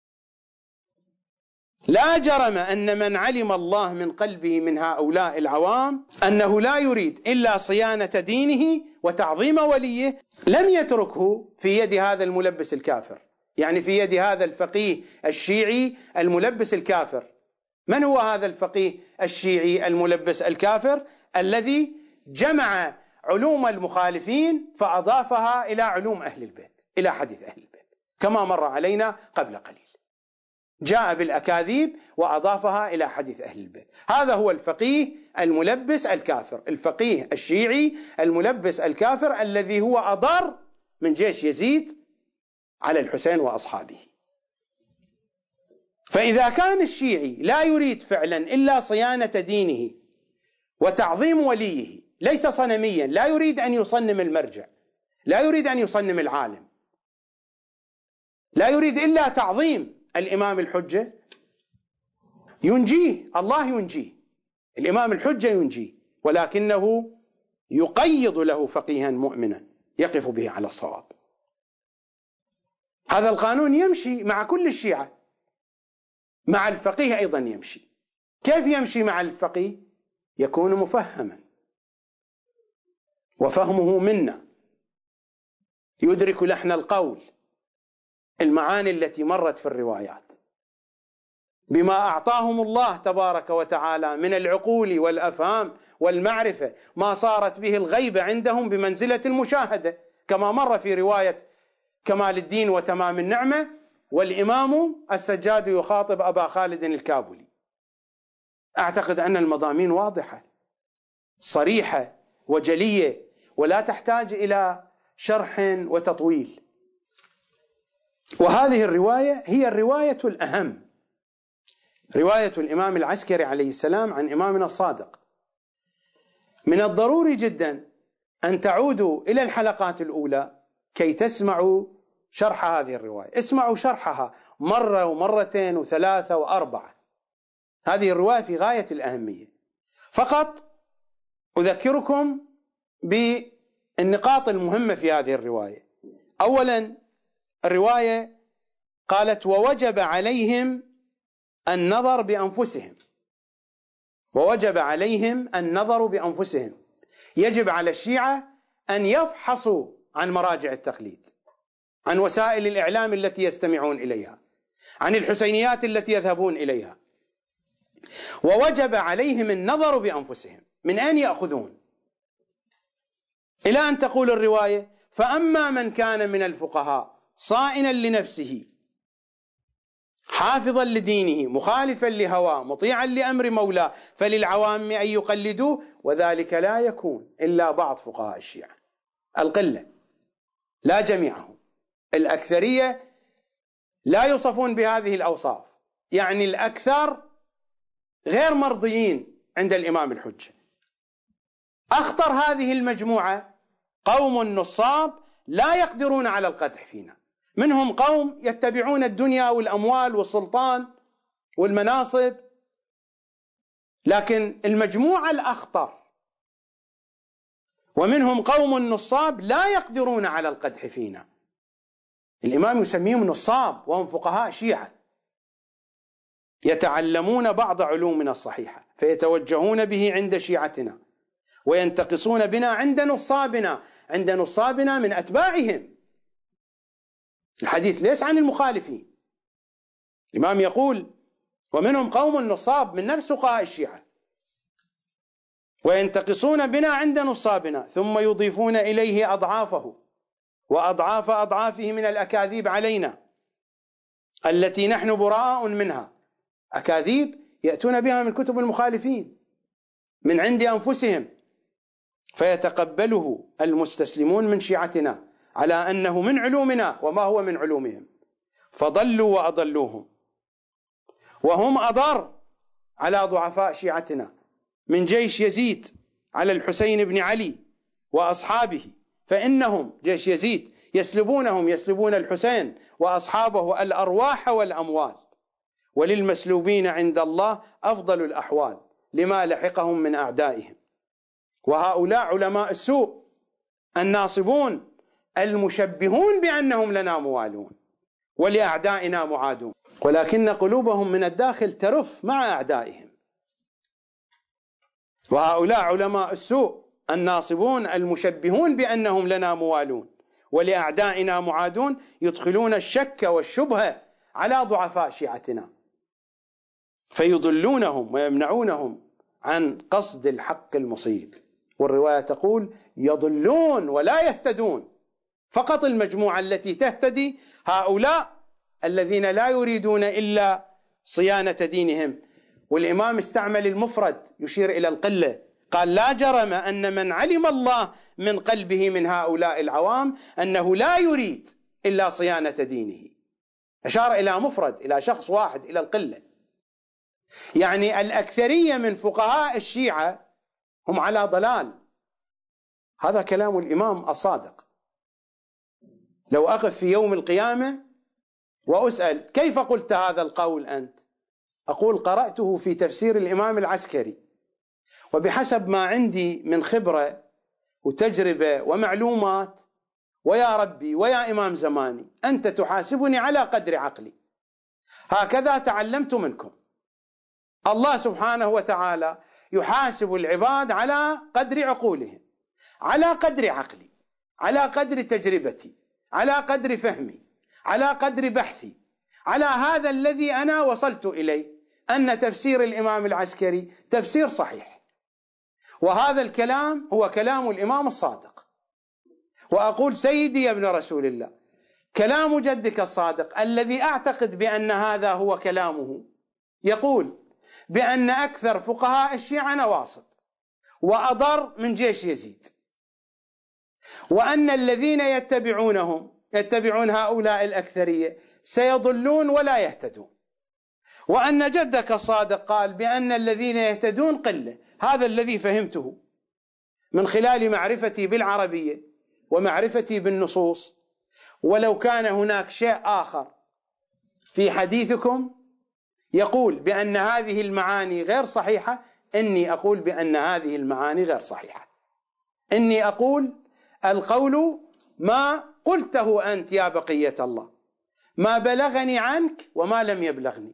لا جرم أن من علم الله من قلبه من هؤلاء العوام أنه لا يريد إلا صيانة دينه وتعظيم وليه لم يتركه في يد هذا الملبس الكافر، يعني في يد هذا الفقيه الشيعي الملبس الكافر. من هو هذا الفقيه الشيعي الملبس الكافر؟ الذي جمع علوم المخالفين فأضافها إلى علوم أهل البيت، إلى حديث أهل البيت، كما مر علينا قبل قليل. جاء بالأكاذيب وأضافها إلى حديث أهل البيت. هذا هو الفقيه الملبس الكافر، الفقيه الشيعي الملبس الكافر الذي هو أضر من جيش يزيد على الحسين وأصحابه. فإذا كان الشيعي لا يريد فعلا إلا صيانة دينه وتعظيم وليه، ليس صنميا، لا يريد أن يصنم المرجع، لا يريد أن يصنم العالم، لا يريد إلا تعظيم الإمام الحجة، ينجيه الله، ينجيه الإمام الحجة، ينجيه، ولكنه يقيض له فقيها مؤمنا يقف به على الصواب. هذا القانون يمشي مع كل الشيعة، مع الفقيه أيضا يمشي. كيف يمشي مع الفقيه؟ يكون مفهما، وفهمه منا، يدرك لحن القول، المعاني التي مرت في الروايات، بما أعطاهم الله تبارك وتعالى من العقول والأفهام والمعرفة، ما صارت به الغيبة عندهم بمنزلة المشاهدة، كما مر في رواية كمال الدين وتمام النعمة: والإمام السجاد يخاطب أبا خالد الكابولي. أعتقد أن المضامين واضحة صريحة وجلية، ولا تحتاج إلى شرح وتطويل. وهذه الرواية هي الرواية الأهم، رواية الإمام العسكري عليه السلام عن إمامنا الصادق. من الضروري جدا أن تعودوا إلى الحلقات الأولى كي تسمعوا شرح هذه الرواية. اسمعوا شرحها مرة ومرتين وثلاثة وأربعة. هذه الرواية في غاية الأهمية. فقط أذكركم بالنقاط المهمة في هذه الرواية. أولا، الرواية قالت: ووجب عليهم النظر بأنفسهم. ووجب عليهم النظر بأنفسهم. يجب على الشيعة أن يفحصوا عن مراجع التقليد، عن وسائل الإعلام التي يستمعون إليها، عن الحسينيات التي يذهبون إليها. ووجب عليهم النظر بأنفسهم. من أين يأخذون؟ إلى أن تقول الرواية: فأما من كان من الفقهاء صائنا لنفسه حافظا لدينه مخالفا لهواه مطيعا لأمر مولاه فللعوام أن يقلدوه، وذلك لا يكون إلا بعض فقهاء الشيعة، القلة لا جميعهم. الأكثرية لا يوصفون بهذه الأوصاف، يعني الأكثر غير مرضيين عند الإمام الحجة. أخطر هذه المجموعة قوم نصاب لا يقدرون على القدح فينا. منهم قوم يتبعون الدنيا والأموال والسلطان والمناصب، لكن المجموعة الأخطر ومنهم قوم نصاب لا يقدرون على القدح فينا. الإمام يسميهم نصاب وهم فقهاء شيعة، يتعلمون بعض علومنا الصحيحة فيتوجهون به عند شيعتنا، وينتقصون بنا عند نصابنا، عند نصابنا من أتباعهم. الحديث ليس عن المخالفين. الإمام يقول: ومنهم قوم نصاب من نفس فقهاء الشيعة، وينتقصون بنا عند نصابنا، ثم يضيفون إليه أضعافه وأضعاف أضعافه من الأكاذيب علينا التي نحن براء منها. أكاذيب يأتون بها من كتب المخالفين من عند أنفسهم، فيتقبله المستسلمون من شيعتنا على أنه من علومنا وما هو من علومهم، فضلوا وأضلوهم، وهم أضر على ضعفاء شيعتنا من جيش يزيد على الحسين بن علي وأصحابه، فإنهم جيش يزيد يسلبونهم، يسلبون الحسين وأصحابه الأرواح والأموال، وللمسلوبين عند الله أفضل الأحوال لما لحقهم من أعدائهم. وهؤلاء علماء السوء الناصبون المشبهون بأنهم لنا موالون ولأعدائنا معادون، ولكن قلوبهم من الداخل ترف مع أعدائهم. وهؤلاء علماء السوء الناصبون المشبهون بأنهم لنا موالون ولأعدائنا معادون يدخلون الشك والشبهة على ضعفاء شيعتنا، فيضلونهم ويمنعونهم عن قصد الحق المصيب. والرواية تقول: يضلون ولا يهتدون. فقط المجموعة التي تهتدي هؤلاء الذين لا يريدون إلا صيانة دينهم. والإمام استعمل المفرد يشير إلى القلة، قال لا جرم أن من علم الله من قلبه من هؤلاء العوام أنه لا يريد إلا صيانة دينه. أشار إلى مفرد، إلى شخص واحد، إلى القلة. يعني الأكثرية من فقهاء الشيعة هم على ضلال. هذا كلام الإمام الصادق. لو أقف في يوم القيامة وأسأل كيف قلت هذا القول أنت؟ أقول قرأته في تفسير الإمام العسكري، وبحسب ما عندي من خبرة وتجربة ومعلومات، ويا ربي ويا إمام زماني أنت تحاسبني على قدر عقلي، هكذا تعلمت منكم. الله سبحانه وتعالى يحاسب العباد على قدر عقولهم، على قدر عقلي، على قدر تجربتي، على قدر فهمي، على قدر بحثي، على هذا الذي أنا وصلت إليه، أن تفسير الإمام العسكري تفسير صحيح، وهذا الكلام هو كلام الإمام الصادق. وأقول سيدي يا ابن رسول الله، كلام جدك الصادق الذي أعتقد بأن هذا هو كلامه يقول بأن أكثر فقهاء الشيعة نواصب وأضر من جيش يزيد، وأن الذين يتبعونهم يتبعون هؤلاء الأكثرية سيضلون ولا يهتدون، وأن جدك الصادق قال بأن الذين يهتدون قلة. هذا الذي فهمته من خلال معرفتي بالعربية ومعرفتي بالنصوص. ولو كان هناك شيء آخر في حديثكم يقول بأن هذه المعاني غير صحيحة، إني أقول بأن هذه المعاني غير صحيحة. إني أقول القول ما قلته أنت يا بقية الله، ما بلغني عنك وما لم يبلغني،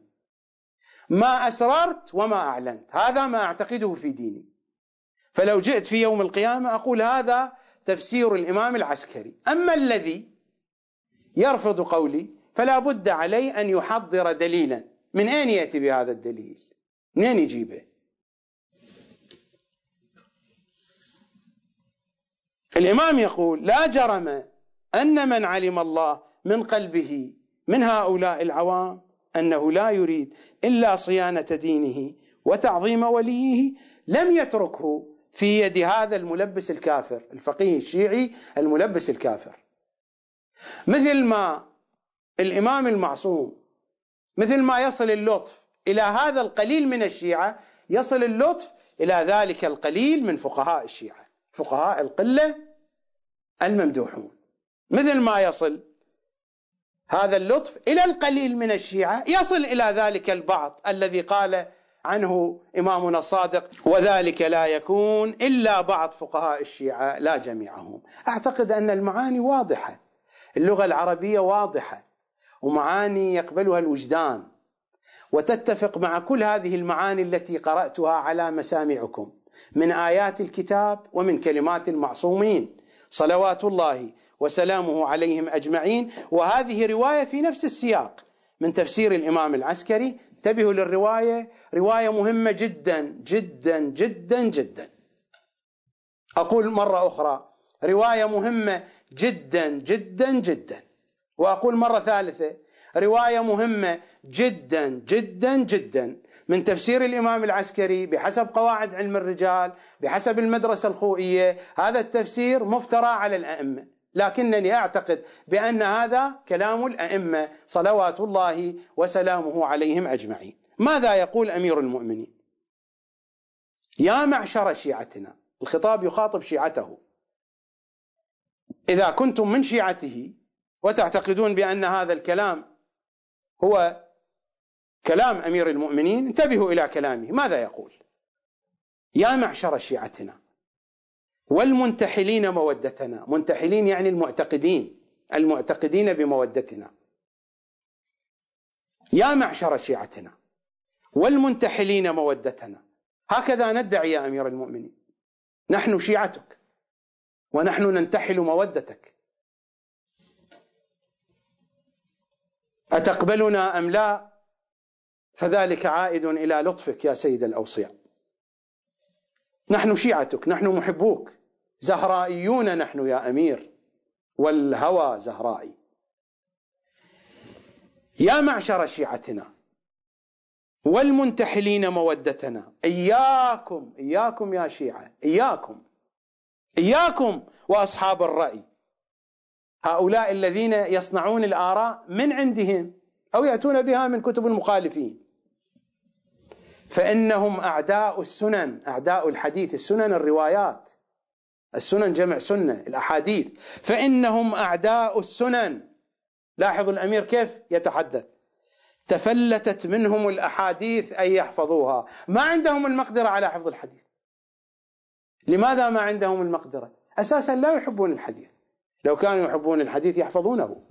ما أسررت وما أعلنت، هذا ما أعتقده في ديني. فلو جئت في يوم القيامة أقول هذا تفسير الإمام العسكري. أما الذي يرفض قولي فلا بد عليه أن يحضر دليلا. من أين يأتي بهذا الدليل؟ من أين يجيبه؟ الإمام يقول لا جرم أن من علم الله من قلبه من هؤلاء العوام أنه لا يريد إلا صيانة دينه وتعظيم وليه لم يتركه في يد هذا الملبس الكافر، الفقيه الشيعي الملبس الكافر. مثل ما الإمام المعصوم، مثل ما يصل اللطف إلى هذا القليل من الشيعة، يصل اللطف إلى ذلك القليل من فقهاء الشيعة، فقهاء القلة الممدوحون. مثل ما يصل هذا اللطف إلى القليل من الشيعة، يصل إلى ذلك البعض الذي قال عنه إمامنا الصادق وذلك لا يكون إلا بعض فقهاء الشيعة لا جميعهم. أعتقد أن المعاني واضحة، اللغة العربية واضحة، ومعاني يقبلها الوجدان، وتتفق مع كل هذه المعاني التي قرأتها على مسامعكم من آيات الكتاب ومن كلمات المعصومين صلوات الله وسلامه عليهم أجمعين. وهذه رواية في نفس السياق من تفسير الإمام العسكري. انتبهوا للرواية، رواية مهمة جدا جدا جدا جدا. أقول مرة أخرى رواية مهمة جدا جدا جدا، وأقول مرة ثالثة رواية مهمة جدا جدا جدا من تفسير الإمام العسكري بحسب قواعد علم الرجال، بحسب المدرسة الخوئية. هذا التفسير مفترى على الأئمة، لكنني أعتقد بأن هذا كلام الأئمة صلوات الله وسلامه عليهم أجمعين. ماذا يقول أمير المؤمنين؟ يا معشر شيعتنا، الخطاب يخاطب شيعته، إذا كنتم من شيعته وتعتقدون بأن هذا الكلام هو كلام أمير المؤمنين، انتبهوا إلى كلامه. ماذا يقول؟ يا معشر شيعتنا والمنتحلين مودتنا، منتحلين يعني المعتقدين، المعتقدين بمودتنا. يا معشر شيعتنا والمنتحلين مودتنا، هكذا ندعي يا أمير المؤمنين، نحن شيعتك ونحن ننتحل مودتك، أتقبلنا أم لا؟ فذلك عائد إلى لطفك يا سيد الأوصياء. نحن شيعتك، نحن محبوك، زهرائيون نحن يا أمير، والهوى زهرائي. يا معشر شيعتنا والمنتحلين مودتنا. إياكم إياكم يا شيعة، إياكم إياكم وأصحاب الرأي، هؤلاء الذين يصنعون الآراء من عندهم أو يأتون بها من كتب المخالفين، فإنهم أعداء السنن، أعداء الحديث. السنن الروايات، السنن جمع سنة، الأحاديث، فإنهم أعداء السنن. لاحظوا الأمير كيف يتحدث: تفلتت منهم الأحاديث أن يحفظوها. ما عندهم المقدرة على حفظ الحديث. لماذا ما عندهم المقدرة؟ أساسا لا يحبون الحديث. لو كانوا يحبون الحديث يحفظونه،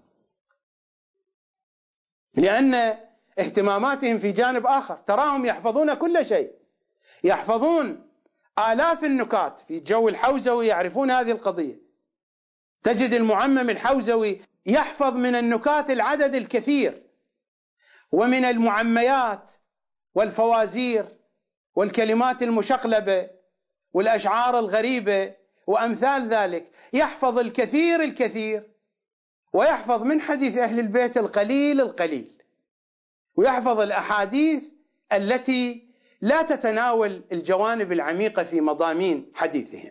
لأن اهتماماتهم في جانب آخر. تراهم يحفظون كل شيء، يحفظون آلاف النكات في جو الحوزوي، يعرفون هذه القضية. تجد المعمم الحوزوي يحفظ من النكات العدد الكثير، ومن المعميات والفوازير والكلمات المشقلبة والأشعار الغريبة وأمثال ذلك، يحفظ الكثير الكثير، ويحفظ من حديث أهل البيت القليل القليل، ويحفظ الأحاديث التي لا تتناول الجوانب العميقة في مضامين حديثهم.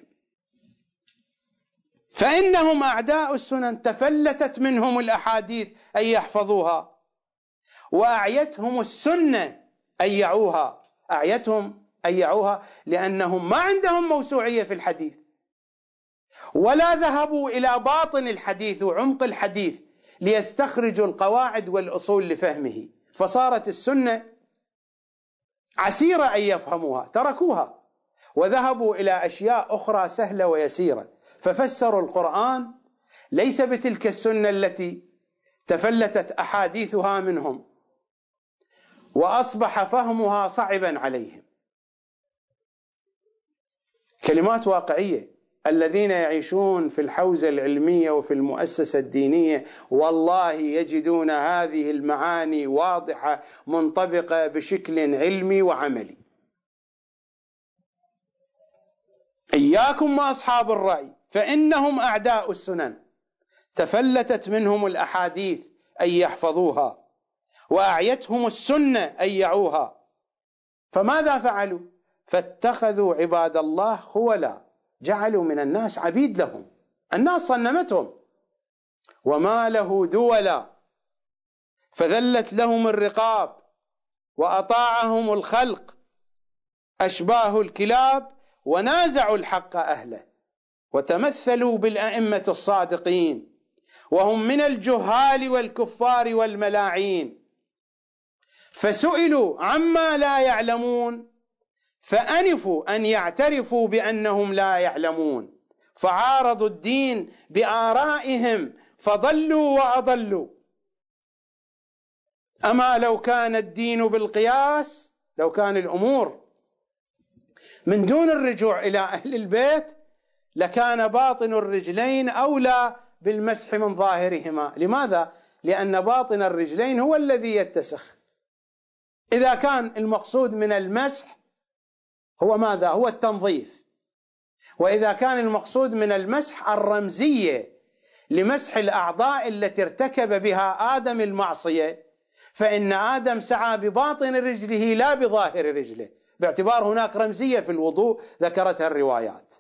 فإنهم أعداء السنن، تفلتت منهم الأحاديث أن يحفظوها، وأعيتهم السنة أن يعوها. أعيتهم أن يعوها لأنهم ما عندهم موسوعية في الحديث، ولا ذهبوا إلى باطن الحديث وعمق الحديث ليستخرجوا القواعد والأصول لفهمه، فصارت السنة عسيرة أن يفهموها، تركوها وذهبوا إلى أشياء أخرى سهلة ويسيرة، ففسروا القرآن ليس بتلك السنة التي تفلتت أحاديثها منهم، وأصبح فهمها صعبا عليهم. كلمات واقعية. الذين يعيشون في الحوزة العلمية وفي المؤسسة الدينية والله يجدون هذه المعاني واضحة منطبقة بشكل علمي وعملي. إياكم وأصحاب الرأي فإنهم أعداء السنن، تفلتت منهم الأحاديث أن يحفظوها، وأعيتهم السنة أن يعوها. فماذا فعلوا؟ فاتخذوا عباد الله خولا، جعلوا من الناس عبيد لهم، الناس صنمتهم. وما له دولا، فذلت لهم الرقاب وأطاعهم الخلق، أشباه الكلاب ونازعوا الحق أهله، وتمثلوا بالأئمة الصادقين، وهم من الجهال والكفار والملاعين، فسئلوا عما لا يعلمون فأنفوا أن يعترفوا بأنهم لا يعلمون، فعارضوا الدين بآرائهم فضلوا وأضلوا. أما لو كان الدين بالقياس، لو كان الأمور من دون الرجوع إلى أهل البيت، لكان باطن الرجلين أولى بالمسح من ظاهرهما. لماذا؟ لأن باطن الرجلين هو الذي يتسخ. إذا كان المقصود من المسح هو ماذا؟ هو التنظيف. وإذا كان المقصود من المسح الرمزية لمسح الأعضاء التي ارتكب بها آدم المعصية، فإن آدم سعى بباطن رجله لا بظاهر رجله، باعتبار هناك رمزية في الوضوء ذكرتها الروايات.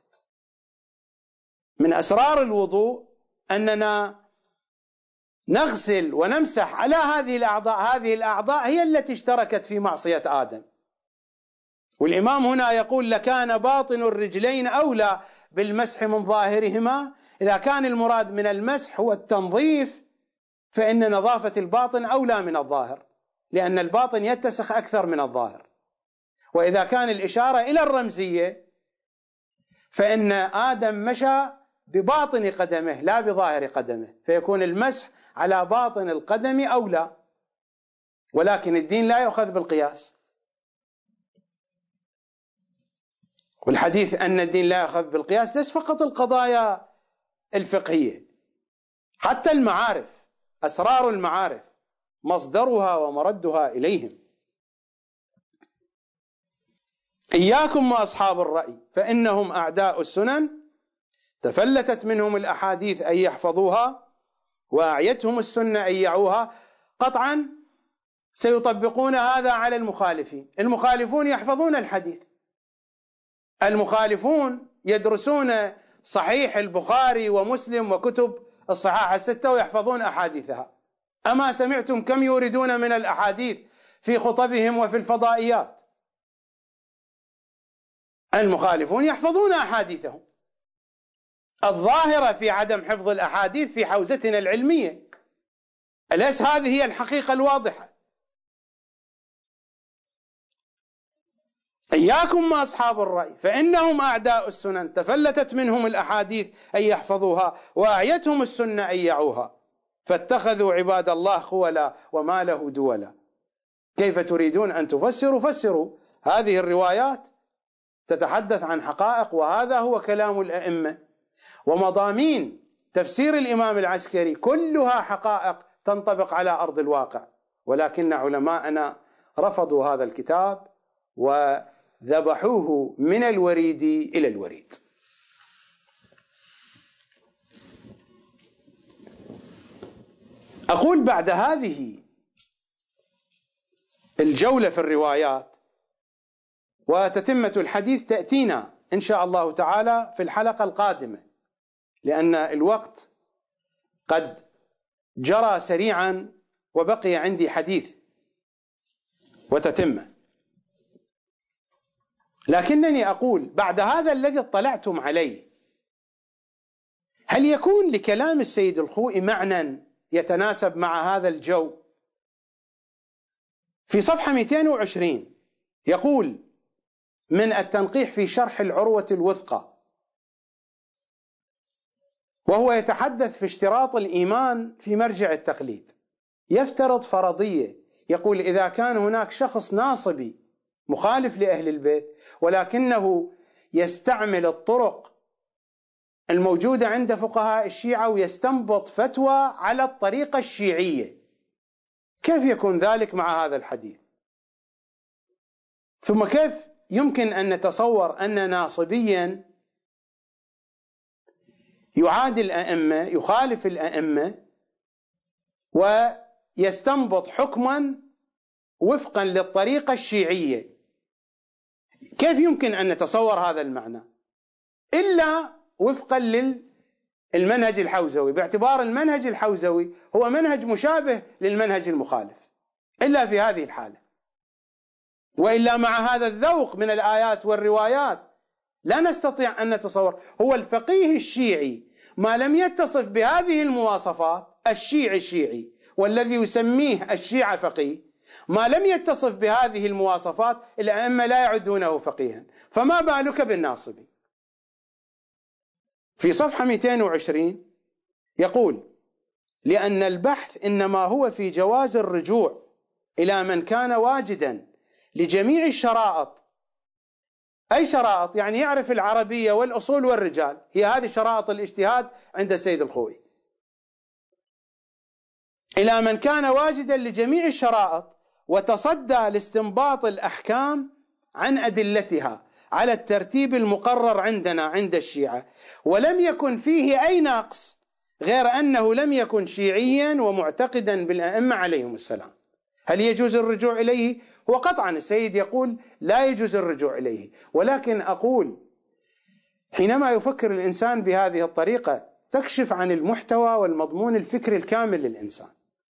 من أسرار الوضوء أننا نغسل ونمسح على هذه الأعضاء، هذه الأعضاء هي التي اشتركت في معصية آدم. والإمام هنا يقول لكان باطن الرجلين أولى بالمسح من ظاهرهما. إذا كان المراد من المسح هو التنظيف، فإن نظافة الباطن أولى من الظاهر، لأن الباطن يتسخ أكثر من الظاهر. وإذا كان الإشارة إلى الرمزية، فإن آدم مشى بباطن قدمه لا بظاهر قدمه، فيكون المسح على باطن القدم أولى. ولكن الدين لا يؤخذ بالقياس، والحديث أن الدين لا يؤخذ بالقياس ليس فقط القضايا الفقهية، حتى المعارف، أسرار المعارف مصدرها ومردها إليهم. إياكم وأصحاب الرأي فإنهم أعداء السنن، تفلتت منهم الأحاديث أن يحفظوها، وأعيتهم السنة أن يعوها. قطعا سيطبقون هذا على المخالفين. المخالفون يحفظون الحديث، المخالفون يدرسون صحيح البخاري ومسلم وكتب الصحاح الستة ويحفظون أحاديثها. أما سمعتم كم يوردون من الأحاديث في خطبهم وفي الفضائيات؟ المخالفون يحفظون أحاديثهم. الظاهرة في عدم حفظ الأحاديث في حوزتنا العلمية، أليس هذه هي الحقيقة الواضحة؟ إياكم مع أصحاب الرأي فإنهم أعداء السنن، تفلتت منهم الأحاديث أن يحفظوها وأعيتهم السنة أن يعوها، فاتخذوا عباد الله خولا وما له دولا. كيف تريدون أن تفسروا؟ فسروا. هذه الروايات تتحدث عن حقائق، وهذا هو كلام الأئمة، ومضامين تفسير الإمام العسكري كلها حقائق تنطبق على أرض الواقع، ولكن علماءنا رفضوا هذا الكتاب وذبحوه من الوريد إلى الوريد. أقول بعد هذه الجولة في الروايات، وتتمة الحديث تأتينا إن شاء الله تعالى في الحلقة القادمة، لأن الوقت قد جرى سريعا وبقي عندي حديث وتتمة. لكنني أقول بعد هذا الذي اطلعتم عليه، هل يكون لكلام السيد الخوئي معنى يتناسب مع هذا الجو؟ في صفحة مئتين وعشرين يقول من التنقيح في شرح العروة الوثقى، وهو يتحدث في اشتراط الإيمان في مرجع التقليد، يفترض فرضية، يقول إذا كان هناك شخص ناصبي مخالف لأهل البيت ولكنه يستعمل الطرق الموجودة عند فقهاء الشيعة ويستنبط فتوى على الطريقة الشيعية، كيف يكون ذلك مع هذا الحديث؟ ثم كيف يمكن أن نتصور أن ناصبيا يعادي الأئمة، يخالف الأئمة، ويستنبط حكما وفقا للطريقة الشيعية؟ كيف يمكن أن نتصور هذا المعنى إلا وفقا للمنهج الحوزوي، باعتبار المنهج الحوزوي هو منهج مشابه للمنهج المخالف، إلا في هذه الحالة. وإلا مع هذا الذوق من الآيات والروايات لا نستطيع أن نتصور. هو الفقيه الشيعي ما لم يتصف بهذه المواصفات، الشيعي الشيعي والذي يسميه الشيعة فقيه، ما لم يتصف بهذه المواصفات الأئمة لا يعدونه فقيها، فما بالك بالناصبي؟ في صفحة مئتين وعشرين يقول لأن البحث إنما هو في جواز الرجوع إلى من كان واجدا لجميع الشرائط. أي شرائط؟ يعني يعرف العربية والأصول والرجال، هي هذه شرائط الاجتهاد عند السيد الخوئي. إلى من كان واجدا لجميع الشرائط وتصدى لاستنباط الأحكام عن أدلتها على الترتيب المقرر عندنا عند الشيعة، ولم يكن فيه أي نقص غير أنه لم يكن شيعيا ومعتقدا بالأئمة عليهم السلام. هل يجوز الرجوع إليه؟ هو قطعا السيد يقول لا يجوز الرجوع إليه، ولكن أقول حينما يفكر الإنسان بهذه الطريقة تكشف عن المحتوى والمضمون الفكري الكامل للإنسان.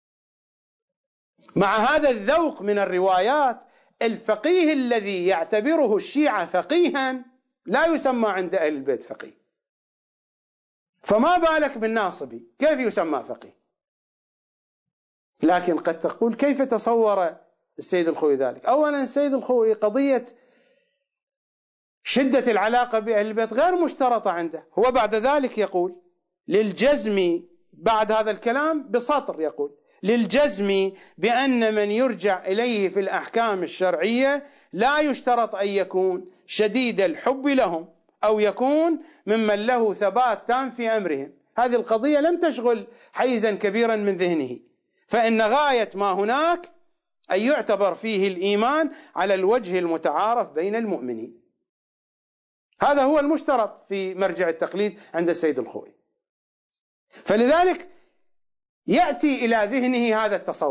مع هذا الذوق من الروايات، الفقيه الذي يعتبره الشيعة فقيها لا يسمى عند أهل البيت فقيه، فما بالك بالناصبي كيف يسمى فقيه؟ لكن قد تقول كيف تصور السيد الخوئي ذلك؟ أولا السيد الخوئي قضية شدة العلاقة بأهل البيت غير مشترطة عنده. هو بعد ذلك يقول للجزم، بعد هذا الكلام بسطر يقول للجزم بأن من يرجع إليه في الأحكام الشرعية لا يشترط أن يكون شديد الحب لهم أو يكون ممن له ثبات تام في أمرهم. هذه القضية لم تشغل حيزا كبيرا من ذهنه، فإن غاية ما هناك أن يعتبر فيه الإيمان على الوجه المتعارف بين المؤمنين. هذا هو المشترط في مرجع التقليد عند السيد الخوئي. فلذلك يأتي إلى ذهنه هذا التصور،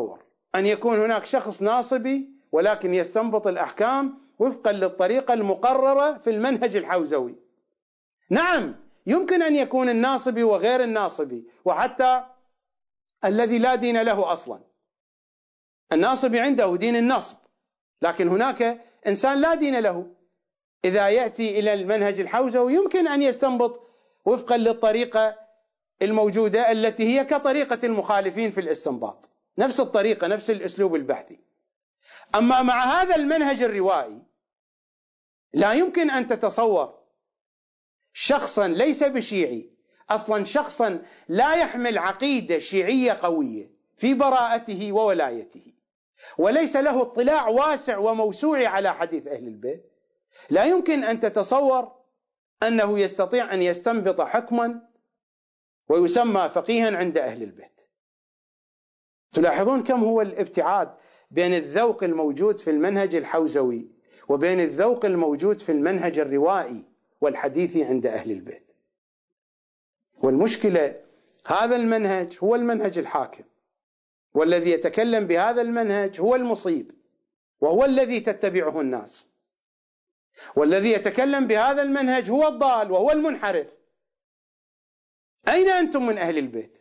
أن يكون هناك شخص ناصبي ولكن يستنبط الأحكام وفقا للطريقة المقررة في المنهج الحوزوي. نعم، يمكن أن يكون الناصبي وغير الناصبي وحتى الذي لا دين له أصلا. الناصبي عنده دين النصب، لكن هناك إنسان لا دين له، إذا يأتي إلى المنهج الحوزوي يمكن أن يستنبط وفقا للطريقة الموجودة التي هي كطريقة المخالفين في الاستنباط، نفس الطريقة، نفس الأسلوب البحثي. أما مع هذا المنهج الروائي لا يمكن أن تتصور شخصا ليس بشيعي أصلا، شخصا لا يحمل عقيدة شيعية قوية في براءته وولايته، وليس له اطلاع واسع وموسوع على حديث أهل البيت، لا يمكن أن تتصور أنه يستطيع أن يستنبط حكما ويسمى فقيها عند أهل البيت. تلاحظون كم هو الابتعاد بين الذوق الموجود في المنهج الحوزوي وبين الذوق الموجود في المنهج الروائي والحديثي عند أهل البيت. والمشكلة هذا المنهج هو المنهج الحاكم، والذي يتكلم بهذا المنهج هو المصيب وهو الذي تتبعه الناس، والذي يتكلم بهذا المنهج هو الضال وهو المنحرف. أين أنتم من أهل البيت؟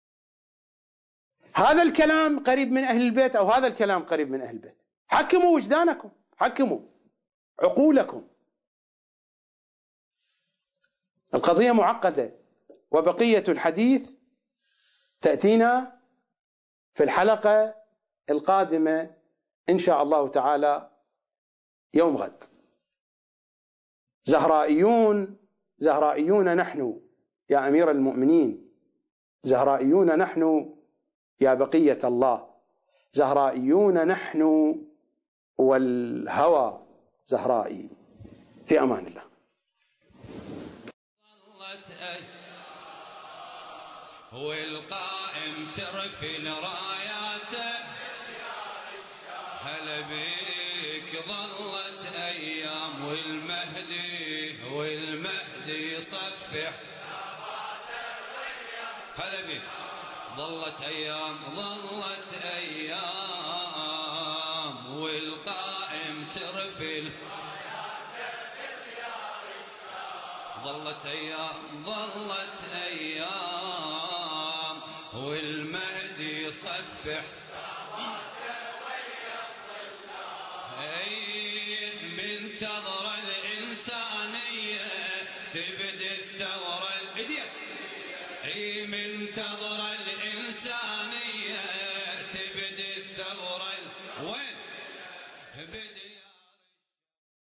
هذا الكلام قريب من أهل البيت أو هذا الكلام قريب من أهل البيت؟ حكموا وجدانكم، حكموا عقولكم. القضية معقدة، وبقية الحديث تأتينا في الحلقة القادمة إن شاء الله تعالى يوم غد. زهرائيون زهرائيون نحن يا أمير المؤمنين، زهرائيون نحن يا بقية الله، زهرائيون نحن والهوى زهرائي. في أمان الله. والقائم ترفل راياته، هلا بيك ظلت أيام والمهدي والمهدي يصفح، هلا بيك ظلت أيام ظلت أيام والقائم ترفل، ظلت أيام ظلت أيام والمهدي يصفح، أي من تضر الإنسانية تبدي الثورة، أي من تضر